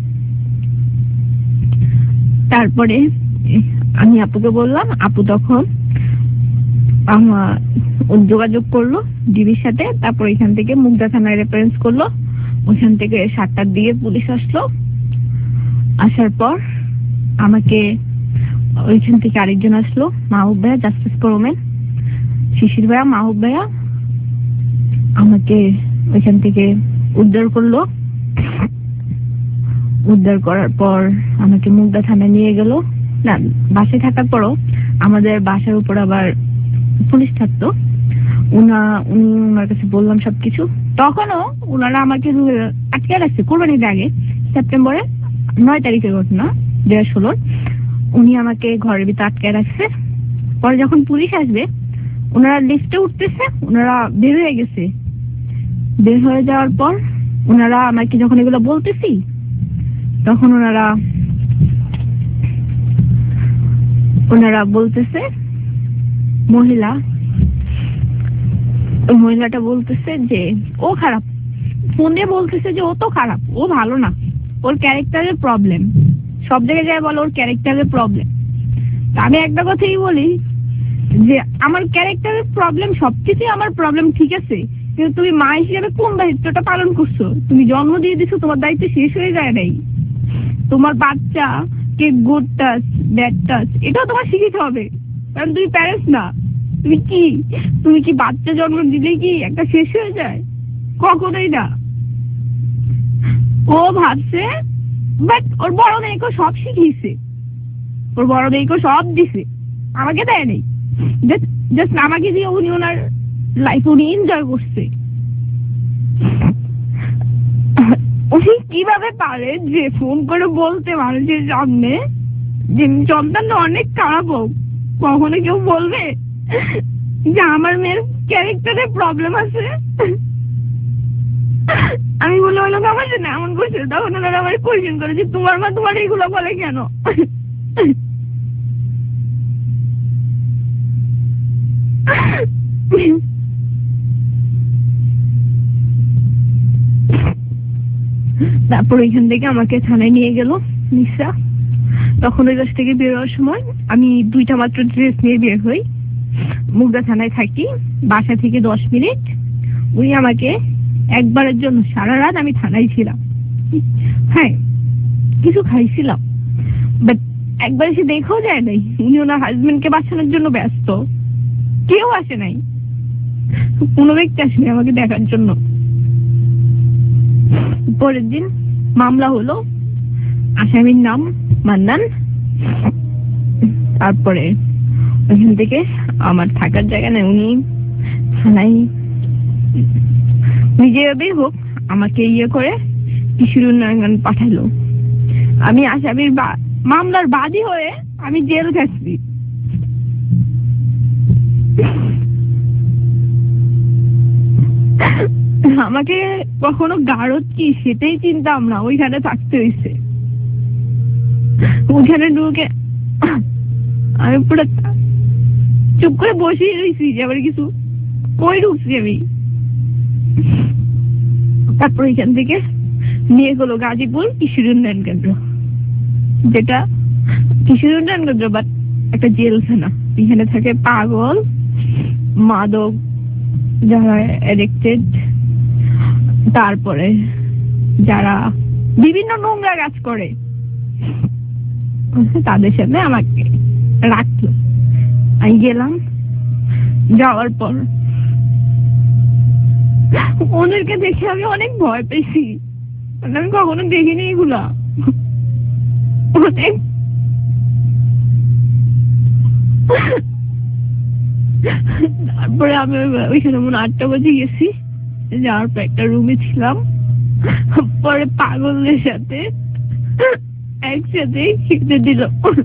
তারপরে আমি আপুকে বললাম, আপু তখন আমার যোগাযোগ করলো ডিবির সাথে। তারপর এখান থেকে মুগদা থানায় রেফারেন্স করলো, ওইখান থেকে সাতটার দিকে পুলিশ আসলো। আসার পর আমাকে ওইখান থেকে আরেকজন আসলো, মাহবুব ভাইয়া, জাস্টিস পরমেন, শিশির ভাইয়া, মাহবুব ভাইয়া আমাকে ওইখান থেকে উদ্ধার করলো। উদ্ধার করার পর আমাকে মুগদা থানায় নিয়ে গেল। না, বাসায় থাকার পরও আমাদের বাসার উপর আবার পুলিশ থাকতো। উনা উনার কাছে বললাম সবকিছু, তখনও উনারা আমাকে আটকে রাখছে কোরবানির আগে, সেপ্টেম্বরে নয় তারিখের ঘটনা, দুই হাজার ষোলোর। উনি আমাকে ঘরের ভিতরে আটকে রাখছে। পরে যখন পুলিশ আসবে, ওনারা লিফটে উঠতেছে, ওনারা বের হয়ে গেছে। বের হয়ে যাওয়ার পর ওনারা আমাকে যখন এগুলো বলতেছি, তখন ওনারা ওনারা বলতেছে, মহিলা ওই মহিলাটা বলতেছে যে ও খারাপ, ফোনে বলতেছে যে ও তো খারাপ, ও ভালো না, ওর ক্যারেক্টারের প্রবলেম, সব জায়গায় যায় বলে ওর ক্যারেক্টারের প্রবলেম। আমি একটা কথাই বলি যে আমার ক্যারেক্টারের প্রবলেম, সবকিছুই আমার প্রবলেম, ঠিক আছে, কিন্তু তুমি মা হিসেবে কোন দায়িত্বটা পালন করছো? তুমি জন্ম দিয়ে দিছো, তোমার দায়িত্ব শেষ হয়ে যায় নাই। তোমার বাচ্চা কে গুড টাচ ব্যাড টাচ এটাও তোমার শিখিতে হবে, কারণ তুমি প্যারেন্টস না। তুমি কি তুমি কি বাচ্চা জন্ম দিলে কি একটা শেষ হয়ে যায়? কখনোই না। ও ভাবছে, বাট ওর বড় মেয়েকে সব শিখিয়েছে, ওর বড় মেয়েকে সব দিছে, আমাকে দেয় নেই। জাস্ট আমাকে দিয়ে উনি ওনার লাইফ উনি এনজয় করছে। উনি কিভাবে পারে যে ফোন করে বলতে মানুষের সামনে যে সন্তানটা অনেক খারাপ হোক, কখনো কেউ বলবে যে আমার মেয়ের ক্যারেক্টারে প্রবলেম আছে? আমি বলে ওই লোক আমার জন্য এমন করছে। তখন ওনারা আমার কোয়েশ্চেন করে যে তোমার মা তোমার এইগুলো বলে কেন? তারপর ওইখান থেকে আমাকে থানায় নিয়ে গেল নিশা। তখন ওই কাছ থেকে বেরোয়ার সময় আমি দুইটা মাত্র ড্রেস নিয়ে বের হই, মুগদা থানায় থাকি, বাসা থেকে দশ মিনিট। উনি আমাকে একবারের জন্য, সারা রাত আমি থানায় ছিলাম, হ্যাঁ কিছু খাইছিলাম, বাট একবার এসে দেখেও যায় নাই। উনি ওনার হাজবেন্ডকে বাঁচানোর জন্য ব্যস্ত, কেউ আসে নাই, কোনো ব্যক্তি আসেনি আমাকে দেখার জন্য। পরের দিন মামলা হলো, আসামির নাম মান্নান। তারপরে ওইখান থেকে আমার থাকার জায়গা নেই, উনি থানায় নিজেভাবেই হোক আমাকে ইয়ে করে কিশোর উন্নয়ন পাঠালো। আমি আসামির মামলার বাদী হয়ে আমি জেল খাচ্ছি। আমাকে কখনো গারদ কি সেটাই চিনতাম না, ওইখানে থাকতে হয়েছে। ওইখানে ঢুকে আমি পুরো চুপ করে বসেই রয়েছি যে আবার কিছু কই ঢুকছি আমি। তারপর এখান থেকে নিয়ে গেলো গাজীপুর কিশোর উন্নয়ন কেন্দ্র, যেটা কিশোর উন্নয়ন কেন্দ্র বাট একটা জেলখানা। এখানে থাকে পাগল, মাদক যারা অ্যাডিক্টেড, তারপরে যারা বিভিন্ন নোংরা কাজ করে তাদের সাথে আমাকে রাখলো। আমি গেলাম, যাওয়ার পর ওদেরকে দেখে আমি অনেক ভয় পেয়েছি, আমি কখনো দেখিনি এগুলা। অনেক তারপরে আমি ওইখানে মনে আটটা বাজে গেছি, যাওয়ার পর একটা রুমে ছিলাম। পরে পাগলদের সাথে একসাথে খেতে দিল।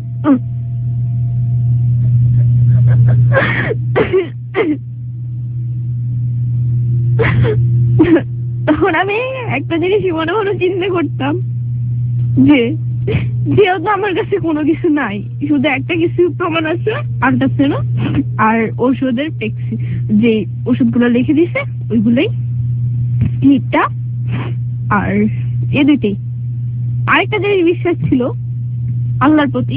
তখন আমি একটা জিনিস মনে মনে চিন্তা করতাম যে যেহেতু আমার কাছে কোনো কিছু নাই, শুধু একটা কিছু প্রমাণ আছে আর কাছে না, আর ওষুধের প্রেক্সি যে ওষুধগুলো লিখে দিছে ওইগুলোই স্লিপটা আর এ দুইটাই। আরেকটা জিনিস বিশ্বাস ছিল আল্লাহর প্রতি,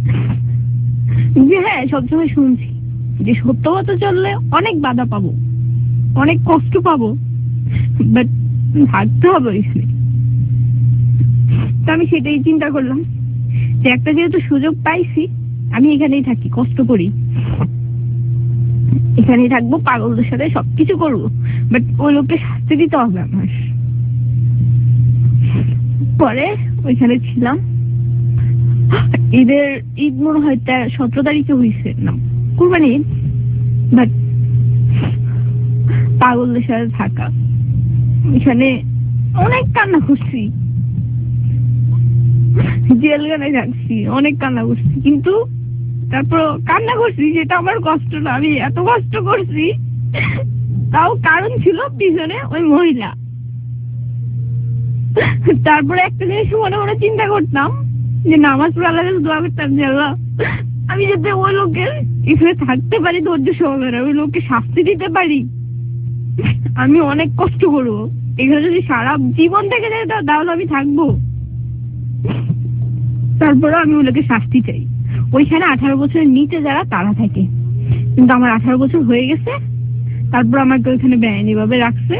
যে হ্যাঁ সবসময় শুনছি যে সত্য পথে চললে অনেক বাধা পাবো, অনেক কষ্ট পাবো, বাট থাকতে হবে ওইখানে। তো আমি সেটাই চিন্তা করলাম যে একটা যেহেতু সুযোগ পাইছি আমি এখানেই থাকি, কষ্ট করি, এখানেই থাকবো, পাগলদের সাথে সবকিছু করবো, বাট ওই লোককে শাস্তি দিতে হবে আমার। পরে ওইখানে ছিলাম, ঈদের ঈদ মনে হয় সতেরো তারিখে হয়েছে না কুরবানি ঈদ, বাট পাগলদের সাথে থাকা, এখানে অনেক কান্না করছি, জেলখানায় থাকছি, অনেক কান্না করছি, কিন্তু তারপর কান্না করছি যেটা আমার কষ্ট না, আমি এত কষ্ট করছি তাও কারণ ছিল পিছনে ওই মহিলা। তারপরে একটা জিনিস মনে মনে চিন্তা করতাম যে নামাজ পড়ে আল্লাহর কাছে দোয়া করতাম যে আল্লাহ আমি যাতে ওই লোকের এখানে থাকতে পারি, ধৈর্য সহকারে ওই লোককে শাস্তি দিতে পারি। আমি অনেক কষ্ট করবো, এখানে যদি সারা জীবন থেকে যায় তাহলে আমি থাকবো। তারপরে আমি ওই লোকের শাস্তি চাই। ওইখানে আঠারো বছরের নিচে যারা তারা থাকে, কিন্তু আমার আঠারো বছর হয়ে গেছে। তারপর আমাকে ওইখানে বেআইনি ভাবে রাখছে।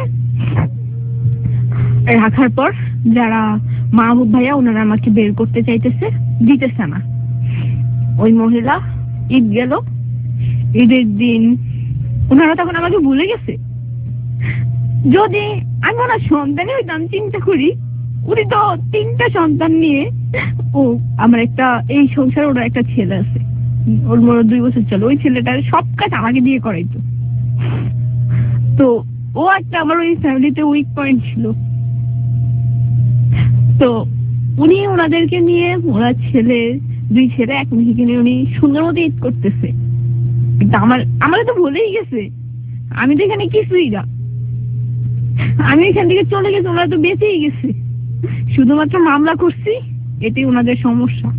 রাখার পর যারা মাহবুব ভাইয়া ওনারা আমাকে বের করতে চাইতেছে, দিতেছে না। ওই মহিলা ঈদ গেল, ঈদের দিন ওনারা তখন আমাকে ভুলে গেছে। যদি আমি ওনার সন্তানই হইতাম, চিন্তা করি উনি তো তিনটা সন্তান নিয়ে, ও আমার একটা এই সংসারে ওনার একটা ছেলে আছে, ওর বড় দুই বছর চলো, ওই ছেলেটার সব কাজ আমাকে দিয়ে করাইতো। তো ও একটা আমার ওই ফ্যামিলিতে উইক পয়েন্ট ছিল। তো উনি ওনাদেরকে নিয়ে, ওনার ছেলে দুই ছেলে এক মেয়েকে নিয়ে উনি সুন্দর মতো ঈদ করতেছে, কিন্তু আমার আমাকে তো ভুলেই গেছে। আমি তো এখানে কিছুই না, আমি এখান থেকে চলে গেছি, ওনারা তো বেঁচেই গেছে, শুধুমাত্র মামলা করছি, এটাই ওনাদের সমস্যা।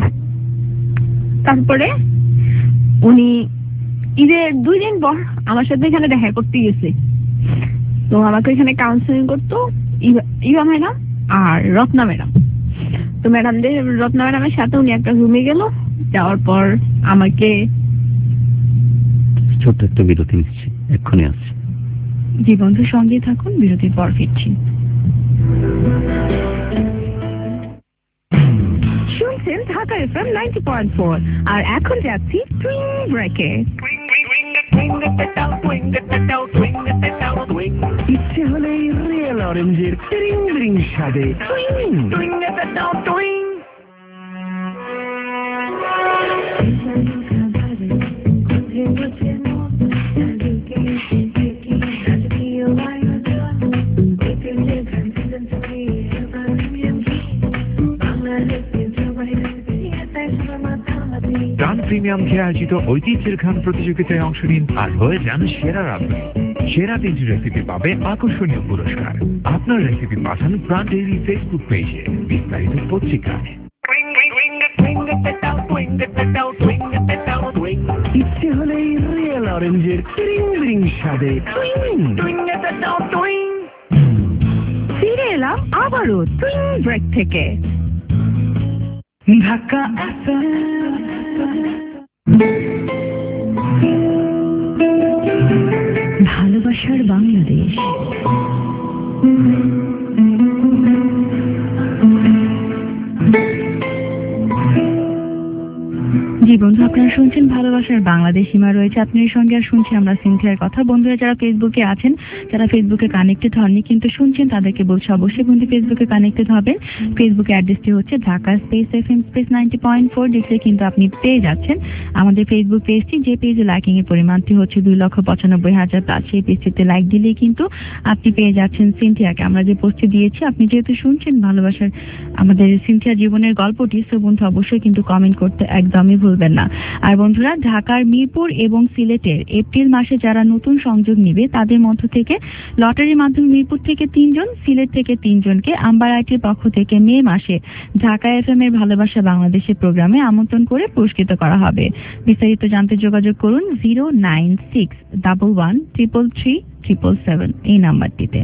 তারপরে উনি ঈদের দুই দিন পর আমার সাথে এখানে দেখা করতে গেছে। তো আমাকে এখানে কাউন্সিলিং করতো ইভা ম্যাডাম আর রত্না ম্যাডাম। তো ম্যাডামদের রত্না ম্যাডামের সাথে উনি একটা রুমে গেল, যাওয়ার পর আমাকে ছোট্ট একটা বিরতি নিচ্ছি, এক্ষুনি আসছি। জি বন্ধুর সঙ্গেই থাকুন, বিরতির পর ফিরছি। শুনছেন Dhaka FM ninety point four. আর এখন যাচ্ছি টুইং ব্রেকে। ইচ্ছে হলেই রিয়েল অরেঞ্জের ট্রিং ট্রিং স্বাদে টুইং টুইং। প্রাণ প্রিমিয়াম খেয়ে আয়োজিত ঐতিহ্যের খান প্রতিযোগিতায় অংশ নিন আর হয়ে যান সেরা রাঁধুনি। সেরা তিনটি রেসিপি পাবে আকর্ষণীয় পুরস্কার। আপনার রেসিপি পাঠান প্রাণ ডেইরি ফেসবুক পেজে, বিস্তারিত পত্রিকায়। ইচ্ছে হলেই রিয়েল অরেঞ্জের ট্রিং ট্রিং স্বাদে টুইং। ফিরে এলাম আবারও টুইং ব্রেক থেকে। ঢাকা ভালোবাসার বাংলাদেশ। জি বন্ধু, আপনারা শুনছেন ভালোবাসার বাংলাদেশ। সীমা রয়েছে আপনার সঙ্গে, আর শুনছি আমরা সিনথিয়ার কথা। বন্ধুরা যারা ফেসবুকে আছেন, যারা ফেসবুকে কানেক্টেড হননি কিন্তু শুনছেন, তাদেরকে বলছি অবশ্যই বন্ধু ফেসবুকে কানেক্টেড হবেন। ফেসবুকে অ্যাড্রেসটি হচ্ছে Dhaka space F M space ninety point four. দেখলে কিন্তু আপনি পেয়ে যাচ্ছেন আমাদের ফেসবুক পেজটি, যে পেজে লাইকিং এর পরিমাণটি হচ্ছে দুই লক্ষ পঁচানব্বই হাজার প্লাস। সেই পেজটিতে লাইক দিলেই কিন্তু আপনি পেয়ে যাচ্ছেন সিনথিয়াকে। আমরা যে পোস্টটি দিয়েছি, আপনি যেহেতু শুনছেন ভালোবাসার আমাদের সিনথিয়া জীবনের গল্পটি, সো বন্ধু অবশ্যই কিন্তু কমেন্ট করতে একদমই ভুলবেন না। আর বন্ধুরা, ঢাকার মিরপুর এবং সিলেটের এপ্রিল মাসে যারা নতুন সংযোগ নিবে, তাদের মধ্য থেকে লটারির মাধ্যমে মিরপুর থেকে তিনজন, সিলেট থেকে তিনজনকে আম্বার আইটির পক্ষ থেকে মে মাসে ঢাকা এফএম এর ভালোবাসা বাংলাদেশের প্রোগ্রামে আমন্ত্রণ করে পুরস্কৃত করা হবে। বিস্তারিত জানতে যোগাযোগ করুন zero nine six double one triple three triple seven এই নাম্বারটিতে।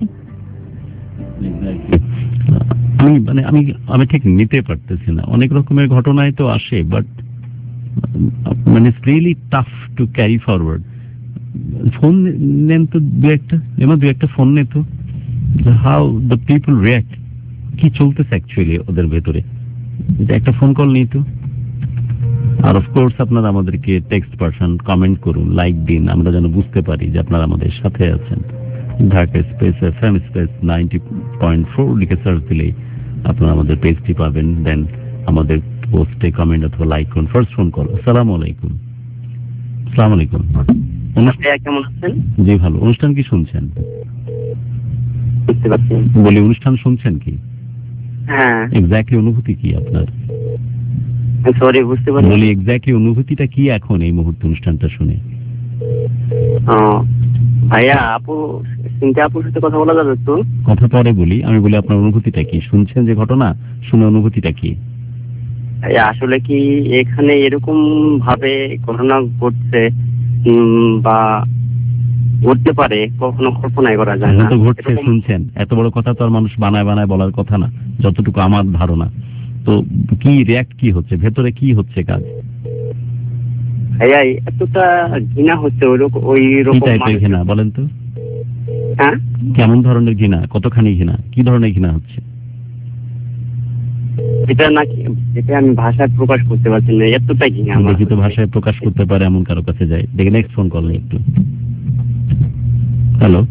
আমি মানে আমি আমি ঠিক নিতে পারতেছি না, অনেক রকমের ঘটনায় তো আসে, বাট মানে it's really tough to carry forward. Phone নেন তো দু একটা, এমন দু একটা ফোন নে তো, হাউ দ্য পিপল রিয়াক্ট, কি চলতেছে অ্যাকচুয়ালি ওদের ভেতরে, একটা ফোন কল নিই তো। আর অফকোর্স আপনারা আমাদেরকে টেক্সট পাঠান, কমেন্ট করুন, লাইক দিন, আমরা যেন বুঝতে পারি যে আপনারা আমাদের সাথে আছেন। Dhaka space F M space ninety point four লিখে সার্চ দিলেই আপনারা আমাদের পেজটি পাবেন। দেন আমাদের পোস্টে কমেন্ট অথবা লাইক করুন। First phone call. আসসালামু আলাইকুম। আসসালামু আলাইকুম। কেমন আছেন? জি ভালো। অনুষ্ঠান কি শুনছেন? বুঝতে পারছি। বলি অনুষ্ঠান শুনছেন কি? হ্যাঁ। এক্স্যাক্টলি অনুভূতি কি আপনার? সরি বুঝতে পারছি। বলি এক্স্যাক্টলি অনুভূতিটা কি এখন এই মুহূর্তে অনুষ্ঠানটা শুনে? ও ভাইয়া, আপু চিন্তা আপুর সাথে কথা বলা যাবে তো? কথা পরে বলি, আমি বলি আপনার অনুভূতিটা কি, শুনছেন যে ঘটনা, শুনে অনুভূতিটা কি? আসলে কি এখানে এরকম ভাবে ঘটনা ঘটছে বা ঘটতে পারে, কখনো কল্পনাই করা যায় না। তো ঘটছে, শুনছেন, এত বড় কথা তো আর মানুষ বানায় বানায় বলার কথা না, যতটুকু আমার ধারণা। তো কি রিয়াক্ট কি হচ্ছে ভেতরে, কি হচ্ছে কাজ? ভাইয়া এতটা ঘৃণা হচ্ছে ওই রকম ওই রকম ঘৃণা, বলেন তো। হ্যাঁ, কেমন ধরনের ঘৃণা, কতখানি ঘৃণা, কি ধরনের ঘৃণা হচ্ছে? এটা নাকি এটা আমি ভাষায় প্রকাশ করতে পারছি না, এতটাই ঘৃণা। দেখি তো ভাষায় প্রকাশ করতে পারে এমন কারো কাছে যায় দেখে। নেক্সট ফোন কল নেই একটু। হ্যালো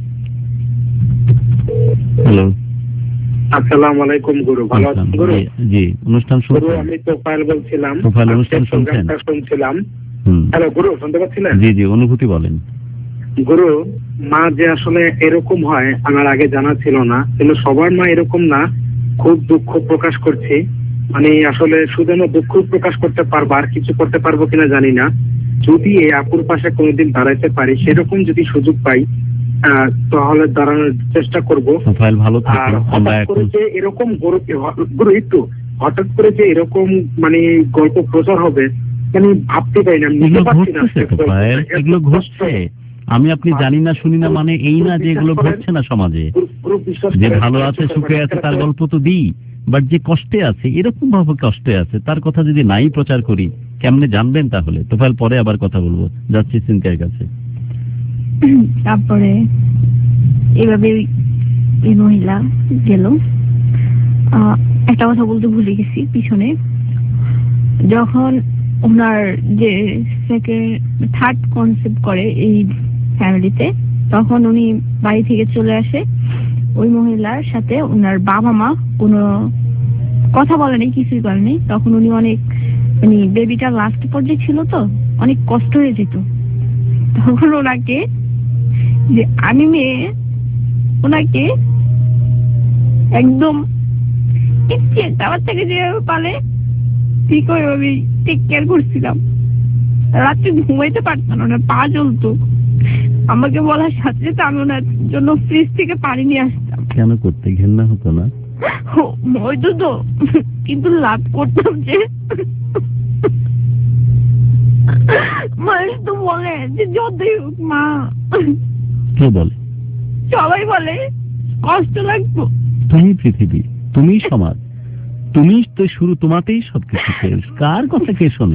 হ্যালো আসসালামু আলাইকুম গুরু, ভালো আছেন গুরু? জি, অনুষ্ঠান শুনছেন? আমি তোফাইল বলছিলাম। তোফাইল, অনুষ্ঠান শুনছেন? শুনছিলাম। হ্যালো গুরু, শুনতে পাচ্ছিলেন? জি জি, অনুভূতি বলেন। গুরু, মা যে আসলে এরকম হয় আমার আগে জানা ছিল না, কিন্তু সবার মা এরকম না। খুব দুঃখ প্রকাশ করছি, মানে আসলে শুধু আমি দুঃখ প্রকাশ করতে পারবো, আর কিছু করতে পারবো কিনা জানি না। যদি এই আপুর পাশে কোনোদিন দাঁড়াইতে পারি, সেরকম যদি সুযোগ পাই তাহলে দাঁড়ানোর চেষ্টা করবো। ভালো আর হঠাৎ করে যে এরকম গুরু একটু হঠাৎ করে যে এরকম মানে গল্প প্রচার হবে মানে ভাবতে পারি না, নিতে পারছি না। এগুলো ঘটছে, আমি আপনি জানি না শুনি না মানে এই না যে এগুলো ঘটছে না সমাজে। যে ভালো আছে সুখে আছে তার গল্প তো দিই, বাট যে কষ্টে আছে, এরকম ভাবে কষ্টে আছে, তার কথা যদি নাই প্রচার করি কেমনে জানবেন? তাহলে তো ফাইল পরে আবার কথা বলবো, যাচ্ছি চিন্তার কাছে। তারপরে এভাবে এই মহিলা গেল, একটা কথা বলতে ভুলে গেছি পিছনে। যখন ওনার যে সেকেন্ড থার্ড কনসেপ্ট করে এই ফ্যামিলিতে, তখন উনি বাড়ি থেকে চলে আসে। ওই মহিলার সাথে ওনার বাবা মা কোনো কথা বলেনি, কিছুই করেনি। তখন উনি অনেক মানে বেবিটা লাস্ট পর্যায়ে ছিল তো অনেক কষ্ট হয়ে যেত। তখন ওনাকে যে আমি মেয়ে, ওনাকে একদম আমার থেকে যেভাবে পালে ঠিক ওইভাবে টেক কেয়ার করছিলাম। রাত্রে ঘুমাইতে পারতাম না, ওনার পা জ্বলতো। আমাকে বলার সাথে সাথে আমি ওনার জন্য ফ্রিজ থেকে পানি নিয়ে আসতাম। কেন করতে ঘেন্না হতো না? হয়তো তো, কিন্তু লাভ করতাম যে মানুষ তো বলে যে যতই হোক মা, কে বলে? সবাই বলে কষ্ট লাগতো। তুমি পৃথিবী, তুমি সমাজ, তুমি তো শুরু, তোমাতেই সবকিছু শেষ। কার কথা কে শোনে?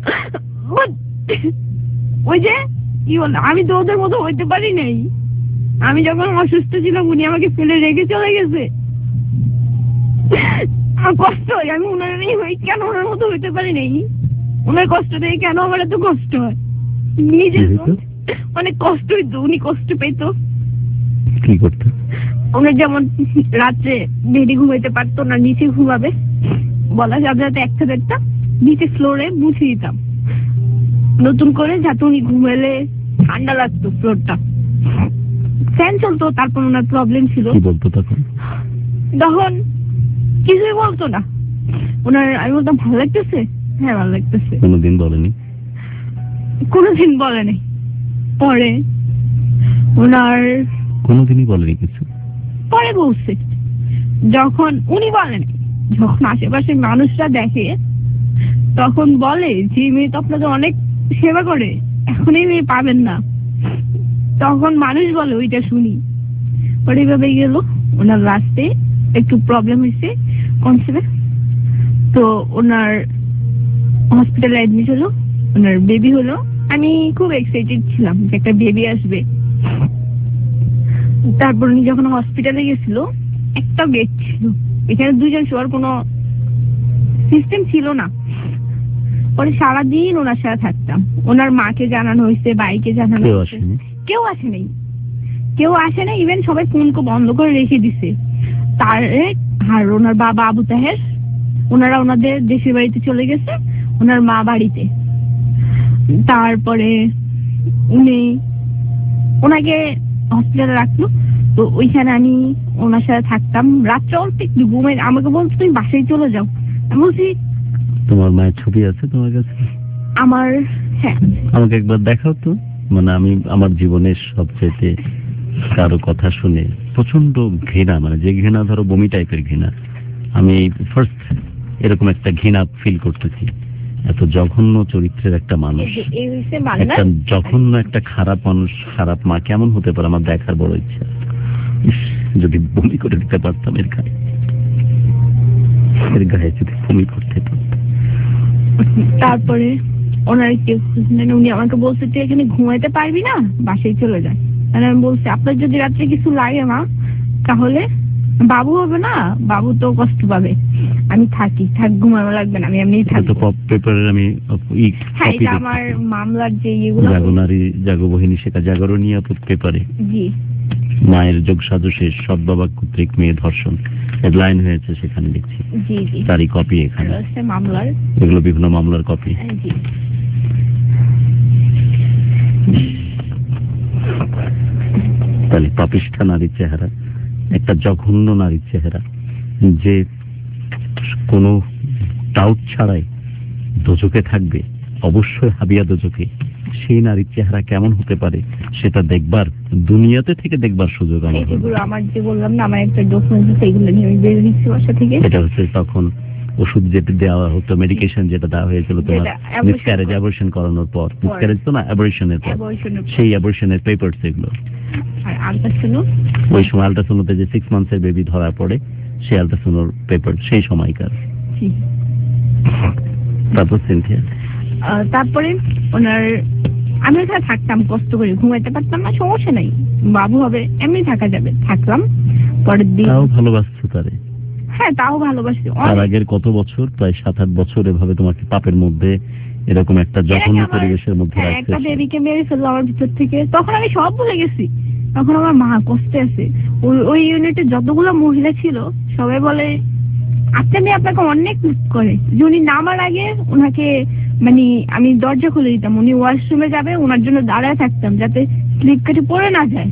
ওই যে কি বল, আমি তো ওদের মতো হইতে পারি নাই। আমি যখন অসুস্থ ছিলাম উনি আমাকে ফেলে রেখে চলে গেছে। আমার কষ্ট হয়, আমি ওনার নেই হই কেন ওনার মতো হইতে পারি নাই। ওনার কষ্ট দেখে কেন আমার এত কষ্ট হয়? নিজের অনেক কষ্ট হইতো, উনি কষ্ট পেতো। কি করতো? ওনার যেমন রাত্রে বেডে ঘুমাইতে পারতো না, নিচে ঘুমাবে, বলা যাবে যাতে একটা দেড়টা নিচে ফ্লোরে মুছে দিতাম নতুন করে, যাতে উনি ঘুমাইলে ঠান্ডা লাগতো ফ্লোরটা। ফ্যান চলতো, তারপর ওনার প্রবলেম ছিল। কি বলতো তখন? তখন কিছুই বলতো না। ওনার আমি বলতাম ভালো লাগতেছে, হ্যাঁ ভালো লাগতেছে। কোনোদিন বলেনি? কোনোদিন বলেনি। পরে ওনার কোনোদিনই বলেনি কিছু? পরে বলছে, যখন উনি বলেনি, যখন আশেপাশে মানুষরা দেখে তখন বলে যে মেয়ে তো আপনাদের অনেক সেবা করে, এখন এই মেয়ে পাবেন না। তখন মানুষ বলে ওইটা শুনি। পরে এইভাবে গেল। ওনার লাস্টে একটু প্রবলেম হয়েছে কনসেপ্টে, তো ওনার হসপিটালে অ্যাডমিট হলো, ওনার বেবি হলো। আমি খুব এক্সাইটেড ছিলাম যে একটা বেবি আসবে। তারপর উনি যখন হসপিটালে গেছিল, একটা বেড ছিল, এখানে দুইজন শোয়ার কোনো সিস্টেম ছিল না। পরে সারাদিন ওনার সাথে থাকতাম। ওনার মাকে জানানো হয়েছে, ভাইকে জানানো হয়েছে, কেউ আসে নাই, কেউ আসে নাই। ইভেন সবাই ফোনকে বন্ধ করে রেখে দিছে। তার আর ওনার বাবা আবু তাহের, ওনারা ওনাদের দেশের বাড়িতে চলে গেছে, ওনার মা বাড়িতে। তারপরে উনি ওনাকে হসপিটালে রাখলো, তো ওইখানে আমি ওনার সাথে থাকতাম। রাত্রে অল্প একটু ঘুমাই, আমাকে বলতো তুমি বাসায় চলে যাও। আমি বলছি তোমার মায়ের ছবি আছে তোমার কাছে? আমার, হ্যাঁ। আমাকে একবার দেখাও তো। মানে আমি আমার জীবনের সবচেয়ে কারো কথা শুনে প্রচন্ড ঘৃণা, মানে যে ঘৃণা ধরো বমি টাইপের ঘৃণা, আমি ফার্স্ট এরকম একটা ঘৃণা ফিল করতেছি। এত জঘন্য চরিত্রের একটা মানুষ, একটা জঘন্য একটা খারাপ মানুষ, খারাপ মা কেমন হতে পারে আমার দেখার বড় ইচ্ছা। যদি বমি করে দিতে পারতাম এর গায়ে, এর গায়ে যদি বমি করতে পারতাম। তারপরে ওনার কেউ উনি আমাকে বলছে তুই এখানে ঘুমাইতে পারবি না, বাসায় চলে যায়। আমি বলছি আপনার যদি রাত্রে কিছু লাগে মা, তাহলে বাবু হবে না, বাবু তো কষ্ট পাবে, আমি থাকি, থাক, ঘুমানো লাগবে না, আমি এমনি থাকবো। পেপারের আমি হ্যাঁ, এটা আমার মামলার যে ইয়েগুলো, জাগনারী জাগবহিনী শেখা জাগরণীয় পেপারে জি মায়ের যোগ সাজসের সৎ বাবা কর্তৃক মেয়ে ধর্ষণ হেডলাইন হয়েছে, সেখানে দেখছি। জি জি, তারই কপি এখানে মামলার, এগুলো বিভিন্ন মামলার কপি। জি। তাহলে পাপিষ্ঠা নারীর চেহারা, একটা জঘন্য নারীর চেহারা, যে কোনো ডাউট ছাড়াই দোজকে থাকবে, অবশ্যই হাবিয়া দোজকে। সেই নারীর চেহারা কেমন হতে পারে সেটা দেখবার, দুনিয়াতে থেকে দেখবার সুযোগ আমার হলো। আমার যে বললাম না, আমার একটা ডকুমেন্ট আছে, এগুলো নিয়ে আমি বের হচ্ছি বাসা থেকে। এটা হচ্ছে তখন ওষুধ যেটা দেওয়া হতো, মেডিকেশন যেটা দেওয়া হয়েছিল তোমার মিসক্যারেজ অ্যাবর্শন করানোর পর, মিসক্যারেজ তো না, অ্যাবর্শনের পর, সেই অ্যাবর্শনের পেপারস এগুলো। ওই সময় আলট্রাসোনোতে যে সিক্স মান্থসের বেবি ধরা পড়ে, সেই আলট্রাসোনোর পেপার সেই সময়কার। তারপর সিনথিয়া, তারপরে ওনার আমি ওখানে থাকতাম, কষ্ট করে ঘুমাইতে পারতাম না, সমস্যা নাই, বাবু হবে, এমনি থাকা যাবে, থাকলাম। পরের দিন ভালোবাসছো তারে? হ্যাঁ তাও ভালোবাসি তার আগের কত বছর, প্রায় সাত আট বছর এভাবে তোমাকে পাপের মধ্যে এরকম একটা জঘন্য পরিবেশের মধ্যে রাখছে। একটা বেবিকে মেরে ফেললো আমার ভিতর থেকে, তখন আমি সব ভুলে গেছি। তখন আমার মা কষ্টে আছে। ওই ইউনিটে যতগুলো মহিলা ছিল সবাই বলে আপনার মেয়ে আপনাকে অনেক মিস করে। যে উনি নামার আগে ওনাকে মানে আমি দরজা খুলে দিতাম, উনি ওয়াশরুমে যাবে ওনার জন্য দাঁড়ায় থাকতাম যাতে স্লিপ কেটে পড়ে না যায়।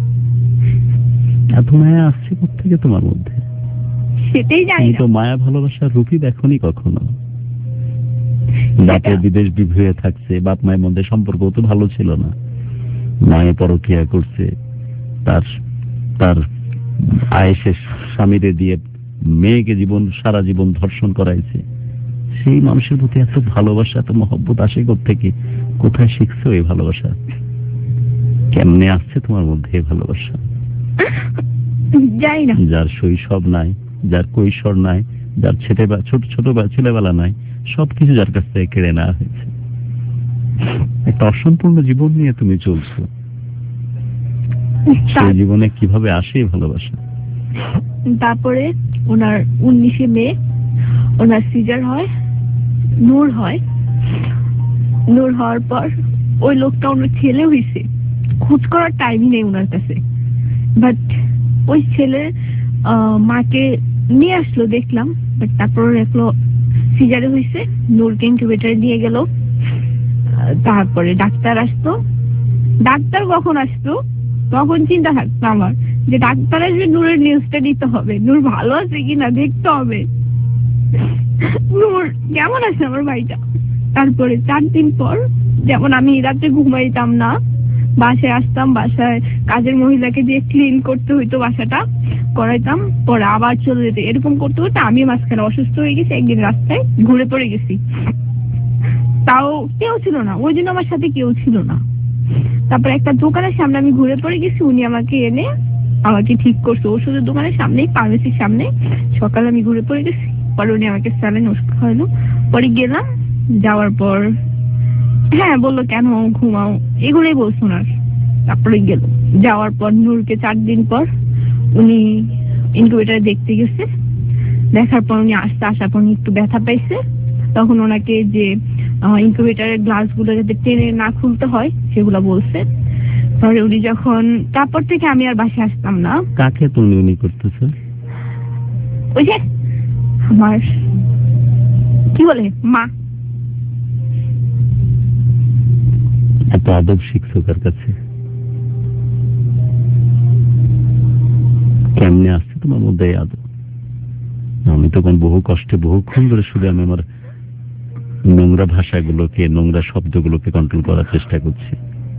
এত মায়া আসছে কোথেকে তোমার মধ্যে সেটাই জানি না। তো মায়া ভালোবাসার রূপই দেখোনি কখনো। বাপের বিদেশ বিভুয়ে থাকছে, বাপ মায়ের মধ্যে সম্পর্ক তো ভালো ছিল না, মায়ে পরকিয়া করছে, তার তার আয়েশের স্বামীরে দিয়ে মেয়েকে জীবন সারা জীবন ধর্ষণ করাইছে। সেই মানুষের প্রতি এত ভালোবাসা এত মহব্বত আসে কোত্থেকে? কোথায় শিখছো এই ভালোবাসা? কেমনে আসছে তোমার মধ্যে এই ভালোবাসা? জানি না। যার শৈশব নাই, যার কৈশোর নাই, যার ছেলে ছোট ছোট ছেলেবেলা নাই, সবকিছু যার কাছ থেকে কেড়ে নেওয়া হয়েছে। একটা অসম্পূর্ণ জীবন নিয়ে তুমি চলছো, সেই জীবনে কিভাবে আসে ভালোবাসা? তারপরে ওনার উনিশে মে ওনার সিজার হয়, নূর হয়। নূর হওয়ার পর ওই লোকটা ওনার ছেলে হয়েছে, খোঁজ করার টাইমই নেই ওনার কাছে। বাট ওই ছেলে মাকে নিয়ে আসলো দেখলাম, বাট তারপর দেখলো সিজারে হয়েছে। নূরকে ইনকিউবেটরে নিয়ে গেল। তারপরে ডাক্তার আসতো। ডাক্তার কখন আসতো তখন চিন্তা থাকতো আমার যে ডাক্তার আসবে, নূরের নিউজটা নিতে হবে, নূর ভালো আছে কিনা দেখতে হবে, নূর কেমন আছে আমার ভাইটা। তারপরে চার দিন পর যেমন আমি রাতে ঘুমাইতাম না, বাসায় আসতাম, বাসায় কাজের মহিলাকে দিয়ে ক্লিন করতে হইতো, বাসাটা করাইতাম, পরে আবার চলে যেতে, এরকম করতে হতো। আমি মাঝখানে অসুস্থ হয়ে গেছি, একদিন রাস্তায় ঘুরে পড়ে গেছি, তাও কেউ ছিল না ওই দিন, আমার সাথে কেউ ছিল না। তারপর একটা দোকানের সামনে আমি ঘুরে পড়ে গেছি, উনি আমাকে এনে আমাকে ঠিক করছে ওষুধের দোকানের সামনেই, ফার্মেসির সামনে। সকালে আমি ঘুরে পড়ে গেছি, পরে উনি আমাকে স্যালাইন ওষুধ খাওয়ালো। পরে গেলাম, যাওয়ার পর হ্যাঁ বললো কেন ঘুমাও, এগুলোই বলছো না। তারপরে গেল, যাওয়ার পর নূরকে চার দিন পর উনি ইনকিউবেটরে দেখতে গেছে। দেখার পর উনি আসতে আসার পর উনি একটু ব্যথা পাইছে, তখন ওনাকে যে ইনকিউবেটরের গ্লাস গুলো যাতে টেনে না খুলতে হয় সেগুলো বলছে। পরে উনি যখন, তারপর থেকে আমি আর বাসায় আসতাম না। কাকে তুমি উনি করতেছো? ওই যে আমার কি বলে মা। এত আদব শিখছো কার কাছে? কেমনে আসছে তোমার মধ্যে এই আদব? আমি তখন বহু কষ্টে বহুক্ষণ ধরে শুধু আমি আমার নোংরা ভাষাগুলোকে, নোংরা শব্দগুলোকে কন্ট্রোল করার চেষ্টা করছি।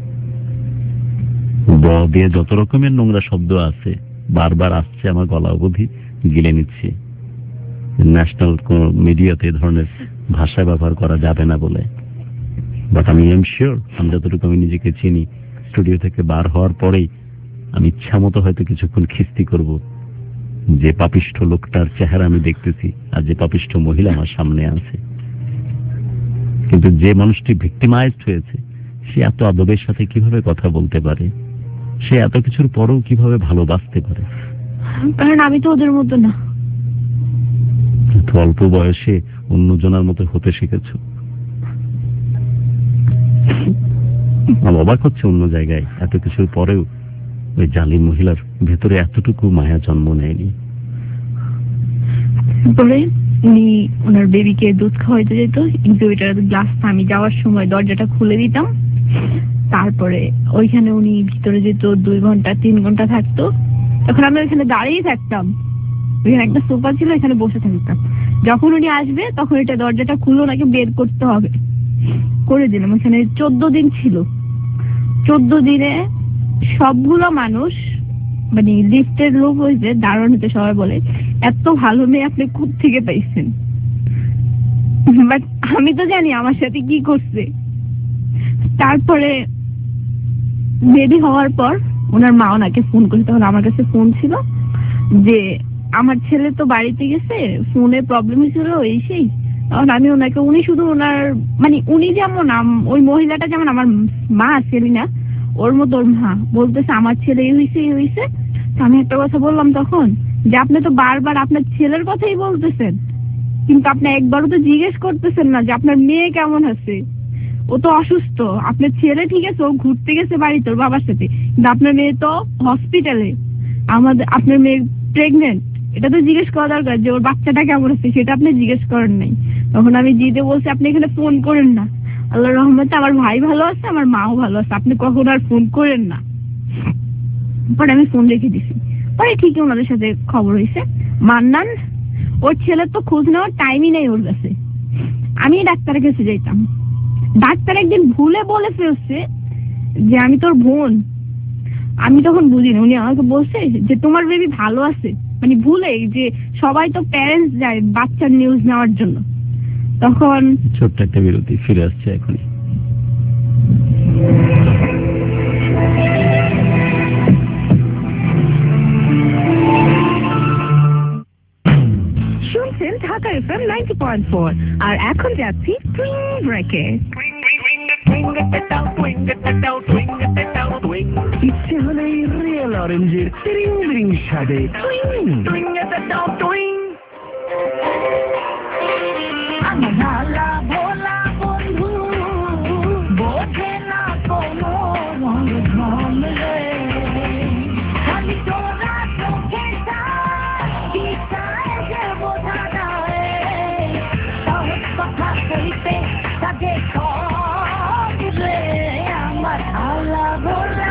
ব দিয়ে যত রকমের নোংরা শব্দ আছে বারবার আসছে আমার গলা অবধি, গিলে নিচ্ছি। ন্যাশনাল কোন মিডিয়াতে এ ধরনের ভাষা ব্যবহার করা যাবে না বলে। বাট আমি এম শিওর, আমি যতটুকু আমি নিজেকে চিনি, স্টুডিও থেকে বার হওয়ার পরেই আমি ইচ্ছা মতো হয়তো কিছুক্ষণ খিস্তি করব, যে পাপিষ্ঠ লোকটার চেহারা আমি দেখতেছি আর যে পাপিষ্ঠ মহিলা আমার সামনে আছে। কিন্তু যে মানুষটি ভিক্টিমাইজড হয়েছে সে এত আদবের সাথে কিভাবে কথা বলতে পারে? সে এত কিছুর পরেও কিভাবে ভালোবাসতে পারে? কারণ আমি তো ওদের মতো না। অল্প বয়সে অন্যজনের মতো হতে শিখেছ। আমার অবাক হচ্ছে অন্য জায়গায় এত কিছুর পরেও ওই জালিম মহিলার ভেতরে এতটুকু মায়া জন্ম নেয়নি। পরে উনি ওনার বেবিকে দুধ খাওয়াইতে যেত, ইনকিউবেটরের গ্লাসটা আমি যাওয়ার সময় দরজাটা খুলে দিতাম। তারপরে ওইখানে উনি ভিতরে যেত, দুই ঘন্টা তিন ঘন্টা থাকতো। তখন আমরা ওইখানে দাঁড়িয়ে থাকতাম, ওইখানে একটা সোফা ছিল, এখানে বসে থাকতাম। যখন উনি আসবে তখন এটা দরজাটা খুলে ওনাকে বের করতে হবে, করে দিলাম। ওইখানে চোদ্দ দিন ছিল। চোদ্দ দিনে সবগুলো মানুষ মানে লিফটের লোক হয়েছে, দারুণ হতে সবাই বলে এত ভালো মেয়ে আপনি কোথা থেকে পাইছেন। বাট আমি তো জানি আমার সাথে কি করছে। তারপরে বেবি হওয়ার পর ওনার মা ওনাকে ফোন করেছে, তখন আমার কাছে ফোন ছিল যে আমার ছেলে তো বাড়িতে গেছে, ফোনে প্রবলেম হয়েছিল এই সেই। তখন আমি ওনাকে, উনি শুধু ওনার মানে উনি যেমন ওই মহিলাটা যেমন আমার মা সেলিনা, ওর মতো ওর মা বলতেছে আমার ছেলে এই হয়েছে এই হয়েছে। আমি একটা কথা বললাম তখন যে আপনি তো বারবার আপনার ছেলের কথাই বলতেছেন, কিন্তু আপনি একবারও তো জিজ্ঞেস করতেছেন না যে আপনার মেয়ে কেমন আছে। ও তো অসুস্থ, আপনার ছেলে ঠিক আছে, ও ঘুরতে গেছে বাড়িতে ওর বাবার সাথে, কিন্তু আপনার মেয়ে তো হসপিটালে। আমাদের আপনার মেয়ে প্রেগনেন্ট, এটা তো জিজ্ঞেস করা দরকার যে ওর বাচ্চাটা কেমন আছে, সেটা আপনি জিজ্ঞেস করেন নাই। তখন আমি জিদে বলছি আপনি এখানে ফোন করেন না, আল্লাহর রহমতে আমার ভাই ভালো আছে, আমার মাও ভালো আছে, আপনি কখনো আর ফোন করেন না। পরে আমি ফোন রেখে দিছি। পরে ঠিকই ওনাদের সাথে খবর হয়েছে। মান্নান ওর ছেলের তো খোঁজ নেওয়ার টাইমই নেই ওর কাছে। আমি ডাক্তারের কাছে যাইতাম, ডাক্তার একদিন ভুলে বলে ফেলছে যে আমি তোর বোন। আমি তখন বুঝিনি, উনি আমাকে বলছে যে তোমার বেবি ভালো আছে, মানে ভুলে, যে সবাই তো প্যারেন্টস যায় বাচ্চার নিউজ নেওয়ার জন্য। তখন ছোট্ট একটা বিরতি, ফিরে আসছে এখনই। শুনছেন Dhaka FM ninety point four, আর এখন যাচ্ছি টুইং ব্রেকে। ইচ্ছে হলেই রিয়েল অরেঞ্জের টিরিং বিরিং স্বাদে ভালা ভোলা বন্ধু বোঝে না কোনো রঙ ঝমলে, খালি তোরা চোখে যে বোঝা যায়, সহজ কথা বলতে তাকে রে আমার ভালা ভোলা।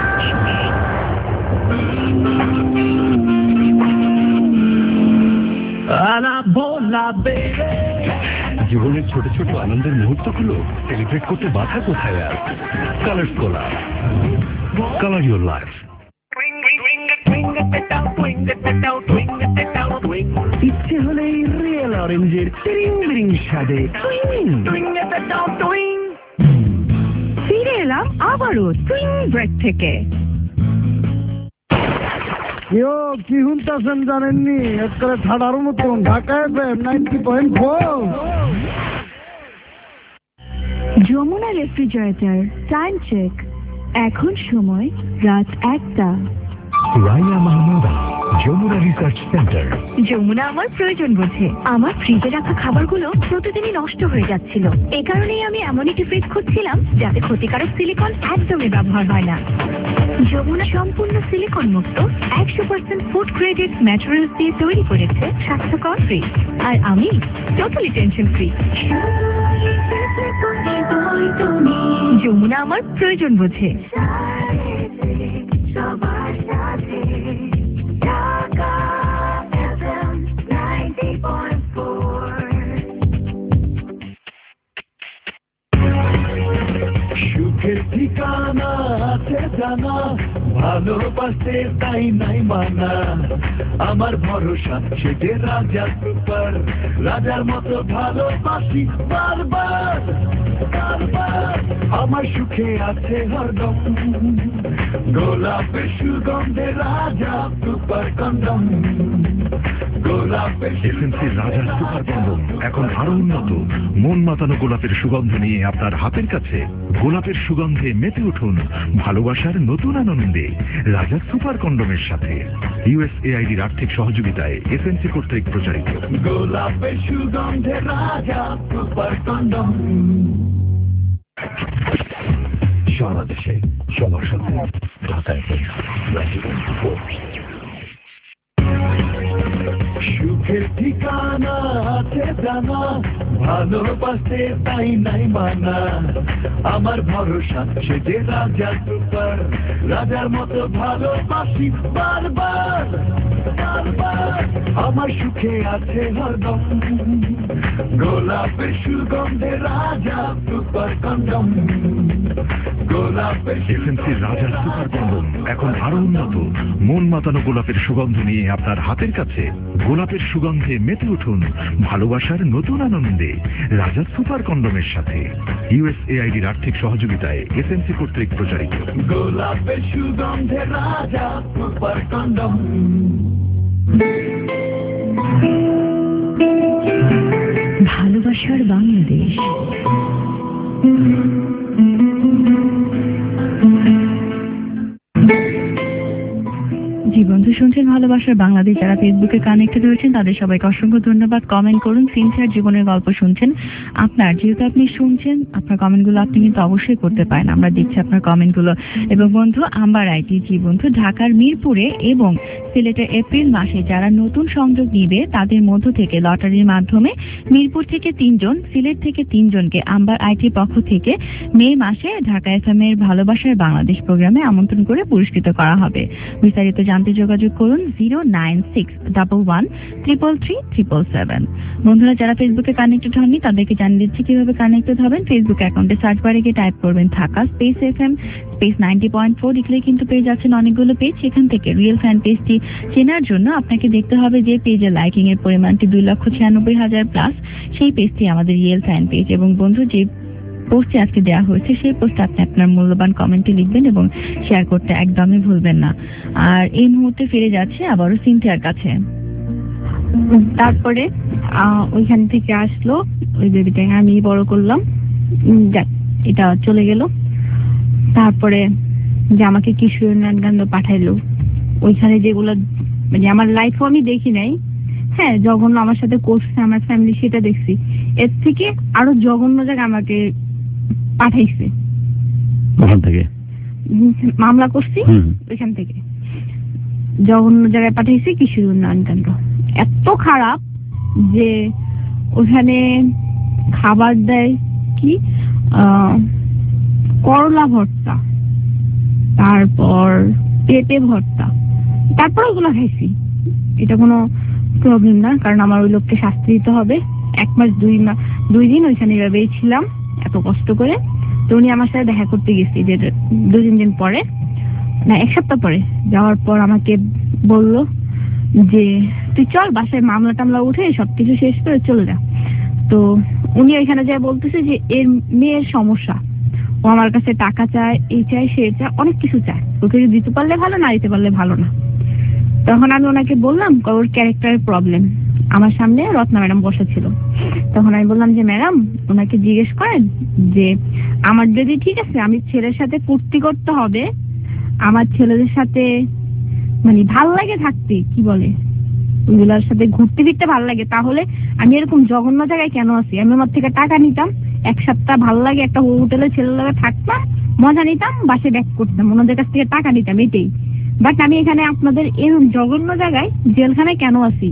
আলা ভোলা বেরে জীবনের ছোট ছোট আনন্দের মুহূর্তগুলো সেলিব্রেট করতে বাধা কোথায় আর? Colours Cola, colour your life. ইচ্ছে হলেই রিয়েল অরেঞ্জের টিরিং বিরিং স্বাদে ফিরে এলাম আবারও টুইং ব্রেক থেকে। কেউ কি শুনতেছেন জানেননি, একটা ঠাডার মতন Dhaka FM ninety point four. Jamuna refrigerator time check, এখন সময় রাত একটা। Raiya Mahmuda, Jamuna research centre. যমুনা আমার প্রয়োজন বোঝে। আমার ফ্রিজে রাখা খাবারগুলো প্রতিদিনই নষ্ট হয়ে যাচ্ছিল, এ কারণেই আমি এমন একটি ফ্রিজ খুঁজছিলাম যাতে ক্ষতিকারক সিলিকন একদমই ব্যবহার হয় না। যমুনা সম্পূর্ণ সিলিকন মুক্ত একশো পার্সেন্ট ফুড গ্রেডেড ম্যাটেরিয়ালস দিয়ে তৈরি করেছে স্বাস্থ্যকর ফ্রিজ, আর আমি টোটালি টেনশন ফ্রি। যমুনা আমার প্রয়োজন বোঝে। সুখের ঠিকানা আছে জানা, ভালোবাসে তাই নাই মানা, আমার ভরসা সে যে রাজা সুপার, রাজার মতো ভালোবাসি বারবার বারবার, আমার সুখে আছে হরদম, গোলাপের সুগন্ধে রাজা সুপার কন্ডম, গোলাপের এসএনসি রাজা সুপার কন্ডম এখন আরো উন্নত। মন মাতানো গোলাপের সুগন্ধ নিয়ে আপনার হাতের কাছে। গোলাপের সুগন্ধে মেতে উঠুন ভালোবাসার নতুন আনন্দে রাজা সুপার কন্ডমের সাথে। ইউএসএআইডির আর্থিক সহযোগিতায় এসএনসি কর্তৃক প্রচারিত। গোলাপের সুগন্ধে রাজা সুপার কন্ডম। সারা দেশে সবার সাথে Dhaka FM ninety point four. সুখের ঠিকানা আছে জানা, ভালোবাসে তাই নাই মানা, আমার ভরসা সে যে রাজা সুপার, রাজার মতো ভালোবাসি বারবার বারবার, আমার সুখে আছে হরদম, গোলাপের সুগন্ধে রাজা সুপার কন্ডম, গোলাপের এসএনসি রাজা সুপার কন্ডম এখন আরো উন্নত। মন মাতানো গোলাপের সুগন্ধ নিয়ে আপনার হাতের কাছে। গোলাপের সুগন্ধে মেতে উঠুন ভালোবাসার নতুন আনন্দে রাজা সুপার কন্ডমের সাথে। ইউএসএআইডির আর্থিক সহযোগিতায় এসএনসি কর্তৃক প্রচারিত। গোলাপের সুগন্ধে রাজা সুপার কন্ডম। ভালোবাসার বাংলাদেশ। জীবন বন্ধু শুনছেন ভালোবাসার বাংলাদেশ, যারা ফেসবুকে কানেক্টেড হয়েছেন তাদের সবাইকে অসংখ্য ধন্যবাদ। কমেন্ট করুন, সিনথিয়ার জীবনের গল্প শুনছেন। আপনার যেহেতু আপনি শুনছেন, আপনার কমেন্টগুলো আপনি কিন্তু অবশ্যই করতে পারেন, আমরা দেখছি আপনার কমেন্টগুলো। এবং বন্ধু আম্বার আইটি জি বন্ধু, ঢাকার মিরপুরে এবং সিলেটের এপ্রিল মাসে যারা নতুন সংযোগ নিবে তাদের মধ্য থেকে লটারির মাধ্যমে মিরপুর থেকে তিনজন, সিলেট থেকে তিনজনকে আম্বার আইটির পক্ষ থেকে মে মাসে ঢাকা এফএম এর ভালোবাসার বাংলাদেশ প্রোগ্রামে আমন্ত্রণ করে পুরস্কৃত করা হবে। বিস্তারিত জানতে যোগাযোগ করুন zero nine six double one triple three triple seven. বন্ধুরা যারা ফেসবুকে কানেক্টেড হননি তাদেরকে জানিয়ে দিচ্ছি কিভাবে কানেক্টেড হবেন। ফেসবুক অ্যাকাউন্টে সার্চ বারে গিয়ে টাইপ করবেন Dhaka space FM space ninety point four, লিখলেই কিন্তু পেয়ে যাচ্ছেন অনেকগুলো পেজ। সেখান থেকে রিয়েল ফ্যান পেজটি চেনার জন্য আপনাকে দেখতে হবে যে পেজের লাইকিং এর পরিমাণটি দুই লক্ষ ছিয়ানব্বই হাজার প্লাস, সেই পেজটি আমাদের রিয়েল ফ্যান পেজ। এবং বন্ধু যে পোস্টে আজকে দেওয়া হয়েছে সেই পোস্টে আপনি আপনার মূল্যবান কমেন্টে লিখবেন এবং শেয়ার করতে একদমই ভুলবেন না। আর এই মুহূর্তে ফিরে যাচ্ছে আবারও সিনথিয়ার কাছে। তারপরে ওইখান থেকে আসলো ওই বেবিটাকে আমি বড় করলাম, যাক এটা চলে গেল। তারপরে যে আমাকে কিশোর নানকান্দ পাঠাইলো, ওইখানে যেগুলো মানে আমার লাইফও আমি দেখি নাই, হ্যাঁ জঘন্য আমার সাথে করছে আমার ফ্যামিলি সেটা দেখছি, এর থেকে আরো জঘন্য জায়গা আমাকে পাঠাইছে। ওখান থেকে মামলা করছি, ওইখান থেকে জঘন্য জায়গায় পাঠাইছে কিশোর উন্নয়ন কেন্দ্র। এত খারাপ যে ওখানে খাবার দেয় কি করলা ভর্তা, তারপর পেঁপে ভর্তা, তারপর ওগুলো খাইছি। এটা কোনো প্রবলেম না, কারণ আমার ওই লোককে শাস্তি দিতে হবে। এক মাস দুই মাস দুই দিন ওইখানে এভাবেই ছিলাম এত কষ্ট করে। তো উনি আমার সাথে দেখা করতে গেছি যে দুই তিন দিন পরে, না এক সপ্তাহ পরে যাওয়ার পর আমাকে বললো যে তুই চল বাসায় মামলা টামলা উঠে সবকিছু শেষ করে চলে যা। তো উনি ওইখানে যা বলতেছে যে এর মেয়ের সমস্যা, ও আমার কাছে টাকা চায়, এই চায় সে চায়, অনেক কিছু চায়, ওকে দিতে পারলে ভালো, না দিতে পারলে ভালো না। তখন আমি ওনাকে বললাম ওর ক্যারেক্টারের প্রবলেম। আমার সামনে রত্না ম্যাডাম বসা ছিল, তখন আমি বললাম যে ম্যাডাম ওনাকে জিজ্ঞেস করেন যে আমার যদি ঠিক আছে আমি ছেলের সাথে ফুর্তি করতে হবে, আমার ছেলেদের সাথে মানে ভাল লাগে থাকতে, কি বলে ওইগুলোর সাথে ঘুরতে ফিরতে ভাল লাগে, তাহলে আমি এরকম জঘন্য জায়গায় কেন আছি? আমি আমার থেকে টাকা নিতাম, এক সপ্তাহ ভাল লাগে একটা হোটেলে ছেলের লাগে থাকতাম, মজা নিতাম, বাসে ব্যাক করতাম, ওনাদের কাছ থেকে টাকা নিতাম, এটাই। বাট আমি এখানে আপনাদের এরকম জঘন্য জায়গায় জেলখানায় কেন আছি?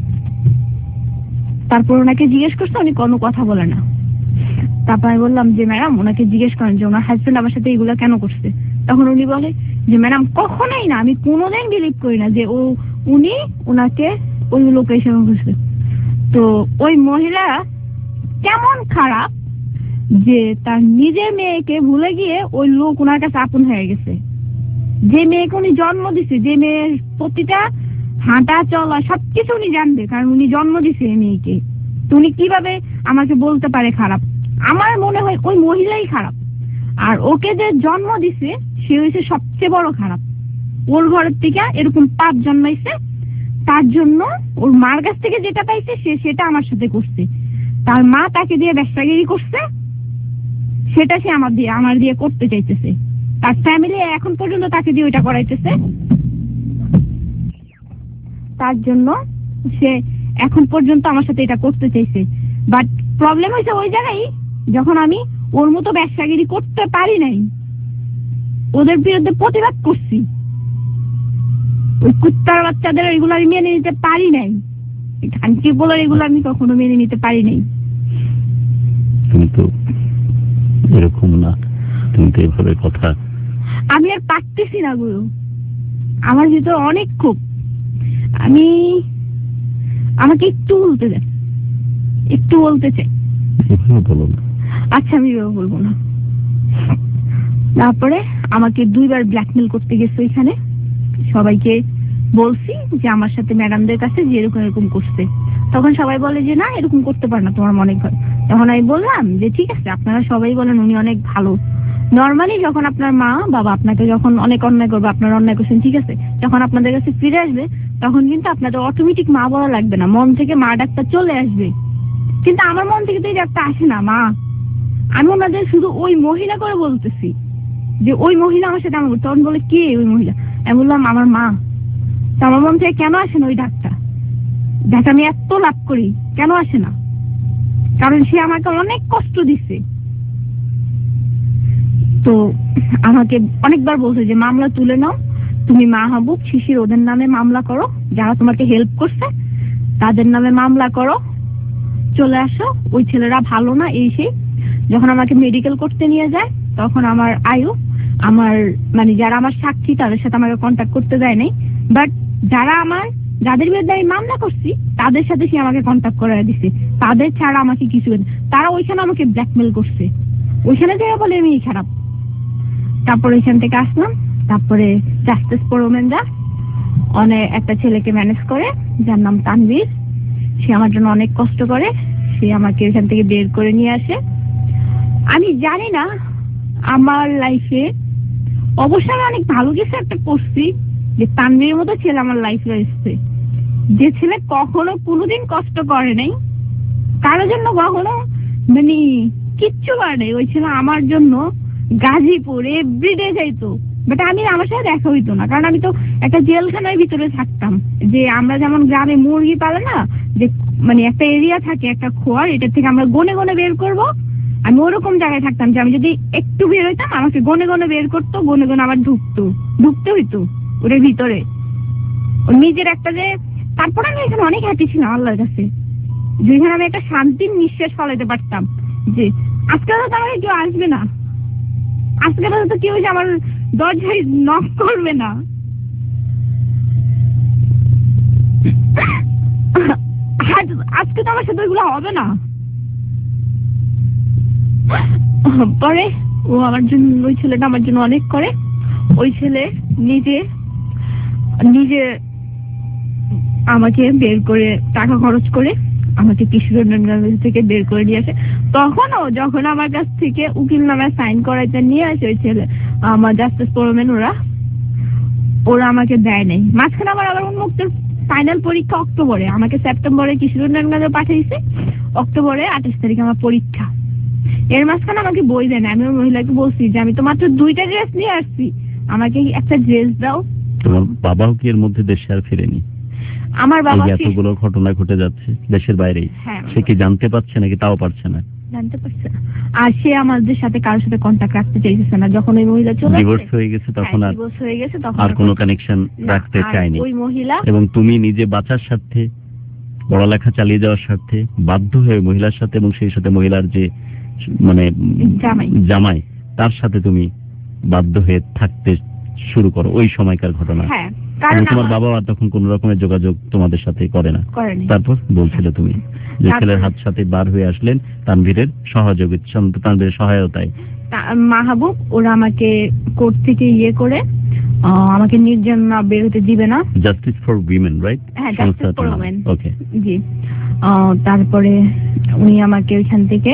তারপর ওনাকে জিজ্ঞেস করছে, উনি কোনো কথা বলে না। তারপর আমি বললাম যে ম্যাডাম ওনাকে জিজ্ঞেস করেন যে ওনার হাজবেন্ড আমার সাথে এগুলো কেন করছে। তখন উনি বলে যে ম্যাডাম কখনোই না, আমি কোনোদিন বিলিভ করি না যে ও উনি ওনাকে ওই লোকের সেবা করছে। তো ওই মহিলা কেমন খারাপ যে তার নিজের মেয়েকে ভুলে গিয়ে ওই লোক ওনার কাছে আপন হয়ে গেছে। যে মেয়েকে উনি জন্ম দিছে, যে মেয়ের প্রতিটা হাঁটা চলা সবকিছু উনি জানবে, কারণ উনি জন্ম দিছে এই মেয়েকে। তো উনি কিভাবে আমাকে বলতে পারে খারাপ? আমার মনে হয় ওই মহিলাই খারাপ, আর ওকে যে জন্ম দিছে সে হয়েছে সবচেয়ে বড় খারাপ। ওর ঘরের থেকে এরকম পাপ জন্মাইছে, তার জন্য ওর মার কাছ থেকে যেটা পাইছে সে সেটা আমার সাথে করছে। তার মা তাকে দিয়ে ব্যবসাগিরি করছে, সেটা সে আমার দিয়ে আমার দিয়ে করতে চাইতেছে। তার ফ্যামিলি এখন পর্যন্ত তাকে দিয়ে ওইটা করাইতেছে, তার জন্য সে এখন পর্যন্ত আমার সাথে এটা করতে চাইছে। বাট প্রবলেম হয়েছে ওই জায়গায় যখন আমি ওর মতো ব্যবসাগিরি করতে পারি নাই, ওদের বিরুদ্ধে প্রতিবাদ করছি, ওই কুত্তার বাচ্চাদের এগুলো আমি মেনে নিতে পারি নাই, খানকি বলার এগুলো আমি কখনো মেনে নিতে পারি নাই। তুমি তো এরকম না, তুমি তো এভাবে কথা। আমি আর পারতেছি না গুরু, আমার ভিতর অনেক ক্ষোভ। আমি আমাকে একটু বলতে দেন, একটু বলতে চাই। আচ্ছা আমি বলবো না। তারপরে আমাকে দুইবার ব্ল্যাকমেল করতে গেছে ওইখানে, সবাইকে বলছি যে আমার সাথে ম্যাডামদের কাছে যে এরকম এরকম করছে। তখন সবাই বলে যে না এরকম করতে পারে না, তোমার মনে হয়। তখন আমি বললাম যে ঠিক আছে, আপনারা সবাই বলেন উনি অনেক ভালো। নর্মালি যখন আপনার মা বাবা আপনাকে যখন অনেক অন্যায় করবে, আপনারা অন্যায় করছেন, ঠিক আছে, যখন আপনাদের কাছে ফিরে আসবে তখন কিন্তু আপনাদের অটোমেটিক মা বলা লাগবে না, মন থেকে মা ডাকটা চলে আসবে। কিন্তু আমার মন থেকে তো এই ডাকটা আসে না, মা। আমি ওনাদের শুধু ওই মহিলা করে বলতেছি যে ওই মহিলা আমার সাথে আমার, তখন বলে কে ওই মহিলা? আমি বললাম আমার মা। আমার মন থেকে কেন আসে না ওই ডাকটা, যাকে আমি এত লাভ করি, কেন আসে না? কারণ সে আমাকে অনেক কষ্ট দিচ্ছে। তো আমাকে অনেকবার বলছে যে মামলা তুলে নাও, তুমি মাহবুব, শিশির ওদের নামে মামলা করো, যারা তোমাকে হেল্প করছে তাদের নামে মামলা করো, চলে আসো, ওই ছেলেরা ভালো না এই সেই। যখন আমাকে মেডিকেল করতে নিয়ে যায় তখন আমার আয়ু, আমার মানে যারা আমার সাক্ষী তাদের সাথে আমাকে কন্ট্যাক্ট করতে দেয় নাই, বাট যারা আমার যাদের বিরুদ্ধে আমি মামলা করছি তাদের সাথে সে আমাকে কন্ট্যাক্ট করে দিচ্ছে, তাদের ছাড়া আমাকে কিছু, তারা ওইখানে আমাকে ব্ল্যাকমেল করছে, ওইখানে থেকে বলে আমি খারাপ। তারপর ওইখান থেকে আসলাম, তারপরে জাস্টিস পরমেন্দা অনেক একটা ছেলেকে ম্যানেজ করে যার নাম তানভীর, সে আমার জন্য অনেক কষ্ট করে, সে আমাকে এখান থেকে বের করে নিয়ে আসে। আমি জানি না আমার লাইফে অবশ্যই আমি অনেক ভালো কিছু একটা করছি যে তানভীরের মতো ছেলে আমার লাইফে এসছে, যে ছেলে কখনো কোনোদিন কষ্ট করে নাই কারোর জন্য, কখনো মানে কিচ্ছু করে নাই। ওই ছেলে আমার জন্য গাজীপুর এভরিডে যাইতো, বাট আমি আমার সাথে দেখা হইতো না, কারণ আমি তো একটা জেলখানার ভিতরে থাকতাম। যে আমরা যেমন গ্রামে মুরগি পালে না, যে মানে একটা এরিয়া থাকে একটা খোয়ার, এটার থেকে আমরা গনে গনে বের করব, আমি ওরকম জায়গায় থাকতাম যে আমি যদি একটু বের হইতাম আমাকে গনে গনে বের করতো, গনে গনে আবার ঢুকতো ঢুকতে হইতো ওটার ভিতরে, ওর নিজের একটা যে। তারপর আমি এখানে অনেক হ্যাপি ছিলাম আল্লাহর কাছে, যেখানে আমি একটা শান্তির নিঃশ্বাস ফলাইতে পারতাম যে আজকে তো আমাকে কেউ আসবে না, আজকে তো কেউ আমার দরজায় নক করবে না। আজকে তো আমার সাথে ওইগুলো হবে না। পরে ও আমার জন্য, ওই ছেলেটা আমার জন্য অনেক করে। ওই ছেলে নিজে নিজে আমাকে বের করে টাকা খরচ করে আমাকে কিশোরগঞ্জ থেকে বের করে নিয়ে আসে। তখনও যখন আমার কাছ থেকে উকিল নামে সাইন করাইতে নিয়ে আসে ওই ছেলে, আমার জাস্টিস পরমেন, ওরা ওরা আমাকে দেয় নাই। মাঝখানে আমার আবার উন্মুক্তের ফাইনাল পরীক্ষা অক্টোবরে, আমাকে সেপ্টেম্বরে কিশোরগঞ্জে পাঠিয়েছে, অক্টোবরে আঠাশ তারিখ আমার পরীক্ষা। এর মাঝখানে আমাকে বই দেয় না। আমি ওই মহিলাকে বলছি যে আমি তো মাত্র দুইটা ড্রেস নিয়ে আসছি, আমাকে একটা ড্রেস দাও। তোমার বাবাও কি এর মধ্যে দেশে আর ফিরেনি? আমার বাবা এতগুলো ঘটনা ঘটে যাচ্ছে দেশের বাইরেই, সে কি জানতে পারছে নাকি তাও পারছে না? জানতে পারছে না, আর সে আমাদের সাথে কারোর সাথে কন্টাক্ট রাখতে চাইছে না। যখন ওই মহিলা চলে ডিভোর্স হয়ে গেছে তখন আর ডিভোর্স হয়ে গেছে তখন আর কোনো কানেকশন রাখতে চায়নি ওই মহিলা। এবং তুমি নিজে বাঁচার স্বার্থে, পড়ালেখা চালিয়ে যাওয়ার স্বার্থে বাধ্য হয়ে মহিলার সাথে, এবং সেই সাথে মহিলার যে মানে জামাই জামাই তার সাথে তুমি বাধ্য হয়ে থাকতে শুরু করো। ওই সময়কার ঘটনা। হ্যাঁ, কারণ তোমার বাবা আর তখন কোন রকমের যোগাযোগ তোমাদের সাথে করে না। তারপর বলছিলে তুমি যে ছেলের হাত সাথে বার হয়ে আসলেন তানভীরের সহযোগিতা, তানভীরের সহায়তায়। মাহবুব ওরা আমাকে কোর্ট থেকে ইয়ে করে আমাকে নির্যাতনা বের হতে দিবে না। Justice for women, right? হ্যাঁ, জাস্টিস ফর উইমেন। ওকে, জি। তারপরে উনি আমাকে ওইখান থেকে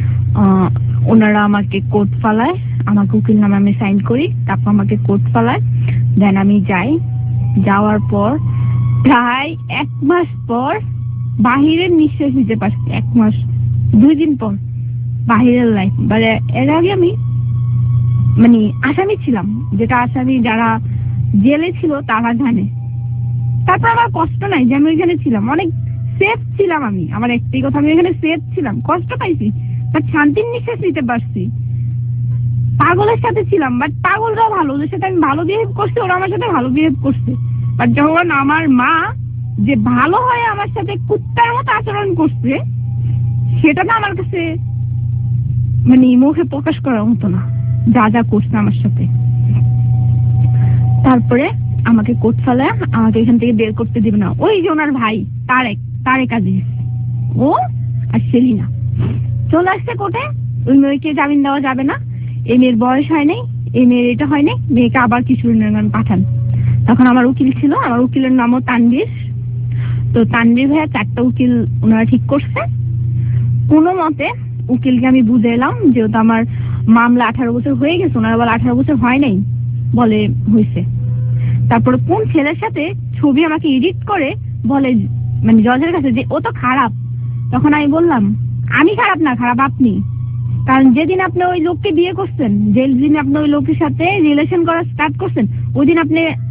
ওনারা আমাকে কোর্ট ফালায়, আমাকে উকিল নামে আমি সাইন করি, তারপর আমাকে কোর্ট ফালায়, দেন আমি যাই। যাওয়ার পর প্রায় এক মাস পর বাহিরের নিঃশ্বাস নিতে পারছি। এক মাস দুই দিন পর বাহিরের লাইফ, মানে এর আগে আমি মানে আসামি ছিলাম, যেটা আসামি যারা জেলে ছিল তারা জানে। তারপর আমার কষ্ট নাই যে আমি ওইখানে ছিলাম, অনেক সেফ ছিলাম আমি। আমার একটাই কথা, আমি এখানে সেফ ছিলাম, কষ্ট পাইছি বাট শান্তির নিঃশ্বাস নিতে পারছি। পাগলের সাথে ছিলাম বাট পাগলরাও ভালো, ওদের সাথে আমি ভালো বিহেভ করছি, ওরা আমার সাথে ভালো বিহেভ করছে। বাট যখন আমার মা যে ভালো হয় আমার সাথে কুত্তার মতো আচরণ করছে, সেটা না আমার কাছে মানে মুখে প্রকাশ করার মতো না, যা যা করছে আমার সাথে। তারপরে আমাকে কোর্ট ফালায়, আমাকে এখান থেকে বের করতে দিবে না। ওই যে ওনার ভাই তারেক, তারেক আজিজ, ও আর সেলিনা চলে আসছে কোর্টে। ওই মেয়েকে জামিন দেওয়া যাবে না, এই মেয়ের বয়স হয় নাই, এই মেয়ের এটা হয় নাই, মেয়েকে আবার কিশোরগঞ্জ পাঠান। তখন আমার উকিল ছিল, আমার উকিলের নামও তানভীর। তো তানভীর ভাইয়া চারটা উকিল ওনারা ঠিক করছে। কোনো মতে উকিলকে আমি বুঝে এলাম যেহেতু আমার মামলা আঠারো বছর হয়ে গেছে, ওনারা বলে আঠারো বছর হয় নাই, বলে হয়েছে। তারপরে কোন ছেলের সাথে ছবি আমাকে এডিট করে বলে মানে জজের কাছে যে ও তো খারাপ। তখন আমি বললাম আমি খারাপ না, খারাপ আপনি। কারণ যেদিন আপনি ওই লোককে বিয়ে করছেন, যেদিন আপনি ওই লোকের সাথে রিলেশন করা স্টার্ট করছেন, ওই দিন আপনি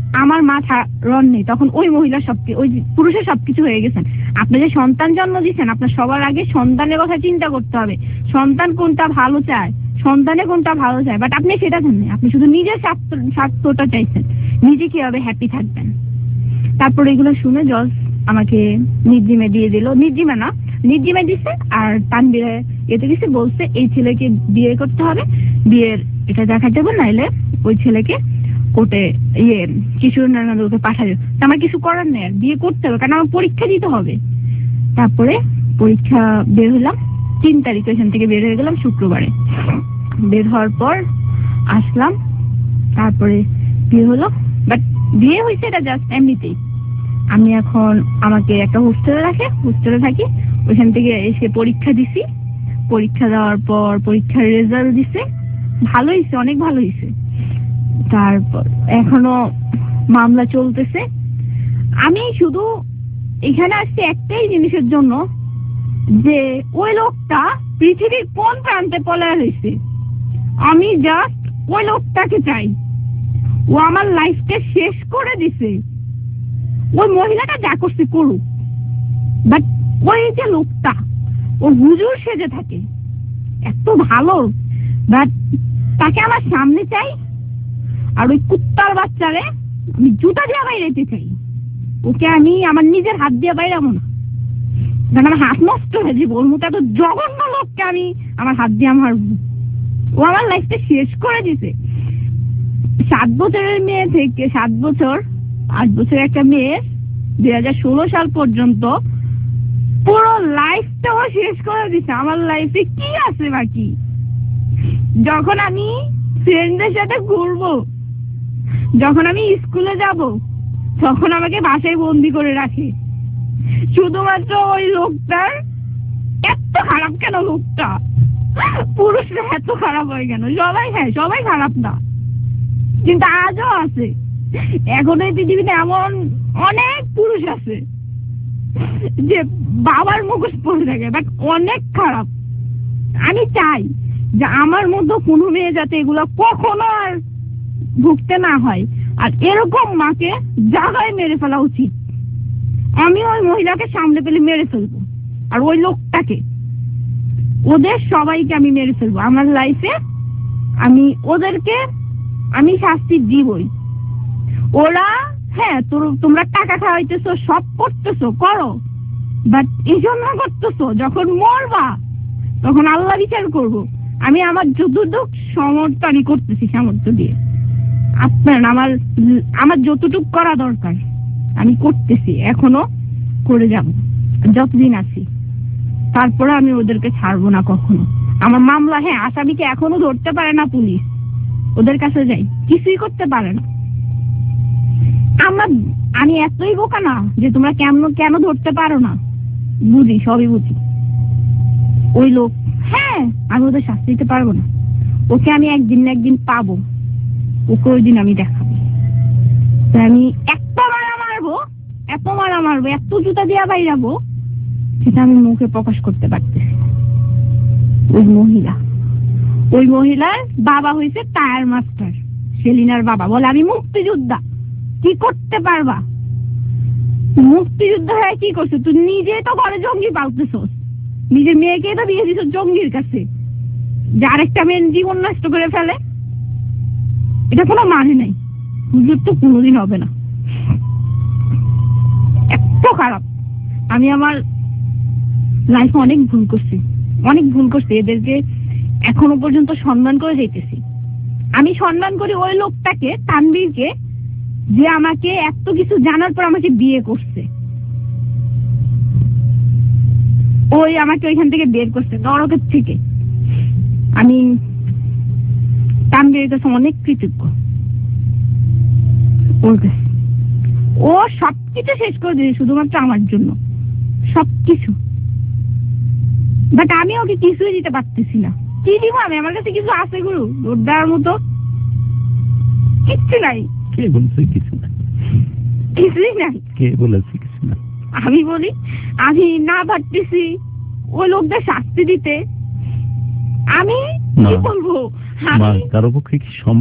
আমার মাথা রন নেই, তখন ওই মহিলা সব ওই পুরুষের সবকিছু হয়ে গেছেন। আপনি যে সন্তান জন্ম দিচ্ছেন, আপনার সবার আগে সন্তানের কথা চিন্তা করতে হবে, সন্তান কোনটা ভালো চায়, সন্তানে কোনটা ভালো চায়, বাট আপনি সেটা জানেন, আপনি শুধু নিজের স্বার্থ স্বার্থটা চাইছেন, নিজে কিভাবে হ্যাপি থাকবেন। তারপর এগুলো শুনে জজ আমাকে নির্জিমে দিয়ে দিল, নির্জিমে না নির্জিমে দিচ্ছে, আর তানবীরে এতে কিছু বলছে এই ছেলেকে বিয়ে করতে হবে, বিয়ের এটা দেখাতে হবে, নাইলে ওই ছেলেকে কোর্টে ইয়ে কিশোর নানাদুকে পাঠাবে। আমার কিছু করার নেই, আর বিয়ে করতে হবে, কারণ আমার পরীক্ষা দিতে হবে। তারপরে পরীক্ষা বের হলাম, তিন তারিখ এখান থেকে বের হয়ে গেলাম শুক্রবারে। বের হওয়ার পর আসলাম, তারপরে বিয়ে হলো, বাট বিয়ে হয়েছে এটা জাস্ট এমনিতেই। আমি এখন আমাকে একটা হোস্টেলে রাখে, হোস্টেলে থাকি, ওইখান থেকে এসে পরীক্ষা দিছি। পরীক্ষা দেওয়ার পর পরীক্ষার রেজাল্ট দিছে, ভালো হয়েছে, অনেক ভালো হয়েছে। তারপর এখনো মামলা চলতেছে। আমি শুধু এখানে আসছি একটাই জিনিসের জন্য, যে ওই লোকটা পৃথিবীর কোন প্রান্তে পলায় হয়েছে, আমি জাস্ট ওই লোকটাকে চাই। ও আমার লাইফটা শেষ করে দিছে। ওই মহিলাটা যা করছে করুক, বাট ওই যে লোকটা, ও হুজুর সেজে থাকে, এত ভালো, বাট তাকে আমার সামনে চাই। আর ওই কুত্তার বাচ্চারে আমি জুতা দিয়ে বাইরেতে চাই, ওকে আমি আমার নিজের হাত দিয়ে বাইরাবো না, কারণ আমার হাত নষ্ট হয়ে যাবে। ওর মতো এত জঘন্য লোককে আমি আমার হাত দিয়ে আমার, ও আমার লাইফটা শেষ করে দিছে। সাত বছরের মেয়ে থেকে সাত বছর আট বছরের একটা মেয়ে দুই হাজার ষোলো সাল পর্যন্ত পুরো লাইফটাও শেষ করে দিছে। আমার লাইফে কি আছে বাকি? যখন আমি ফ্রেন্ডদের সাথে ঘুরবো, যখন আমি স্কুলে যাব, তখন আমাকে বাসায় বন্দি করে রাখে, শুধুমাত্র ওই লোকটার। এত খারাপ কেন লোকটা? পুরুষরা এত খারাপ হয় কেন? সবাই, হ্যাঁ সবাই খারাপ না, কিন্তু আজও আছে। এখন এই পৃথিবীতে এমন অনেক পুরুষ আছে যে বাবার মুখোশ পরে থাকে, বাট অনেক খারাপ। আমি চাই যে আমার মতো কোনো মেয়ে যাতে এগুলো কখনো আর ভুগতে না হয়, আর এরকম মাকে জায়গায় মেরে ফেলা উচিত। আমি ওই মহিলাকে সামনে পেলে মেরে ফেলবো, আর ওই লোকটাকে, ওদের সবাইকে আমি মেরে ফেলবো। আমার লাইফে আমি ওদেরকে আমি শাস্তি দিবই। ওরা, হ্যাঁ তোমরা টাকা খাওয়াইতেছো, সব করতেছো, করো, বাট এই জন্য করতেছো, যখন মরবা তখন আল্লাহ বিচার করবো। আমি আমার যতটুক সামর্থ্য আমি করতেছি, সামর্থ্য দিয়ে। আপনার আমার আমার যতটুক করা দরকার আমি করতেছি, এখনো করে যাব যতদিন আছি। তারপরে আমি ওদেরকে ছাড়বো না কখনো। আমার মামলা, হ্যাঁ আসামিকে এখনো ধরতে পারে না পুলিশ, ওদের কাছে যাই, কিছুই করতে পারে না। আমার আমি এতই বোকা না যে তোমরা কেন কেন ধরতে পারো না, বুঝি, সবই বুঝি। ওই লোক, হ্যাঁ আমি ওদের শাস্তি দিতে পারবো না, ওকে আমি একদিন না একদিন পাবো, ওকে ওই দিন আমি দেখাবো। আমি এত মারা মারবো, এত মারা মারবো, এত জুতা দিয়া বাইরাবো, সেটা আমি মুখে প্রকাশ করতে পারতেছি। ওই মহিলা, ওই মহিলার বাবা হয়েছে টায়ার মাস্টার, সেলিনার বাবা বলে আমি মুক্তিযোদ্ধা। কি করতে পারবা? মুক্তিযুদ্ধ হয়ে কি করছো? তুই নিজে তো ঘরে জঙ্গি পালতেছস, নিজের মেয়েকে তো বিয়ে দিছ জঙ্গির কাছে, যে আরেকটা মেয়ের জীবন নষ্ট করে ফেলে। এটা কোনো মানে নাই, হুজুর তো কোনোদিন হবে না। এত খারাপ। আমি আমার লাইফে অনেক ভুল করছি, অনেক ভুল করছি। এদেরকে এখনো পর্যন্ত সম্মান করে যাইতেছি। আমি সম্মান করি ওই লোকটাকে, তানবীরকে, যে আমাকে এত কিছু জানার পর আমাকে বিয়ে করছে। ওই আমাকে ওইখান থেকে বের করছে, নরকের থেকে। আমি তানবীরের কাছে অনেক কৃতজ্ঞ। ওর কাছে ও সবকিছু শেষ করে দিয়েছে শুধুমাত্র আমার জন্য, সবকিছু। বাট আমি ওকে কিছুই দিতে পারতেছি না। কি দিব আমি? আমার কাছে কিছু আছে গুরু দৌড় দেওয়ার মতো? কিচ্ছু নাই। কে বলছে কিছু নাই? কিছুই নাই। কে বলেছে কিছু না? আমি বলি আমি না পারতেছি ওই লোকদের শাস্তি দিতে। আমি কি বলবো? কারো পক্ষে কি সম্ভব?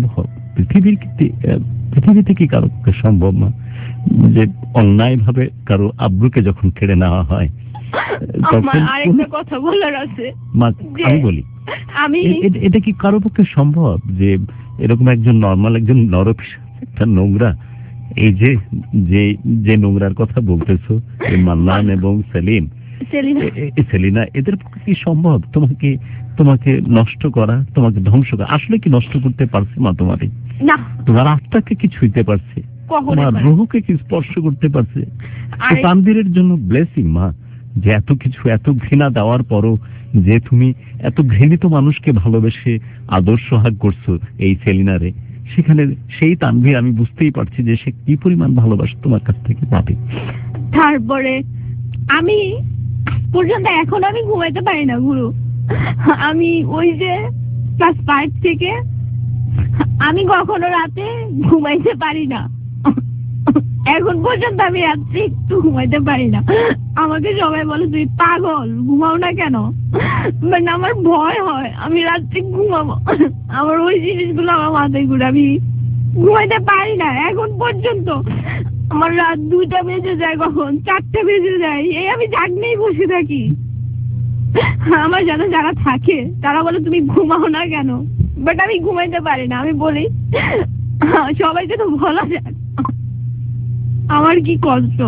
পৃথিবীর পৃথিবীতে কি কারো পক্ষে সম্ভব না যে অন্যায় ভাবে কারো আব্রুকে যখন কেড়ে নেওয়া হয়? আমার আরেকটা কথা বলার আছে। আমি বলি, আমি এটা কি কারো পক্ষে সম্ভব যে এরকম একজন নর্মাল একজন নরপিস একটা নোংরা, এই যে যে যে নোংরার কথা বলতেছো মান্নান এবং সেলিম, সেলিনা, এদের পক্ষে কি সম্ভব তোমাকে তোমাকে নষ্ট করা, তোমাকে ধ্বংস করা? আসলে কি নষ্ট করতে পারছে মা তোমারে? না। তোমার আত্মাকে কি ছুঁইতে পারছে? তোমার রুহকে কি স্পর্শ করতে পারছে? তানভীরের জন্য ব্লেসিং মা, যে এত কিছু এত ঘৃণা দেওয়ার পরও যে তুমি এত ঘৃণিত মানুষকে ভালোবেসে আদর্শ হাগ করছো এই সেলিনারে, সেখানে সেই তানভীর আমি বুঝতেই পারছি যে সে কি পরিমাণ ভালোবাসা তোমার কাছ থেকে পাবে। তারপরে আমি পর্যন্ত এখন আমি ঘুমাইতে পারি না গুরু। আমি ওই যে ক্লাস ফাইভ থেকে আমি কখনো রাতে ঘুমাইতে পারি না, এখন পর্যন্ত আমি রাত্রে একটু ঘুমাইতে পারি না। আমাকে সবাই বলে তুই পাগল, ঘুমাও না কেন? মানে আমার ভয় হয় আমি রাত্রে ঘুমাবো, আমার ওই জিনিসগুলো আমার মাথায় ঘুরে, আমি ঘুমাইতে পারি না এখন পর্যন্ত। আমার রাত দুইটা বেজে যায়, কখন চারটা বেজে যায়, এই আমি জাগনেই বসে থাকি। আমার সাথে যারা থাকে তারা বলে তুমি ঘুমাও না কেন, বাট আমি ঘুমাইতে পারি না। আমি বলি সবাইকে তো বলা যায় আমার কি কষ্ট।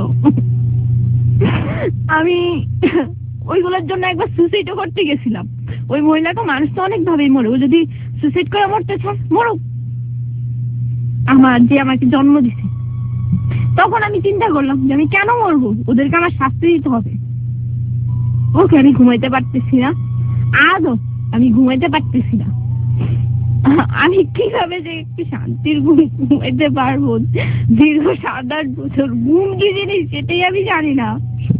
আমি ওইগুলোর জন্য একবার সুইসাইডও করতে গেছিলাম। ওই মহিলাটা মানুষ তো অনেক ভাবেই মরে, ও যদি সুইসাইড করে মরতে চায় মরুক, আমার যে আমাকে জন্ম দিছে। তখন আমি চিন্তা করলাম যে আমি কেন মরবো, ওদেরকে আমার শাস্তি দিতে হবে। ওকে আমি ঘুমাইতে পারতেছি না, আদৌ আমি ঘুমাইতে পারতেছি না। আমি কিভাবে যে একটু শান্তির ঘুম ঘুমাইতে পারবো? দীর্ঘ সাত আট বছর ঘুম কি জিনিস সেটাই আমি জানি না।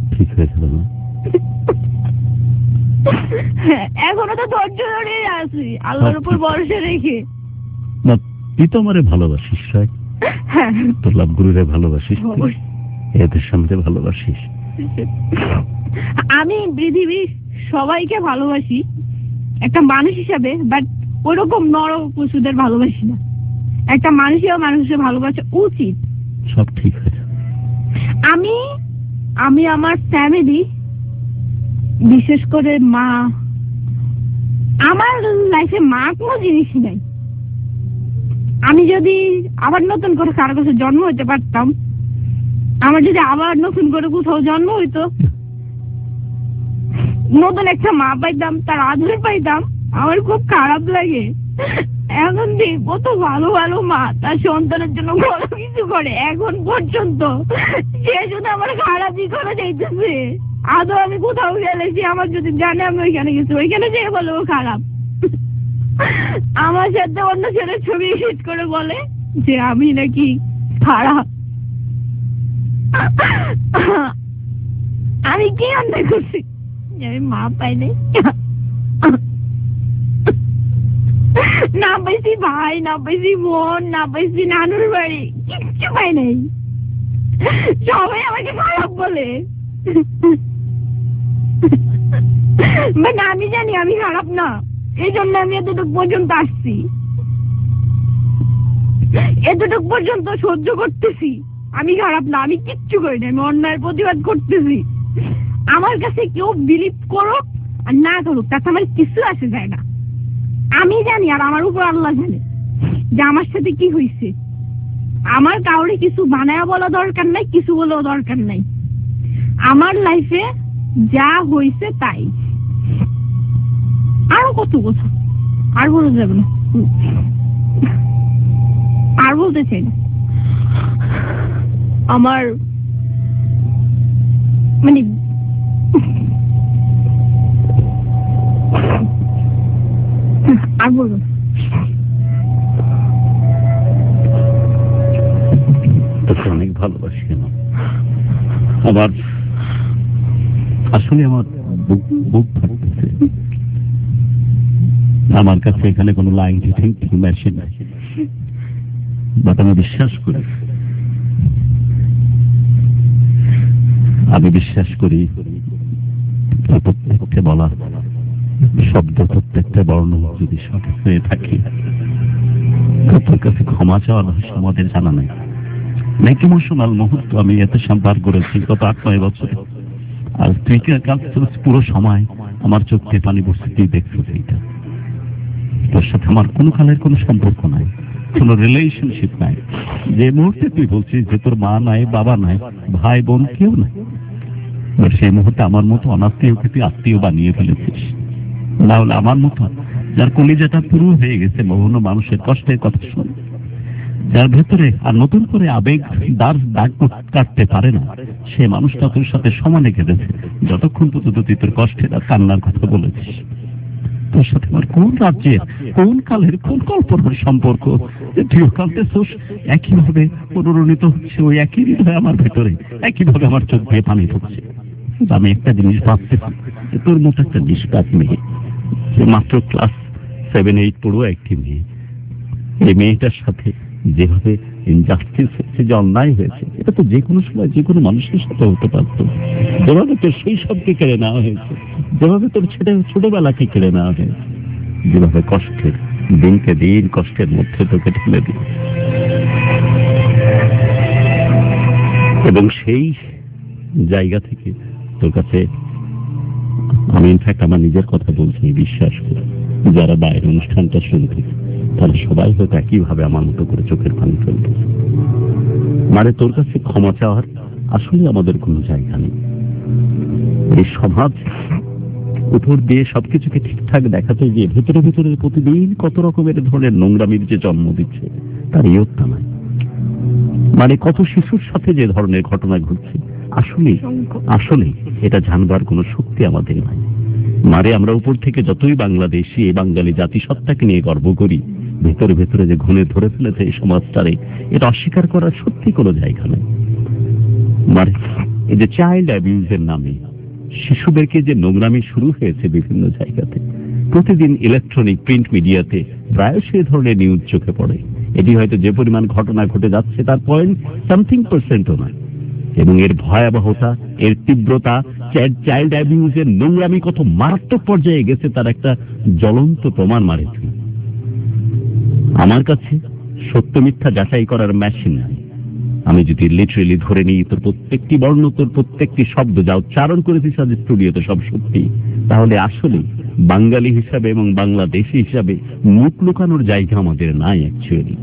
এখনো তো ধৈর্য ধরে আছি আল্লাহর উপর ভরসা রেখে। তুই তো আমারে ভালোবাসিস, তোর লাভ গুরুরে ভালোবাসিস, এদের সামনে ভালোবাসিস। আমি পৃথিবীর সবাইকে ভালোবাসি একটা মানুষ হিসাবে, বাট ওরকম নর পশুদের ভালোবাসি না। একটা মানুষেও মানুষের ভালোবাসা উচিত। সব ঠিক আছে। আমি আমি আমার ফ্যামিলি, বিশেষ করে মা, আমার লাইফে মা কোনো জিনিসই নাই। আমি যদি আবার নতুন করে কারো কাছে জন্ম হইতে পারতাম, আমার যদি আবার নতুন করে কোথাও জন্ম হইতো, নতুন একটা মা পাইতাম, তার আদর পাইতাম, আমার খুব খারাপ লাগে। এখন দেখ কত ভালো ভালো মা তার সন্তানের জন্য কত কিছু করে, এখন পর্যন্ত সে শুধু আমার খারাপই করে যাইতেছে। আদৌ আমি কোথাও গেলেছি, আমার যদি জানে আমি ওইখানে গেছি, ওইখানে যেয়ে বলে ও খারাপ। আমার সাথে অন্য ছেলের ছবি হিট করে বলে যে আমি নাকি খারাপ। আমি কি অন্যায় করছি আমি মা পাই নাই? না পাইছি ভাই, না পাইছি বোন, না পাইছি নানুর বাড়ি, কিচ্ছু পাই নাই। সবাই আমাকে খারাপ বলে, মানে আমি জানি আমি খারাপ না, এই জন্য আমি এতটুকু পর্যন্ত আসছি, এতটুকু পর্যন্ত সহ্য করতেছি। আমি খারাপ না, আমি কিচ্ছু করি না, আমি অন্যায়ের প্রতিবাদ করতেছি। আমার কাছে কেউ বিলিভ করুক আর না করুক তাতে আমার কিছু আসে যায় না। আমি জানি আর আমার উপর আল্লাহ জানে যে আমার সাথে কি হয়েছে। আমার কাউরে কিছু বানায়া বলা দরকার নাই, কিছু বলেও দরকার নাই। আমার লাইফে যা হয়েছে তাই। আরো কত কথা আর বলা যাবে না, আর বলতে চাই না। আমার মানে আর বলবো তোকে অনেক ভালোবাসি। আমার আসলে আমার বুক বুক ফাটতেছে। আমার কাছে এখানে কোনো লাইন থিঙ্কিং মেশিন আছে, বাট আমি বিশ্বাস করি, আমি বিশ্বাস করি প্রত্যেকটা বলা শব্দ, প্রত্যেকটা বর্ণ যদি সঠিক হয়ে থাকে তোর কাছে ক্ষমা চাওয়ার আমাদের জানা নাই। অনেক ইমোশনাল মুহূর্ত আমি এতে পার করেছি গত আট নয় বছরে। আর তুই পুরো সময় আমার চোখ দিয়ে পানি পড়ছে, তুই দেখছিস এইটা। তোর সাথে আমার কোনো কালের কোনো সম্পর্ক নাই, কোনো রিলেশনশিপ নাই। যে মুহূর্তে তুই বলছিস যে তোর মা নাই, বাবা নাই, ভাই বোন কেউ নাই, সেই মুহূর্তে আমার মতো অনাত্মীয়কে তুই আত্মীয় বানিয়ে ফেলেছিস। না হলে আমার মতো যার কলিজাটা পুরো হয়ে গেছে বিভিন্ন মানুষের কষ্টের কথা শুনে, যার ভেতরে আর নতুন করে আবেগ দাগ দাগ কাটতে পারে না, সে মানুষটা তোর সাথে সমানে কেঁদেছে যতক্ষণ পর্যন্ত তুই তোর কষ্টের আর কান্নার কথা বলেছিস। তোর সাথে আমার কোন রাজ্যের, কোন কালের, কোন কল্পনার সম্পর্ক যে তুইও কাঁদতেছোস, একইভাবে অনুরণিত হচ্ছে ওই একই হৃদয় আমার ভেতরে, একইভাবে আমার চোখ দিয়ে পানি পড়ছে। আমি একটা জিনিস ভাবতেছি, তোর মতো একটা নিষ্পাপ মেয়ে, মাত্র ক্লাস সেভেন এইট পড়ুয়া একটি মেয়ে, এই মেয়েটার সাথে যেভাবে ইনজাস্টিস হচ্ছে, যে অন্যায় হয়েছে, এটা তো যে কোনো সময় যে কোনো মানুষের সাথে হতে পারত। যেভাবে তোর সেই সবকে কেড়ে নেওয়া হয়েছে, যেভাবে তোর ছোটবেলাকে কেড়ে নেওয়া হয়েছে, যেভাবে কষ্টের দিনকে দিন কষ্টের মধ্যে তোকে ঠেলে দিল, এবং সেই জায়গা থেকে তোর কাছে আমি ইনফ্যাক্ট আমার নিজের কথা বলছি, বিশ্বাস করে যারা বাইরের অনুষ্ঠানটা শুনতে, তাহলে সবাই হয়তো একইভাবে আমার মতো করে চোখের পানি ফেলবে। মানে তোর কাছে ক্ষমা চাওয়ার আসলে আমাদের কোনো জায়গা নেই। এই সমাজ উপর দিয়ে সবকিছুকে ঠিকঠাক দেখাতে গিয়ে ভেতরে ভেতরে প্রতিদিন কত রকমের ধরনের নোংরামির যে জন্ম দিচ্ছে তার ইয়ত্তা নাই। মানে কত শিশুর সাথে যে ধরনের ঘটনা ঘটছে, আসলে আসলে এটা জানবার কোনো শক্তি আমাদের নাই। মারে আমরা উপর থেকে যতই বাংলাদেশি এই বাঙালি জাতিসত্তাকে নিয়ে গর্ব করি, ভেতরে ভেতরে যে ঘুণে ধরে ফেলেছে এই সমাজটারে, এটা অস্বীকার করার সত্যি কোনো জায়গা নেই। মানে এই যে চাইল্ড অ্যাবিউজের নামে শিশুদেরকে যে নোংরামি শুরু হয়েছে বিভিন্ন জায়গাতে, প্রতিদিন ইলেকট্রনিক প্রিন্ট মিডিয়াতে প্রায়শই এই ধরনের নিউজ চোখে পড়ে। এটি হয়তো যে পরিমাণ ঘটনা ঘটে যাচ্ছে তার পয়েন্ট সামথিং পার্সেন্টও নয়, এবং এর ভয়াবহতা, এর তীব্রতা, চাইল্ড অ্যাবিউজের নোংরামি কত মারাত্মক পর্যায়ে গেছে তার একটা জ্বলন্ত প্রমাণ মারেছে। আমার কাছে সত্য মিথ্যা যাচাই করার মেশিন নাই। আমি যদি লিটারেলি ধরে নিই তোর প্রত্যেকটি বর্ণ, তোর প্রত্যেকটি শব্দ যা উচ্চারণ করেছিস আজ স্টুডিওতে সব সত্যি, তাহলে আসলে বাঙালি হিসাবে এবং বাংলাদেশি হিসাবে মুখ লুকানোর জায়গা আমাদের নাই। অ্যাকচুয়ালি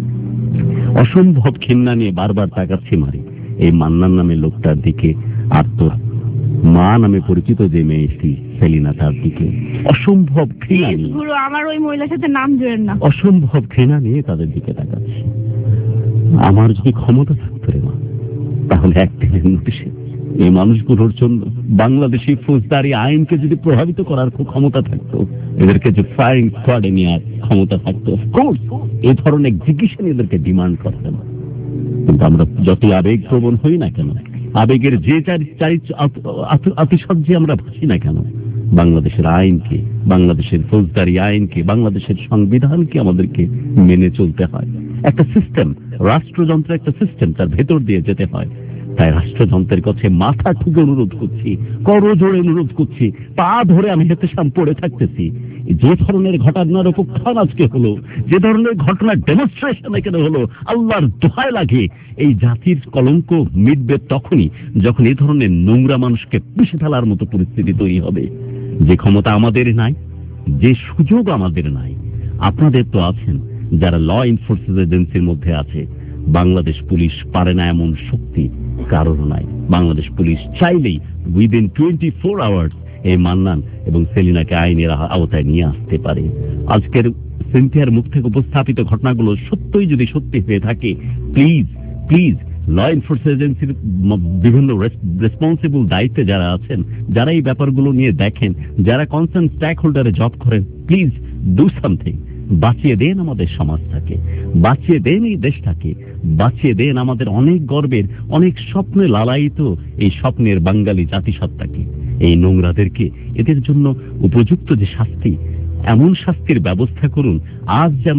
অসম্ভব ঘৃণা নিয়ে বারবার তাকাচ্ছি মারি এই মান্নান নামে লোকটার দিকে, আর তোর মা নামে পরিচিত যে মেয়েটি সেলিনা তার দিকে অসম্ভব ঘৃণা নিয়ে, আমার ওই মহিলার সাথে নাম জোড়েন না, অসম্ভব ঘৃণা নিয়ে তাদের দিকে তাকাচ্ছি। আমার যদি ক্ষমতা থাকতো রে মা, তাহলে একদিনের নোটিশে এই মানুষগুলোর জন্য বাংলাদেশি ফৌজদারি আইনকে যদি প্রভাবিত করার ক্ষমতা থাকতো, এদেরকে যে ফায়ারিং স্কোয়াডে নেওয়ার ক্ষমতা থাকতো, অফকোর্স এই ধরনের এক্সিকিউশন এদেরকে ডিমান্ড করতে না। কিন্তু আমরা যতই আবেগ প্রবণ হই না কেন, আবেগের যে চারি আতিশয্যে আমরা ভাসি না কেন, বাংলাদেশের আইনকে, বাংলাদেশের ফৌজদারি আইনকে, বাংলাদেশের সংবিধানকে আমাদেরকে মেনে চলতে হয়। একটা সিস্টেম, রাষ্ট্রযন্ত্রের একটা সিস্টেম, তার ভেতর দিয়ে যেতে হয়। তাই রাষ্ট্রযন্ত্রের কাছে মাথা ঠুকে অনুরোধ করছি, করো জোরে অনুরোধ করছি, পা ধরে আমি হেতে সাম পড়ে থাকতেছি। যে ধরনের ঘটনার উপখ্যান আজকে হলো, যে ধরনের ঘটনার ডেমনস্ট্রেশন এখানে হলো, আল্লাহর দোহায় লাগে এই জাতির কলঙ্ক মিটবে তখনই যখন এই ধরনের নোংরা মানুষকে পুষে ফেলার মতো পরিস্থিতি তৈরি হবে। যে ক্ষমতা আমাদের নাই, যে সুযোগ আমাদের নাই, আপনাদের তো আছেন যারা ল এনফোর্সমেন্ট এজেন্সির মধ্যে আছে। বাংলাদেশ পুলিশ পারে না এমন শক্তি কারোর নাই। বাংলাদেশ পুলিশ চাইলেই উইদিন টোয়েন্টি ফোর আওয়ার্স এই মান্নান এবং সেলিনাকে আইনের আওতায় নিয়ে আসতে পারে। আজকের সিনথিয়ার মুখ থেকে উপস্থাপিত ঘটনাগুলো সত্যই যদি সত্যি হয়ে থাকে, প্লিজ প্লিজ ল এনফোর্সমেন্ট এজেন্সির বিভিন্ন রেসপন্সিবল দায়িত্বে যারা আছেন, যারা এই ব্যাপারগুলো নিয়ে দেখেন, যারা কনসার্ন স্টেক হোল্ডারে জব করেন, প্লিজ ডু সামথিং। বাঁচিয়ে দেন আমাদের সমাজটাকে, বাঁচিয়ে দেন এই দেশটাকে, বাঁচিয়ে দেন আমাদের অনেক গর্বের, অনেক স্বপ্নে লালায়িত এই স্বপ্নের বাঙালি জাতিসত্তাকে। এই নোংরাদেরকে এদের জন্য উপযুক্ত যে শাস্তি, এমন শাস্তির ব্যবস্থা করুন। আজ যেমন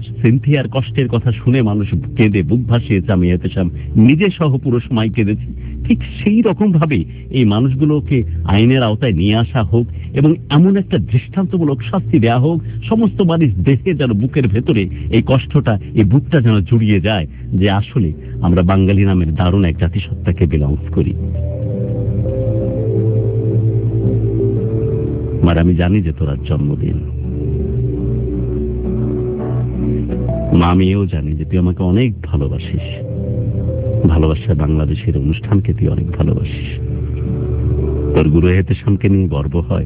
সিনথিয়ার কষ্টের কথা শুনে মানুষ কেঁদে বুক ভাসিয়েছে, আমি এতেশাম নিজে সহ পুরো সময় কেঁদেছি। ঠিক সেই রকম ভাবে এই মানুষগুলোকে আইনের আওতায় নিয়ে আসা হোক এবং এমন একটা দৃষ্টান্তমূলক শাস্তি দেওয়া হোক, সমস্ত মানুষ দেখে যেন বুকের ভেতরে এই কষ্টটা, এই বুকটা যেন জুড়িয়ে যায় যে আসলে আমরা বাঙালি নামের দারুণ এক জাতিসত্তাকে বিলংস করি। আর আমি জানি যে তোর আজ জন্মদিন, মা আমিও জানি যে তুই আমাকে অনেক ভালোবাসিস, ভালোবাসা বাংলাদেশের অনুষ্ঠানকে তুই অনেক ভালোবাসিস। তোর গুরু এহতেশামকে নিয়ে গর্ব হয়,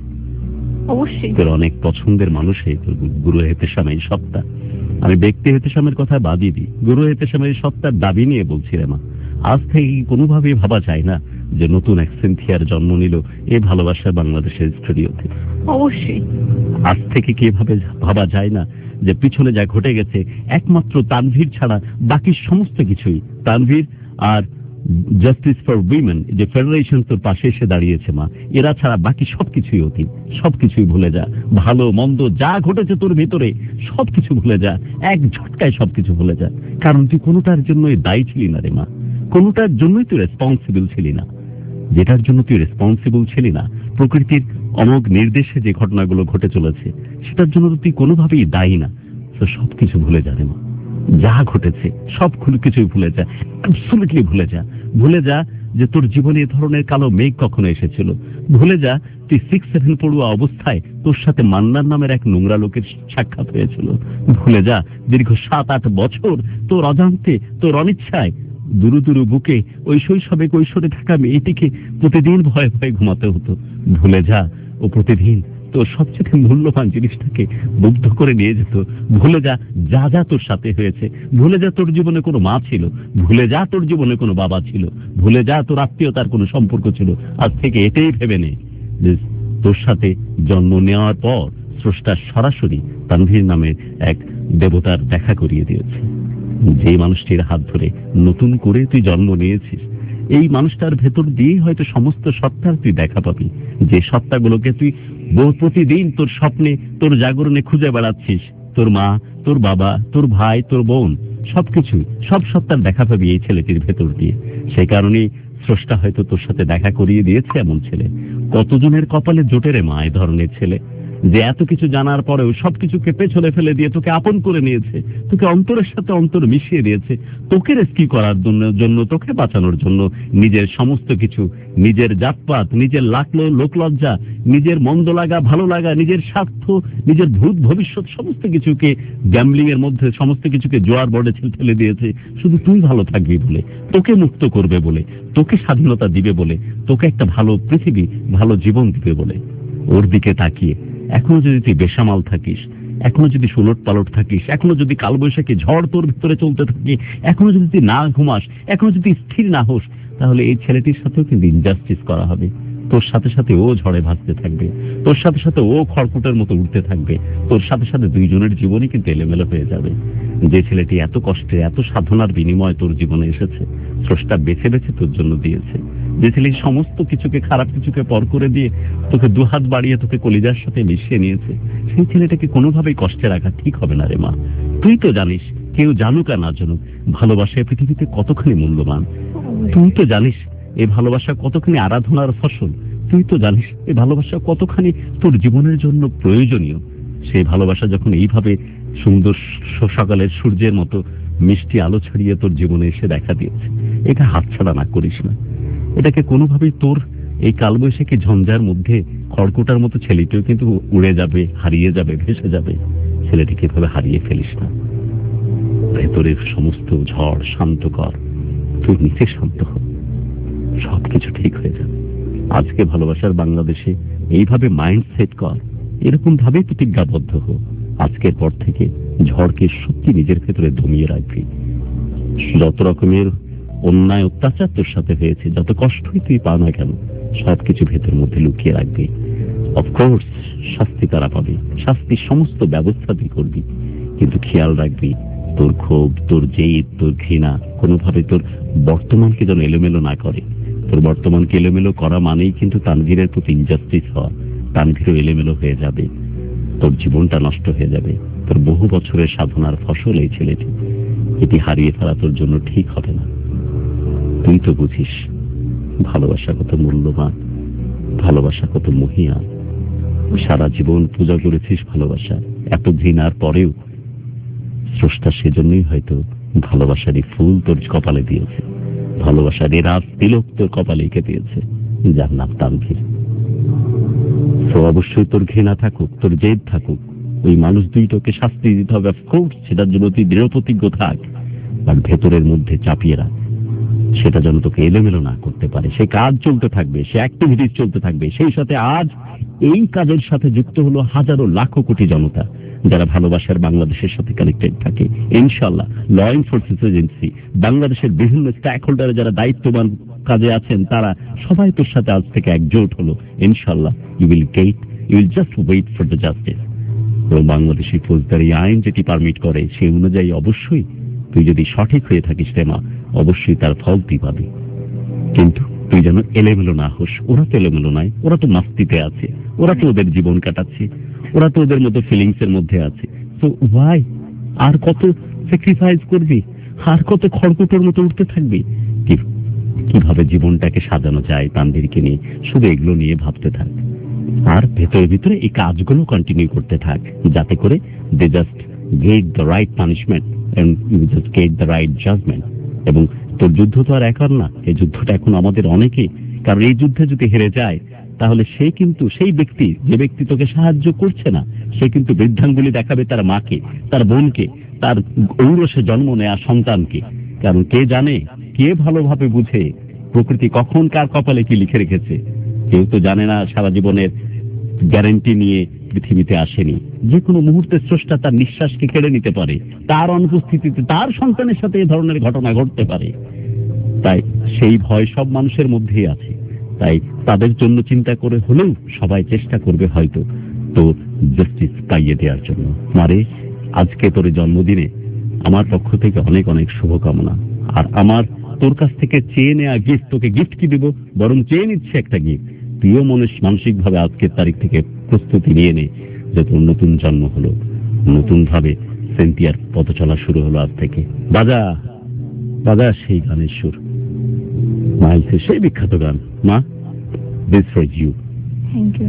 অবশ্যই তোর অনেক পছন্দের মানুষই তোর গুরু এহতেশাম এই সত্তা। আমি ব্যক্তি এহতেশামের কথা বাদই দিই, গুরু এহতেশামের এই সত্তার দাবি নিয়ে বলছি রে মা। আজ থেকে কোনোভাবেই ভাবা যায় না যে নতুন এক সিনথিয়ার জন্ম নিল এই ভালোবাসা বাংলাদেশের স্টুডিওতে। অবশ্যই আজ থেকে কি এভাবে ভাবা যায় না যে পিছনে যা ঘটে গেছে একমাত্র তানভীর ছাড়া বাকি সমস্ত কিছুই, তানভীর আর জাস্টিস ফর উইমেন যে ফেডারেশন তোর পাশে এসে দাঁড়িয়েছে মা, এরা ছাড়া বাকি সবকিছুই অতীত, সবকিছুই ভুলে যা। ভালো মন্দ যা ঘটেছে তোর ভিতরে সবকিছু ভুলে যা, এক ঝটকায় সবকিছু ভুলে যা। কারণ তুই কোনোটার জন্যই দায়ী ছিলি না রে মা, কোনোটার জন্যই তুই রেসপন্সিবল ছিলি না। যেটার জন্য তুই রেসপন্সিবল ছিলি না, প্রকৃতির অমোঘ নির্দেশে যে ঘটনাগুলো ঘটে চলেছে সেটার জন্য তুই কোনোভাবেই দায়ী না। তো সবকিছু ভুলে যা রে মা, যা ঘটেছে সব কিছুই ভুলে যা, অ্যাবসলিউটলি ভুলে যা। ভুলে যা যে তোর জীবনে এ ধরনের কালো মেঘ কখনো এসেছিল। ভুলে যা তুই সিক্স সেভেন পড়ুয়া অবস্থায় তোর সাথে মান্নার নামের এক নোংরা লোকের সাক্ষাৎ হয়েছিল। ভুলে যা দীর্ঘ সাত আট বছর তোর অজান্তে, তোর অনিচ্ছায় দুরু দুরু বুকে ওই শৈশবে কৈশোরে থাকা মেয়েটিকে প্রতিদিন ভয়ে ভয়ে ঘুমাতে হতো। ভুলে যা ও প্রতিদিন তোর সবচেয়ে মূল্যবান জিনিসটাকে মুগ্ধ করে নিয়ে যেত। ভুলে যা যা যা তোর সাথে হয়েছে। ভুলে যা তোর জীবনে কোনো মা ছিল, ভুলে যা তোর জীবনে কোনো বাবা ছিল, ভুলে যা তোর আত্মীয়তার কোনো সম্পর্ক ছিল। আজ থেকে এটাই ভেবে নে যে তোর সাথে জন্ম নেওয়ার পর স্রষ্টা সরাসরি তানভীর নামে এক দেবতার দেখা করিয়ে দিয়েছে। যে মানুষটির হাত ধরে নতুন করে তুই জন্ম নিয়েছিস, এই মানুষটার ভেতর দিয়েই হয়তো সমস্ত সত্তার তুই দেখা পাবি, যে সত্তাগুলোকে তুই প্রতিদিন তোর স্বপ্নে, তোর জাগরণে খুঁজে বেড়াচ্ছিস। তোর মা, তোর বাবা, তোর ভাই, তোর বোন, সবকিছু, সব সত্তার দেখা পাবি এই ছেলেটির ভেতর দিয়ে। সেই কারণেই স্রষ্টা হয়তো তোর সাথে দেখা করিয়ে দিয়েছে এমন ছেলে। কতজনের কপালে জোটে রে মা এ ধরনের ছেলে, যে এত কিছু জানার পরেও সবকিছুকে পেছনে ফেলে দিয়ে তোকে আপন করে নিয়েছে, তোকে অন্তরের সাথে অন্তর মিশিয়ে দিয়েছে, তোকে রেস্কিউ করার জন্য, তোকে বাঁচানোর জন্য নিজের সমস্ত কিছু, নিজের জাতপাত, নিজের লাকলো লোকলজ্জা, নিজের মন্দ লাগা ভালো লাগা, নিজের স্বার্থ, নিজের ভূত ভবিষ্যৎ সমস্ত কিছুকে গ্যাম্বলিং এর মধ্যে সমস্ত কিছুকে জোয়ার বোর্ডে ফেলে দিয়েছে শুধু তুই ভালো থাকবি বলে, তোকে মুক্ত করবে বলে, তোকে স্বাধীনতা দিবে বলে, তোকে একটা ভালো পৃথিবী, ভালো জীবন দিবে বলে। ওর দিকে তাকিয়ে এখনো যদি তুই বেসামাল থাকিস, এখনো যদি সুলট পালট থাকিস, এখনো যদি কালবৈশাখী ঝড় তোর ভিতরে চলতে থাকে, এখনো যদি তুই না ঘুমাস, এখনো যদি স্থির না হোস, তাহলে এই ছেলেটির সাথেও কিন্তু ইনজাস্টিস করা হবে। তোর সাথে সাথে ও ঝড়ে ভাসতে থাকবে, তোর সাথে সাথে ও খড়কুটের মতো উঠতে থাকবে, তোর সাথে সাথে দুইজনের জীবনই কিন্তু এলোমেলো হয়ে যাবে। যে ছেলেটি এত কষ্টে, এত সাধনার বিনিময়ে তোর জীবনে এসেছে, স্রষ্টা বেছে বেছে তোর জন্য দিয়েছে, যে ছেলে সমস্ত কিছুকে, খারাপ কিছুকে পর করে দিয়ে তোকে দুহাত বাড়িয়ে তোকে কলিজার সাথে মিশিয়ে নিয়েছে, সেই ছেলেটাকে কোনোভাবেই কষ্টে রাখা ঠিক হবে না রে মা। তুই তো জানিস, কেউ জানুক আর না জানুক, ভালোবাসা পৃথিবীতে কতখানি মূল্যবান। তুই তো জানিস এই ভালোবাসা কতখানি আরাধনার ফসল। তুই তো জানিস এই ভালোবাসা কতখানি তোর জীবনের জন্য প্রয়োজনীয়। সেই ভালোবাসা যখন এইভাবে সুন্দর সকালের সূর্যের মতো মিষ্টি আলো ছড়িয়ে তোর জীবনে এসে দেখা দিয়েছে, এটা হাতছাড়া না করিস না। এটাকে কোনোভাবেই তোর এই কালবৈশাখী ঝঞ্ঝার মধ্যে খড়কুটার মতো ছেলেটিও কিন্তু উড়ে যাবে, হারিয়ে যাবে, ভেসে যাবে। ছেলেটিকে এভাবে হারিয়ে ফেলিস না। ভেতরের সমস্ত ঝড় শান্ত কর, তুই নিচে শান্ত হ, সবকিছু ঠিক হয়ে যাবে। আজকে ভালোবাসার বাংলাদেশে এইভাবে মাইন্ড সেট কর, এরকম ভাবে প্রতিজ্ঞাবদ্ধ হ। আজকের পর থেকে ঝড়কে সত্যি নিজের ভেতরে দমিয়ে রাখবি। যত রকমের অন্যায় অত্যাচার তোর সাথে হয়েছে, যত কষ্টই তুই পা না কেন, সবকিছু ভেতর মধ্যে লুকিয়ে রাখবি। অফকোর্স শাস্তি তারা পাবে, শাস্তির সমস্ত ব্যবস্থা তুই করবি, কিন্তু খেয়াল রাখবি তোর ক্ষোভ, তোর জেদ, তোর ঘৃণা কোনোভাবে তোর বর্তমানকে যেন এলোমেলো না করে। তোর বর্তমানকে এলোমেলো করা মানেই কিন্তু তানভীরের প্রতি ইনজাস্টিস হওয়া। তানভীরও এলোমেলো হয়ে যাবে। তোর জীবনটা নষ্ট হয়ে যাবে। তোর বহু বছরের সাধনার ফসল এই ছেলেটি, এটি হারিয়ে ফেলা তোর জন্য ঠিক হবে না। তুই তো বুঝিস ভালোবাসা কত মূল্যবান, ভালোবাসা কত মহিয়ান। সারা জীবন পূজা করেছিস ভালোবাসা, এত ঘৃণার পরেও স্রষ্টা সেজন্যই হয়তো ভালোবাসারই ফুল তোর কপালে দিয়েছে, ভালোবাসার এ রাত তিলক তোর কপালে এঁকে দিয়েছে, যার নাম তানভীর। তো অবশ্যই তোর ঘৃণা থাকুক, তোর জেদ থাকুক, ওই মানুষ দুইটাকে শাস্তি দিতে হবে, অফকোর্স সেটার জন্য তুই দৃঢ় প্রতিজ্ঞ থাক, আর ভেতরের মধ্যে চাপিয়ে রাখ, সেটা যেন তোকে এলোমেলো না করতে পারে। সে কাজ চলতে থাকবে, সে অ্যাক্টিভিটিস চলতে থাকবে, সেই সাথে আজ এই কাজের সাথে যুক্ত হলো হাজারো লাখো কোটি জনতা যারা ভালোবাসার বাংলাদেশের সাথে কানেক্টেড থাকে। ইনশাআল্লাহ ল এনফোর্সমেন্ট এজেন্সি, বাংলাদেশের বিভিন্ন স্টেক হোল্ডার যারা দায়িত্ববান কাজে আছেন, তারা সবাই তোর সাথে আজ থেকে একজোট হলো। ইনশাআল্লাহ you will get, you will just wait for the justice. এবং বাংলাদেশি ফৌজদারি আইন যেটি পারমিট করে সেই অনুযায়ী অবশ্যই তুই যদি সঠিক হয়ে থাকিস রেমা, অবশ্যই তার ফল তুই পাবি। কিন্তু তুই যেন এলোমেলো না হোস। ওরা তো এলোমেলো নাই, ওরা তো মাস্তিতে আছে, ওরা তো ওদের জীবন কাটাচ্ছে, ওরা তো ওদের মতো ফিলিংস এর মধ্যে আছে। তো ভাই আর কত স্যাক্রিফাইস করবি, আর কত খড়কুটোর মতো উঠতে থাকবি? কিভাবে জীবনটাকে সাজানো যায় তানভীরকে নিয়ে, শুধু এগুলো নিয়ে ভাবতে থাক, আর ভেতরে ভিতরে এই কাজগুলো কন্টিনিউ করতে থাক, যাতে করে they just get the right punishment and you just get the right judgement. এবং তোর যুদ্ধ তো আর একার না, এই যুদ্ধটা এখন আমাদের অনেকেই, কারণ এই যুদ্ধে যদি হেরে যায় তাহলে সে কিন্তু সেই ব্যক্তি, যে ব্যক্তি তোকে সাহায্য করছে না, সে কিন্তু বৃদ্ধাঙ্গুলি দেখাবে তার মাকে, তার বোনকে, তার ঔরসে জন্ম নেয়া সন্তানকে। কারণ কে জানে, কে ভালোভাবে বুঝে প্রকৃতি কখন কার কপালে কি লিখে রেখেছে? কেউ তো জানে না, সারা জীবনের গ্যারান্টি নিয়ে পৃথিবীতে আসেনি। যে কোনো মুহূর্তে স্রষ্টা তার নিঃশ্বাসকে কেড়ে নিতে পারে, তার অনুপস্থিতিতে তার সন্তানের সাথে এই ধরনের ঘটনা ঘটতে পারে। তাই সেই ভয় সব মানুষের মধ্যেই আছে। তাই তাদের জন্য চিন্তা করে হলেও সবাই চেষ্টা করবে হয়তো তো জাস্টিস পাইয়ে দেওয়ার জন্য। মারে, আজকে তোর জন্মদিনে আমার পক্ষ থেকে অনেক অনেক শুভকামনা। আর আমার তোর কাছ থেকে চেয়ে নেওয়া গিফট, তোকে গিফট কি দিব, বরং চেয়ে নিচ্ছে একটা গিফট। তুইও মনে মানসিক ভাবে আজকের তারিখ থেকে প্রস্তুতি নিয়ে নে যে তোর নতুন জন্ম হলো, নতুন ভাবে সেন্টিয়ার পথ চলা শুরু হলো আজ থেকে। বাজা বাজা সেই গানের সুর, মাইলসের সেই বিখ্যাত গান, মা this for you, thank you,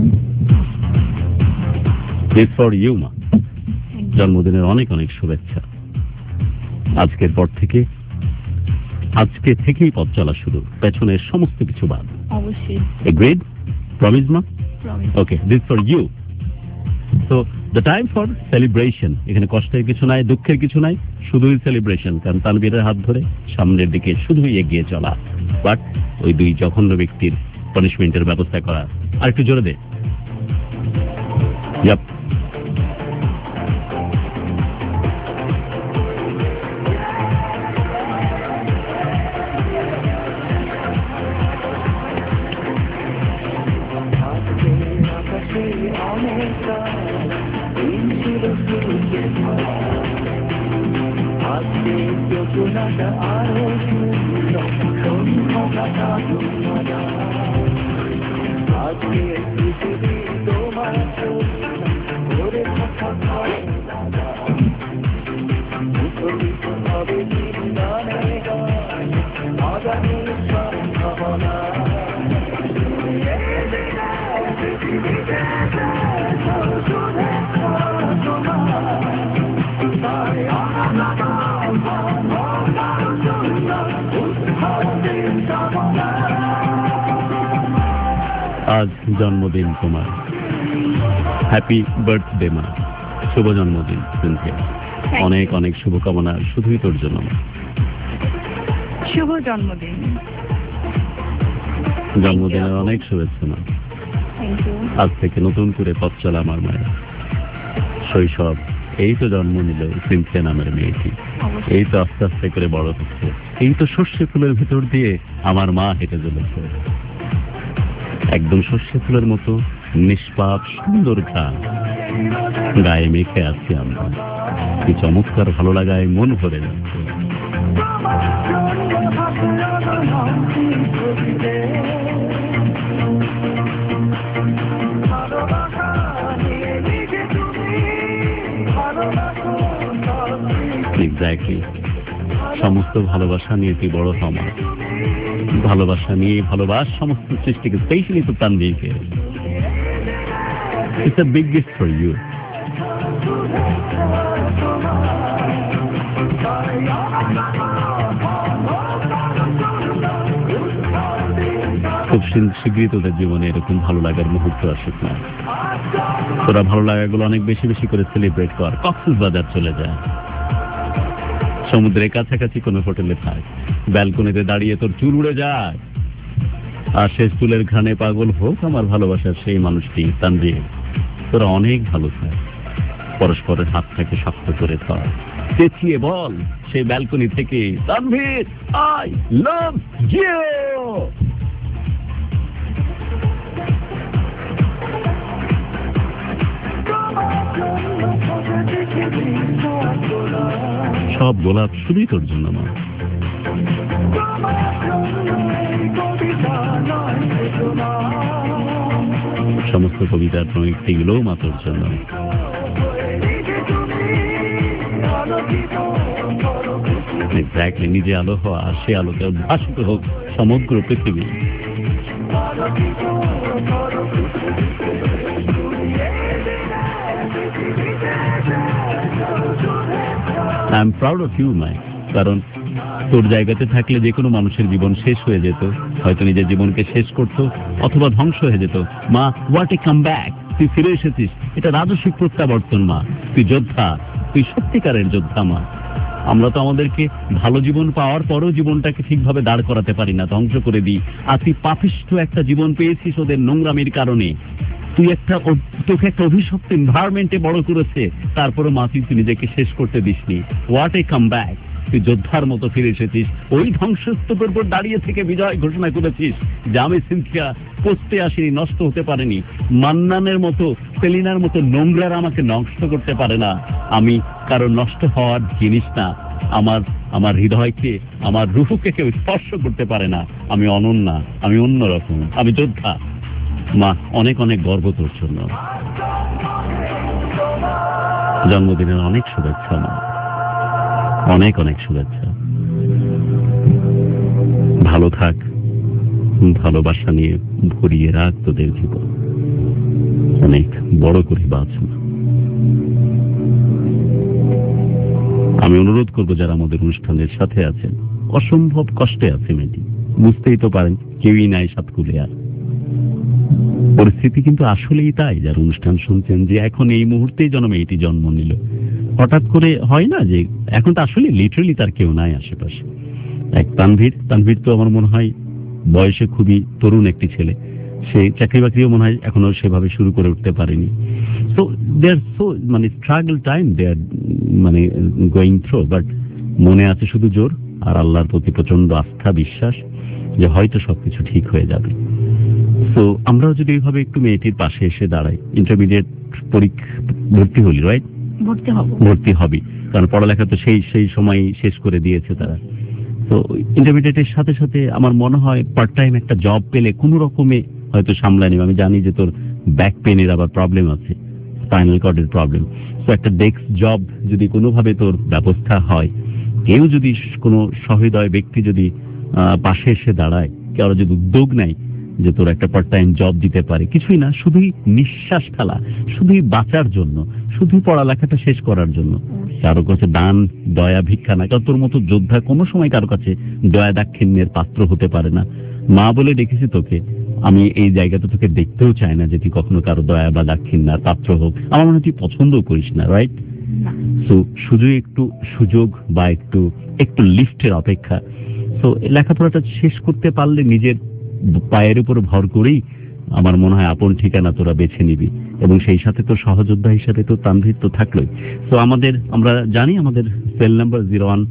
this for you মা। জন্মদিনের অনেক অনেক শুভেচ্ছা। আজকের পর থেকে, আজকে থেকেই পথ চলা শুরু, পেছনের সমস্ত কিছু বাদ। অবশ্যই। এগ্রিড? প্রমিস মা? Promise. Okay, this for you. So the time for celebration. এখানে কষ্টের কিছু নাই, দুঃখের কিছু নাই, শুধুই সেলিব্রেশন। কারণ তানভীরের হাত ধরে সামনের দিকে শুধুই এগিয়ে চলা, বাট ওই দুই জঘন্য ব্যক্তির পানিশমেন্টের ব্যবস্থা করা। আর একটু জোরে দে। ইয়াপ। আজ জন্মদিন তোমার, হ্যাপি বার্থডে মা, শুভ জন্মদিন সিনথিয়া। অনেক অনেক শুভকামনা শুধুই তোর জন্য। শুভ জন্মদিন। জন্মদিনের অনেক শুভেচ্ছা মা। আজ থেকে নতুন করে পথ চলা আমার মায়ের শৈশব। এই তো জন্ম নিল সিনথিয়া নামের মেয়েটি, এই তো আস্তে আস্তে করে বড় হচ্ছে, এই তো সর্ষে ফুলের ভিতর দিয়ে আমার মা হেঁটে চলেছে, একদম সর্ষে ফুলের মতো নিষ্পাপ সুন্দর ঘ্রাণ গায়ে মেখে আছি আমরা। কি চমৎকার ভালো লাগায় মন ভরে যাচ্ছে। এক্স্যাক্টলি, সমস্ত ভালোবাসা নিয়ে তুই বড় হমা, ভালোবাসা নিয়ে ভালোবাস সমস্ত সৃষ্টিকে, স্পেশালি তো তানভীরকে। It's a big gift for you. খুব শীঘ্রই তোদের জীবনে এরকম ভালো লাগার মুহূর্ত আসুক না। তোরা ভালো লাগাগুলো অনেক বেশি বেশি করে সেলিব্রেট কর। কক্সবাজার চলে যায়, সমুদ্রের কাছাকাছি কোনো হোটেলে থাক, ব্যালকনিতে দাঁড়িয়ে তোর চুল উড়ে যায়, আর শেষ চুলের ঘ্রাণে পাগল হোক আমার ভালোবাসার সেই মানুষটি তানভীর। তোরা অনেক ভালো থাক, পরস্পরের হাতটাকে শক্ত করে ধর, চেঁচিয়ে বল সেই ব্যালকনি থেকে, তানভীর আই লাভ ইউ। সব গোলাপ শুধুই তোর জন্য মা, সমস্ত কবিতার প্রণীতিগুলোও মা তোর জন্য। এক্স্যাক্টলি, নিজে আলো হওয়া, সে আলোতে উদ্ভাসিত হোক সমগ্র পৃথিবী। I am proud of you my, কারণ তোর জায়গাতে থাকলে যে কোনো মানুষের জীবন শেষ হয়ে যেত, হয়তো নিজের জীবনকে শেষ করতো অথবা ধ্বংস হয়ে যেত। মা, হোয়াট এ কাম ব্যাক, তুই ফিরে এসেছিস, এটা রাজস্বিক প্রত্যাবর্তন মা। তুই যোদ্ধা, তুই সত্যিকারের যোদ্ধা মা। আমরা তো আমাদেরকে ভালো জীবন পাওয়ার পরেও জীবনটাকে ঠিকভাবে দাঁড় করাতে পারি না, ধ্বংস করে দিই। আর তুই পাপিষ্ঠ একটা জীবন পেয়েছিস ওদের নোংরামির কারণে। তুই একটা, তোকে একটা অভিশপ্ত এনভায়রনমেন্টে বড় করেছে, তারপরে মা তুই নিজেকে শেষ করতে দিসনি। হোয়াট এ কাম ব্যাক, তুই যোদ্ধার মতো ফিরে এসেছিস, ওই ধ্বংসস্তূপের উপর দাঁড়িয়ে থেকে বিজয় ঘোষণা করেছিস যে আমি সিনথিয়া পচতে আসিনি, নষ্ট হতে পারেনি। মান্নানের মতো, সেলিনার মতো নোংরারা আমাকে নষ্ট করতে পারে না। আমি কারো নষ্ট হওয়ার জিনিস না। আমার আমার হৃদয়কে, আমার রুহকে কেউ স্পর্শ করতে পারে না। আমি অনন্যা, আমি অন্যরকম, আমি যোদ্ধা। মা, অনেক অনেক গর্ব তোর জন্য। জন্মদিনের অনেক শুভেচ্ছা মা, অনেক অনেক শুভেচ্ছা। ভালো থাক, ভালোবাসা নিয়ে ভরিয়ে রাখ তোদের জীবন, অনেক বড় করে বাঁচ মা। আমি অনুরোধ করবো যারা আমাদের অনুষ্ঠানের সাথে আছেন, অসম্ভব কষ্টে আছে মেয়েটি, বুঝতেই তো পারেন, কেউই নাই সাতকুলে। আর পরিস্থিতি কিন্তু আসলেই তাই, যার অনুষ্ঠান শুনছেন, যে এখন এই মুহূর্তেই যেন মেয়েটি জন্ম নিল। হঠাৎ করে হয় না যে, এখন তো আসলে লিটারালি তার কেউ নাই আশেপাশে। এক তানভীর, তানভীর তো আমার মনে হয় বয়সে খুবই তরুণ একটি ছেলে, সে চাকরি বাকরিও মনে হয় এখনো সেভাবে শুরু করে উঠতে পারেনি। সো দে আর সো মানে স্ট্রাগল টাইম দে আর মানে গোয়িং থ্রু, বাট মনে আছে শুধু জোর আর আল্লাহর প্রতি প্রচন্ড আস্থা, বিশ্বাস যে হয়তো সবকিছু ঠিক হয়ে যাবে। তো আমরাও যদি এইভাবে একটু মেয়েটির পাশে এসে দাঁড়াই, ইন্টারমিডিয়েট পরীক্ষা ভর্তি হলি, রাইট? ভর্তি হব, ভর্তি হবি, কারণ পড়ালেখা তো সেই সেই সময় শেষ করে দিয়েছে তারা। তো ইন্টারমিডিয়েটের সাথে সাথে আমার মনে হয় পার্ট টাইম একটা জব পেলে কোনো রকমে হয়তো সামলায় নিব। আমি জানি যে তোর ব্যাক পেনের আবার প্রবলেম আছে, স্পাইনাল কর্ডের প্রবলেম। তো একটা ডেস্ক জব যদি কোনোভাবে তোর ব্যবস্থা হয়, কেউ যদি কোনো সহৃদয় ব্যক্তি যদি পাশে এসে দাঁড়ায়, কেউ যদি উদ্যোগ নেয় যে তোর একটা পার্ট টাইম জব দিতে পারে, কিছুই না, শুধুই নিঃশ্বাস ফেলা, শুধুই বাঁচার জন্য, শুধু পড়ালেখাটা শেষ করার জন্য। কারো কাছে দান দয়া ভিক্ষা না, কারণ তোর মতো যোদ্ধা কোনো সময় কারো কাছে দয়া দাক্ষিণ্যের পাত্র হতে পারে না। মা বলে দেখেছি তোকে, আমি এই জায়গাতে তোকে দেখতেও চাই না যে তুই কখনো কারো দয়া বা দাক্ষিণ্যার পাত্র হোক। আমার মনে হয় তুই পছন্দও করিস না, রাইট? তো শুধু একটু সুযোগ বা একটু একটু লিফটের অপেক্ষা। তো লেখাপড়াটা শেষ করতে পারলে নিজের পায়ের উপর ভর করেই আমার মনে হয় আপন ঠিকানা তোরা বেছে নিবি, এবং সেই সাথে তো সহযোদ্ধা হিসাবে তো তানভীর তো থাকলোই। তো আমাদের, আমরা জানি আমাদের cell number zero one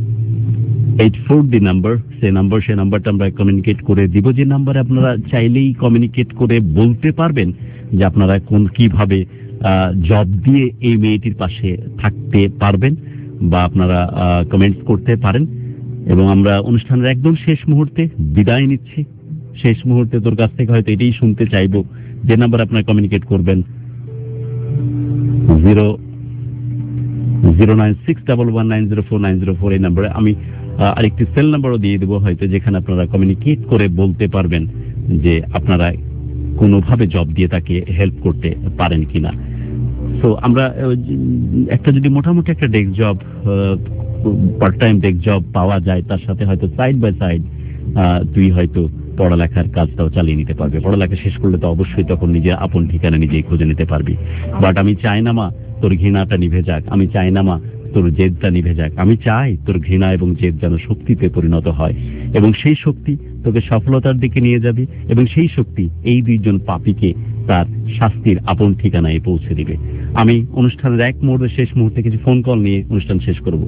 eight four the number, সে নাম্বার সে নাম্বারটা আমরা কমিউনিকেট করে দিব, যে নাম্বারে আপনারা চাইলেই কমিউনিকেট করে বলতে পারবেন যে আপনারা কোন কিভাবে জব দিয়ে এই মেয়েটির পাশে থাকতে পারবেন, বা আপনারা কমেন্টস করতে পারেন। এবং আমরা অনুষ্ঠানের একদম শেষ মুহূর্তে বিদায় নিচ্ছি। শেষ মুহূর্তে তোর কাছ থেকে হয়তো এটাই শুনতে চাইবো, যে নাম্বার আপনারা কমিউনিকেট করবেন zero zero nine six double one nine zero four nine zero four এই নাম্বারে আমি আহ, আরেকটি সেল নাম্বারও দিয়ে দেবো হয়তো, যেখানে আপনারা কমিউনিকেট করে বলতে পারবেন যে আপনারা কোনোভাবে জব দিয়ে তাকে হেল্প করতে পারেন কিনা। তো আমরা আহ, একটা যদি মোটামুটি একটা desk job, part time desk job পাওয়া যায়, তার সাথে হয়তো সাইড বাই সাইড তুই হয়তো পড়ালেখার কাজটাও চালিয়ে নিতে পারবে। পড়ালেখা শেষ করলে তো অবশ্যই তখন নিজের আপন ঠিকানা নিজেই খুঁজে নিতে পারবি। বাট আমি চাই না মা তোর ঘৃণাটা নিভে যাক, আমি চাই না মা তোর জেদটা নিভে যাক, আমি চাই তোর ঘৃণা এবং জেদ যেন শক্তিতে পরিণত হয়, এবং সেই শক্তি তোকে সফলতার দিকে নিয়ে যাবে, এবং সেই শক্তি এই দুইজন পাপীকে তার শাস্তির আপন ঠিকানায় পৌঁছে দিবে। আমি অনুষ্ঠানের এক মুহূর্তে শেষ মুহূর্তে কিছু ফোন কল নিয়ে অনুষ্ঠান শেষ করব।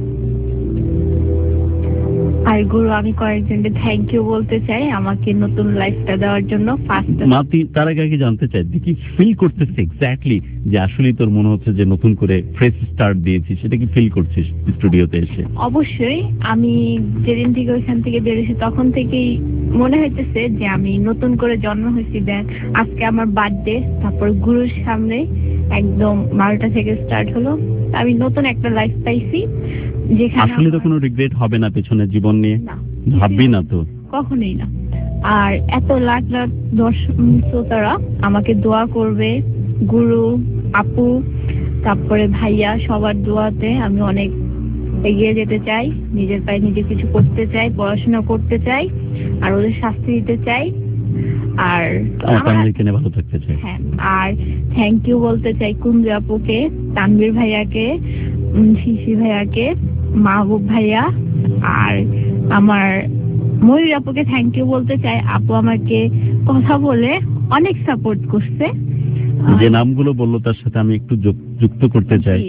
আর গুরু, আমি কয়েকজনকে থ্যাংক ইউ বলতে চাই আমাকে নতুন লাইফটা দেওয়ার জন্য। ফার্স্ট মাতি তার আগে আগে জানতে চাই তুই কি ফিল করতেছিস এক্স্যাক্টলি, যে আসলে তোর মনে হচ্ছে যে নতুন করে ফ্রেশ স্টার্ট দিয়েছিস, সেটা কি ফিল করছিস স্টুডিওতে এসে? অবশ্যই, আমি যেদিন থেকে ওইখান থেকে বেরিয়েছি তখন থেকেই মনে হইতেছে যে আমি নতুন করে জন্ম হয়েছি। দেখ আজকে আমার বার্থডে, তারপর গুরুর সামনে একদম বারোটা থেকে স্টার্ট হলো, আমি নতুন একটা লাইফ পাইছি যেখানে আসলে তো কোনো রিগ্রেট হবে না পেছনের জীবন নিয়ে, ভাববি না তো? কখনোই না। আর এত লাখ লাখ দর্শক শ্রোতারা আমাকে দোয়া করবে, গুরু, আপু, তারপরে ভাইয়া, সবার দোয়াতে আমি অনেক এগিয়ে যেতে চাই, নিজের পায়ে নিজে কিছু করতে চাই, পড়াশোনা করতে চাই, আর ওদের শাস্তি দিতে চাই। আর ভালো থাকতে চাই। হ্যাঁ, আর থ্যাংক ইউ বলতে চাই কুঞ্জু আপুকে, তানভীর ভাইয়াকে, শিশি ভাইয়াকে, মাহবুব ভাইয়া, আর আমার ময়ূর আপুকে থ্যাংক ইউ বলতে চাই। আপু আমাকে কথা বলে অনেক সাপোর্ট করছে। যে নামগুলো বললো তার সাথে আমি একটু যুক্ত করতে চাই।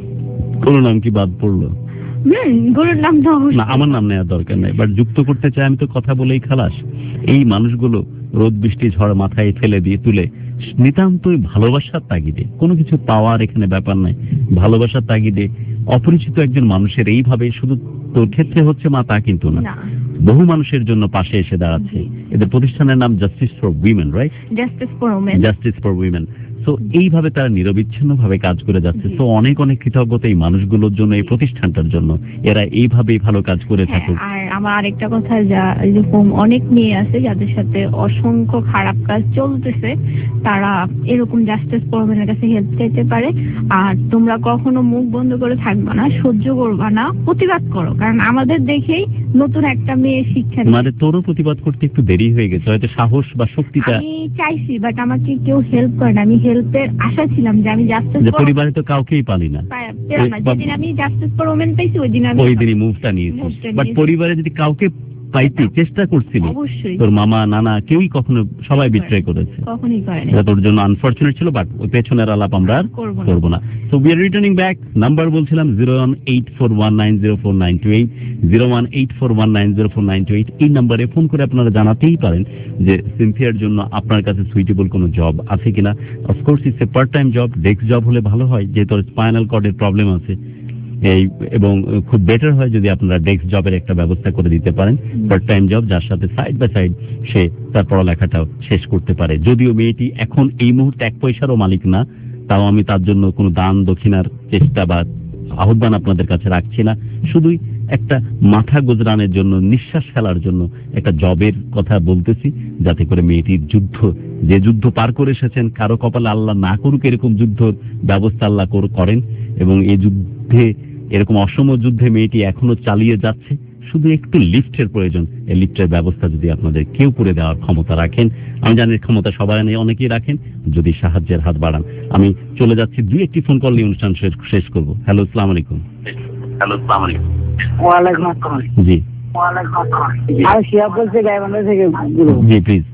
কোন নাম কি বাদ পড়লো? হুম, গুরুর নাম তো না, আমার নাম নেওয়ার দরকার নেই, বাট যুক্ত করতে চাই। আমি তো কথা বলেই খালাস। এই মানুষগুলো রোদ বৃষ্টি ঝড় মাথায় ফেলে দিয়ে তুলে নিতান্তই ভালোবাসার তাগিদে, কোনো কিছু পাওয়ার এখানে ব্যাপার নাই, ভালোবাসার তাগিদে অপরিচিত একজন মানুষের এইভাবে, শুধু তোর ক্ষেত্রে হচ্ছে মা তা কিন্তু না, বহু মানুষের জন্য পাশে এসে দাঁড়াচ্ছে। এদের প্রতিষ্ঠানের নাম justice for women, right? Justice for women, justice for women. তো এইভাবে তারা নিরবিচ্ছিন্ন ভাবে কাজ করে যাচ্ছে। তো অনেক অনেক কৃতজ্ঞতা এই মানুষগুলোর জন্য, এই প্রতিষ্ঠানটার জন্য, এরা এইভাবেই ভালো কাজ করে থাকুক। আর আমার আরেকটা কথা, যা এরকম অনেক মেয়ে আছে যাদের সাথে অসংখ্য খারাপ কাজ চলতেছে, তারা এরকম জাস্টিস ফর উইমেনের কাছে হেল্প চাইতে পারে। আর তোমরা কখনো মুখ বন্ধ করে থাকবা না, সহ্য করবা না, প্রতিবাদ করো, কারণ আমাদের দেখেই নতুন একটা মেয়ে শিক্ষা। মানে তোরও প্রতিবাদ করতে একটু দেরি হয়ে গেছে, হয়তো সাহস বা শক্তিটা। আমি চাইছি, বাট আমাকে কেউ হেল্প করে না। আমি হেল্পের আশা ছিলাম যে আমি জাস্টিস, পরিবারে তো কাউকেই পালি না। যেদিন আমি জাস্টিস ফর উইমেন পাইছি ওই দিন আমি ওই দিনই মুভটা নিয়েছি। বাট পরিবারে যদি কাউকে পাইতে চেষ্টা করছিলি, তোর মামা নানা কেউই কখনো, সবাই বিট্রে করেছে, কখনোই করেনি। এটা তোর জন্য আনফরচুনেট ছিল, বাট ওই পেছনের আলাপ আমরা আর করবো না। So we are returning back. Number বলছিলাম zero one eight four one nine zero four nine two eight, zero one eight four one nine zero four nine two eight. এই নাম্বারে ফোন করে আপনারা জানাতেই পারেন যে সিনথিয়ার জন্য আপনার কাছে সুইটেবল কোনো জব আছে কিনা। Of course it's a part time job, desk job হলে ভালো হয়, যেহেতু স্পাইনাল কর্ডের প্রবলেম আছে, এই এবং খুব বেটার হয় যদি আপনারা ডেস্ক জবের একটা ব্যবস্থা করে দিতে পারেন, পার্ট টাইম জব, যার সাথে সাইড বাই সাইড সে তার পড়ালেখাটাও শেষ করতে পারে। যদিও মেয়েটি এখন এই মুহূর্তে এক পয়সারও মালিক না, তাও আমি তার জন্য কোনো দান দক্ষিণার চেষ্টা বা আহ্বান আপনাদের কাছে রাখছি না, শুধুই একটা মাথা গুজরানোর জন্য, নিঃশ্বাস ফেলার জন্য একটা জবের কথা বলতেছি, যাতে করে মেয়েটির যুদ্ধ, যে যুদ্ধ পার করে এসেছেন, কারো কপালে আল্লাহ না করুক এরকম যুদ্ধর ব্যবস্থা আল্লাহ করেন, এবং এই যুদ্ধে, এরকম অসম যুদ্ধে মেয়েটি এখনো চালিয়ে যাচ্ছে। শুধু একটু লিফটের প্রয়োজন, এই লিফটের ব্যবস্থা যদি আপনাদের কেউ করে দেওয়ার ক্ষমতা রাখেন, আমি জানি ক্ষমতা সবাই নেই, অনেকেই রাখেন, যদি সাহায্যের হাত বাড়ান। আমি চলে যাচ্ছি, দুই একটি ফোন কল নিয়ে অনুষ্ঠান শেষ করবো। হ্যালো, আসসালামু আলাইকুম। হ্যালো, আসসালামু আলাইকুম। ওয়ালাইকুম আসসালাম। জি, ওয়ালাইকুম আসসালাম। আমি শিয়া বলছি, গাইবান্ধা থেকে। জি প্লিজ।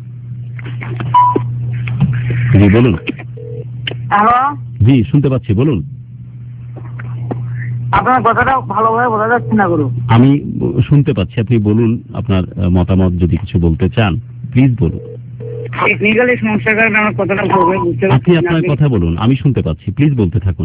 জি বলুন। হ্যালো। জি শুনতে পাচ্ছি, বলুন। আপনার কথাটা ভালোভাবে বোঝা যাচ্ছে না গুরু। আমি শুনতে পাচ্ছি, আপনি বলুন আপনার মতামত, যদি কিছু বলতে চান প্লিজ বলুন। টেকনিক্যালি সমস্যার কারণে আমার কথাটা ভালোভাবে বুঝতে পারছি। আপনি আপনার কথা বলুন, আমি শুনতে পাচ্ছি, প্লিজ বলতে থাকুন।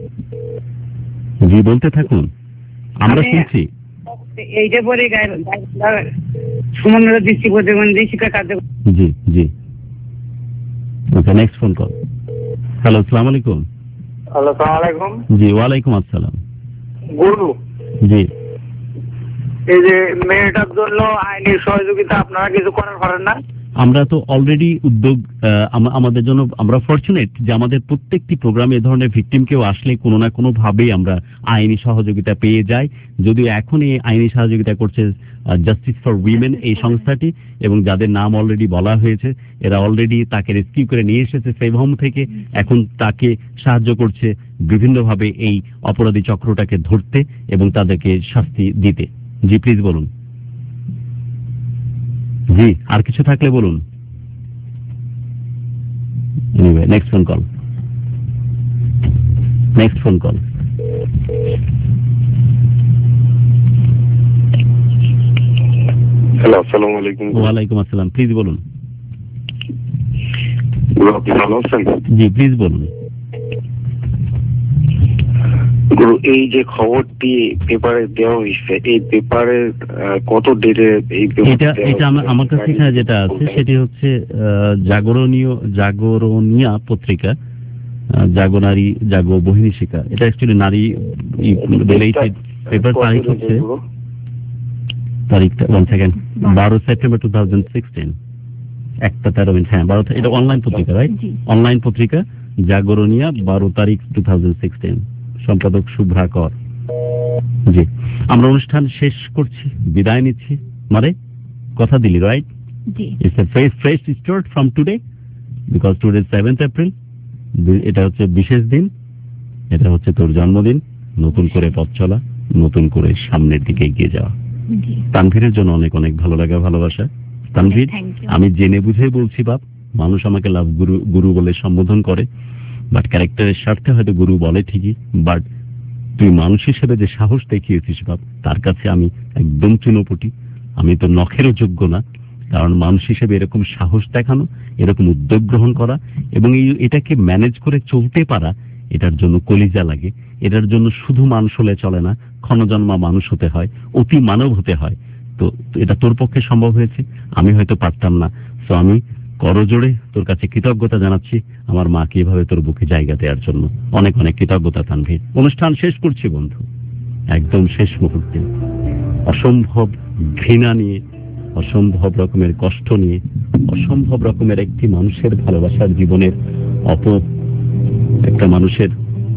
জি বলতে থাকুন, আমরা শুনছি। এইটা পরে সমন্বয় দৃষ্টি প্রতিবন্ধী শিক্ষা কার্য। জি জি, okay, next phone call. Hello, আসসালামু আলাইকুম। আসসালামু আলাইকুম। জি ওয়ালাইকুম আসসালাম। গুরু, জি এই যে মেয়েটার জন্য আইনি সহযোগিতা আপনারা কিছু করার পারেন না? আমরা তো অলরেডি উদ্যোগ আহ, আম- আমাদের জন্য আমরা ফরচুনেট যে আমাদের প্রত্যেকটি প্রোগ্রামে এ ধরনের ভিকটিম কেউ আসলে কোনো না কোনো ভাবেই আমরা আইনি সহযোগিতা পেয়ে যাই। যদিও এখন এই আইনি সহযোগিতা করছে জাস্টিস ফর উইমেন এই সংস্থাটি, এবং যাদের নাম অলরেডি বলা হয়েছে, এরা অলরেডি তাকে রেস্কিউ করে নিয়ে এসেছে সেভ হোম থেকে। এখন তাকে সাহায্য করছে বিভিন্নভাবে এই অপরাধী চক্রটাকে ধরতে এবং তাদেরকে শাস্তি দিতে। জি প্লিজ বলুন। জি আর কিছু থাকলে বলুন। Anyway next phone call next phone call hello, আসসালামু আলাইকুম। ওয়ালাইকুম আসসালাম, প্লিজ বলুন। গুরু, আপনি ভালো আছেন? জি প্লিজ বলুন। গুরু, এই যে খবরটি পেপারে দেওয়া হয়েছে, এই পেপারে কত ডেটে এই এটা এটা আমা- আমার কাছে এখানে যেটা আছে সেটি হচ্ছে আহ, জাগরণীয় জাগরণীয়া পত্রিকা, আহ, জাগনারী জাগো বহিনী শিকা। এটা অ্যাকচুয়ালি নারী রিলেটেড পেপার। তারিখ হচ্ছে তারিখটা ওয়ান সেকেন্ড বারো সেপ্টেম্বর টু থাউজেন্ড সিক্সটিন একটা তেরো মিনিট। হ্যাঁ বারো, এটা অনলাইন পত্রিকা রাইট? অনলাইন পত্রিকা জাগরণীয়া, বারো তারিখ টু থাউজেন্ড সিক্সটিন, সম্পাদক শুভ্রা কর। জি আমরা অনুষ্ঠান শেষ করছি, বিদায় নিচ্ছি। মানে কথা দিলি রাইট? জি it's a fresh fresh start from today, because today seventh April. এটা হচ্ছে বিশেষ দিন, এটা হচ্ছে তোর জন্মদিন। নতুন করে পথ চলা, নতুন করে সামনের দিকে এগিয়ে যাওয়া। তানভীরের জন্য অনেক অনেক ভালো লাগা, ভালোবাসা। তানভীর, আমি জেনে বুঝে বলছি বাপ, মানুষ আমাকে লাভ গুরু গুরু বলে সম্বোধন করে, বাট ক্যারেক্টারের স্বার্থে হয়তো গুরু বলে ঠিকই, বাট তুই মানুষ হিসেবে যে সাহস দেখিয়েছিস বাপ, তার কাছে আমি একদম চুনোপুটি। আমি তো নখেরও যোগ্য না, কারণ মানুষ হিসেবে এরকম সাহস দেখানো, এরকম উদ্যোগ গ্রহণ করা এবং এই এটাকে ম্যানেজ করে চলতে পারা, এটার জন্য কলিজা লাগে। এটার জন্য শুধু মানুষ হলে চলে না, ক্ষণজন্মা মানুষ হতে হয়, অতি মানব হতে হয়। তো এটা তোর পক্ষে সম্ভব হয়েছে, আমি হয়তো পারতাম না। তো আমি করজোড়ে তোর কাছে কৃতজ্ঞতা জানাচ্ছি, আমার মাকে এভাবে তোর বুকে জায়গা দেওয়ার জন্য অনেক অনেক কৃতজ্ঞতা তানভীর। অনুষ্ঠান শেষ করছি বন্ধু, একদম শেষ মুহূর্তে অসম্ভব ঘৃণা নিয়ে, অসম্ভব রকমের কষ্ট নিয়ে, অসম্ভব রকমের একটি মানুষের ভালোবাসার জীবনের অপ একটা মানুষের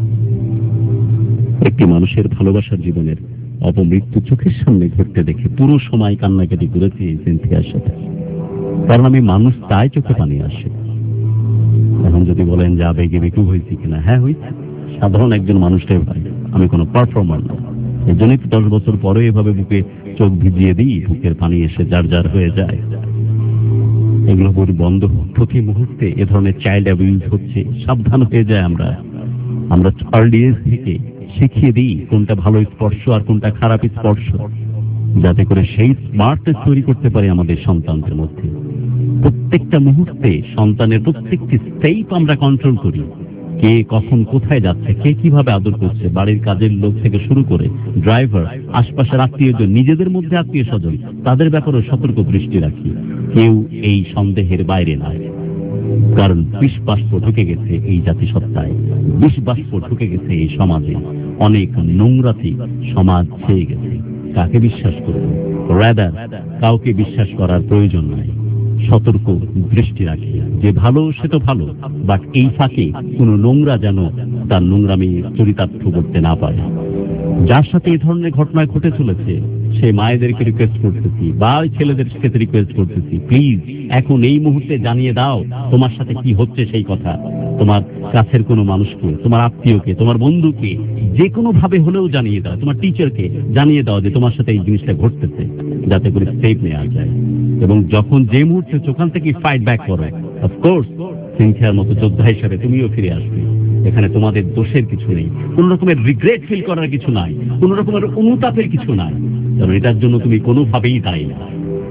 একটি মানুষের ভালোবাসার জীবনের অপমৃত্যু চোখের সামনে ঘটতে দেখে পুরো সময় কান্নাকাটি করেছি এই সিনথিয়ার সাথে। কারণ আমি মানুষ, তাই চোখে পানি আসে। এখন যদি বলেন যে আবেগে বেকু হয়েছি কিনা, হ্যাঁ হয়েছি। সাধারণ একজন মানুষটাই ভাই, আমি কোনো পারফর্মার না। এই জন্যই তো দশ বছর পরে এভাবে বুকে চোখ ভিজিয়ে দিই, বুকের পানি এসে যার যার হয়ে যায়। এগুলো বলি বন্ধ হোক। প্রতি মুহূর্তে এ ধরনের চাইল্ড অ্যাবিউজ হচ্ছে, সাবধান হয়ে যায়। আমরা আমরা আর্লি এজ থেকে শিখিয়ে দিই কোনটা ভালো স্পর্শ আর কোনটা খারাপ স্পর্শ, যাতে করে সেই স্মার্টনেস তৈরি করতে পারে আমাদের সন্তানদের মধ্যে। প্রত্যেকটা মুহূর্তে সন্তানের প্রত্যেকটি স্টেপ আমরা কন্ট্রোল করি। কে কখন কোথায় যাচ্ছে, কে কিভাবে আদর করছে, বাড়ির কাজের লোক থেকে শুরু করে ড্রাইভার, আশপাশের আত্মীয়জন, নিজেদের মধ্যে আত্মীয় স্বজন, তাদের ব্যাপারেও সতর্ক দৃষ্টি রাখি। কেউ এই সন্দেহের বাইরে নয়, কারণ বিষ বাষ্প ঢুকে গেছে এই জাতিসত্তায়, বিষ বাষ্প ঢুকে গেছে এই সমাজে। অনেক নোংরাতি সমাজ ছেয়ে গেছে। কাকে বিশ্বাস করব? রাদার কাউকে বিশ্বাস করার প্রয়োজন নাই। সতর্ক দৃষ্টি রাখি, যে ভালো সে তো ভালো, বাট এই ফাঁকে কোনো নোংরা যেন তার নোংরামি চরিতার্থ করতে না পারে। যার সাথে এই ধরনের ঘটনা ঘটে চলেছে, সে মায়েদেরকে রিকোয়েস্ট করতেছি বা ছেলেদের সাথে রিকোয়েস্ট করতেছি, প্লিজ এখন এই মুহূর্তে জানিয়ে দাও তোমার সাথে কি হচ্ছে সেই কথা। তোমার কাছের কোনো মানুষকে, তোমার আত্মীয়কে, তোমার বন্ধুকে, যে কোনো ভাবে হলেও জানিয়ে দাও। তোমার টিচারকে জানিয়ে দাও যে তোমার সাথে এই জিনিসটা ঘটতেছে, যাতে করে স্টেপ নেওয়া যায়। এবং যখন যে মুহূর্তে ওখান থেকে ফাইট ব্যাক করো, অফকোর্স সিনথিয়ার মতো যোদ্ধা হিসাবে তুমিও ফিরে আসবে। এখানে তোমাদের দোষের কিছু নেই, কোন রকমের রিগ্রেট ফিল করার কিছু নাই, কোন রকমের অনুতাপের কিছু নাই, কারণ এটার জন্য তুমি কোনোভাবেই দায়ী না।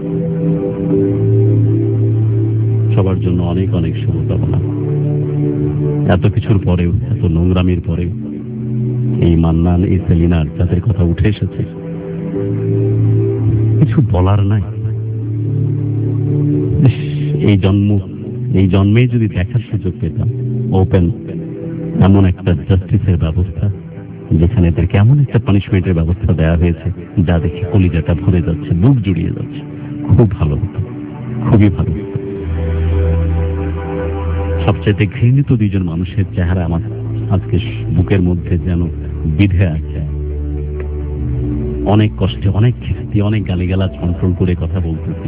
সবার জন্য অনেক অনেক শুভকামনা। এত কিছুর পরেও, এত নোংরামির পরেও এই মান্নান, এই সেলিনার যাদের কথা উঠে এসেছে, কিছু বলার নাই। এই জন্ম, এই জন্মেই যদি দেখার সুযোগ পেতাম, ওপেন এমন একটা জাস্টিসের ব্যবস্থা, যেখানে এদেরকে এমন একটা পানিশমেন্টের ব্যবস্থা দেওয়া হয়েছে যা দেখে কলিজাটা ভরে যাচ্ছে, বুক জুড়িয়ে যাচ্ছে। খুব ভালো হতো, খুবই ভালো হতো। সবচেয়ে ঘৃণিত দুইজন মানুষের চেহারা আমার আজকে বুকের মধ্যে যেন বিধে আছে। অনেক কষ্টে, অনেক খিস্তি, অনেক গালিগালাজ কন্ট্রোল করে কথা বলতেছি,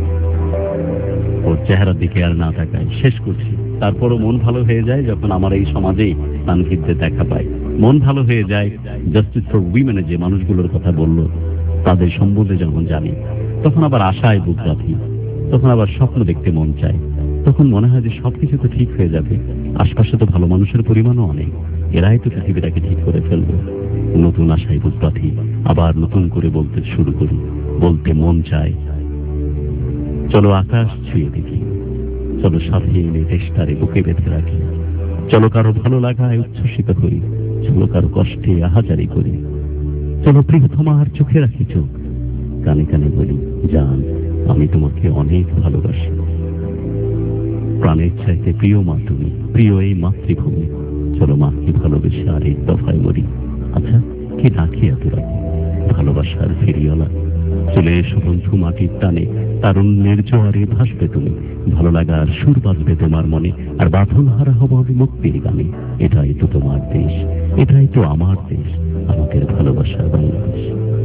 ওর চেহারার দিকে আর না তাকায় শেষ করছি। তারপরও মন ভালো হয়ে যায় যখন আমার এই সমাজেই তানকিদদের দেখা পায়। মন ভালো হয়ে যায় জাস্টিস ফর উইমেনের যে মানুষগুলোর কথা বললো তাদের সম্বন্ধে যখন জানি, তখন আবার আশায় বুক বাঁধি, তখন আবার স্বপ্ন দেখতে মন চায়। তখন মনে হয় যে সবকিছু তো ঠিক হয়ে যাবে, আশপাশে তো ভালো মানুষের পরিমাণও অনেক, এরাই তো পৃথিবীটাকে ঠিক করে ফেলবে। নতুন আশায় বুক বাঁধি, আবার নতুন করে বলতে শুরু করি, বলতে মন চায় চলো আকাশ ছুঁয়ে দেখি, চলো সাথে এনে দেশটারে বুকে বেঁধে রাখি, চলো কারো ভালো লাগায় উচ্ছ্বসিত করি, চলো কারো কষ্টে আহাজারি করি, চলো প্রিয়তমার চোখে রাখি চোখ, কানে কানে বলি জান আমি তোমাকে অনেক ভালোবাসি। প্রাণের চাইতে প্রিয় মা তুমি, প্রিয় এই মাতৃভূমি, চলো মাকে ভালোবেসে আর এই দফায় মরি। আচ্ছা কি ডাকি এত রাতে, ভালোবাসার ফেরিওয়ালা চলে এসো বন্ধু মাটির টানে, তারুণ্যের জোয়ারে ভাসবে তুমি, ভালো লাগার সুর বাজবে তোমার মনে, আর বাঁধন হারা হব আমি মুক্তির গানে। এটাই তো তোমার দেশ, এটাই তো আমার দেশ, আমাদের ভালোবাসার বাংলাদেশ।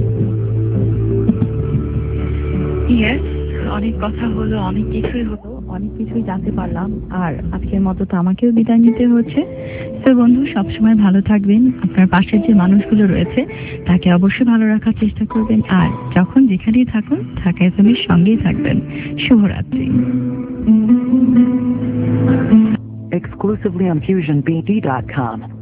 ইয়েস, অনেক কথা হলো, অনেক কিছুই হলো, অনেক কিছুই জানতে পারলাম। আর আজকের মতো তো আমাকেও বিদায় নিতে হচ্ছে। তো বন্ধু সবসময় ভালো থাকবেন, আপনার পাশের যে মানুষগুলো রয়েছে তাকে অবশ্যই ভালো রাখার চেষ্টা করবেন, আর যখন যেখানেই থাকুন ঢাকা এফএমের সঙ্গেই থাকবেন। শুভরাত্রি। Exclusively on fusion b d dot com.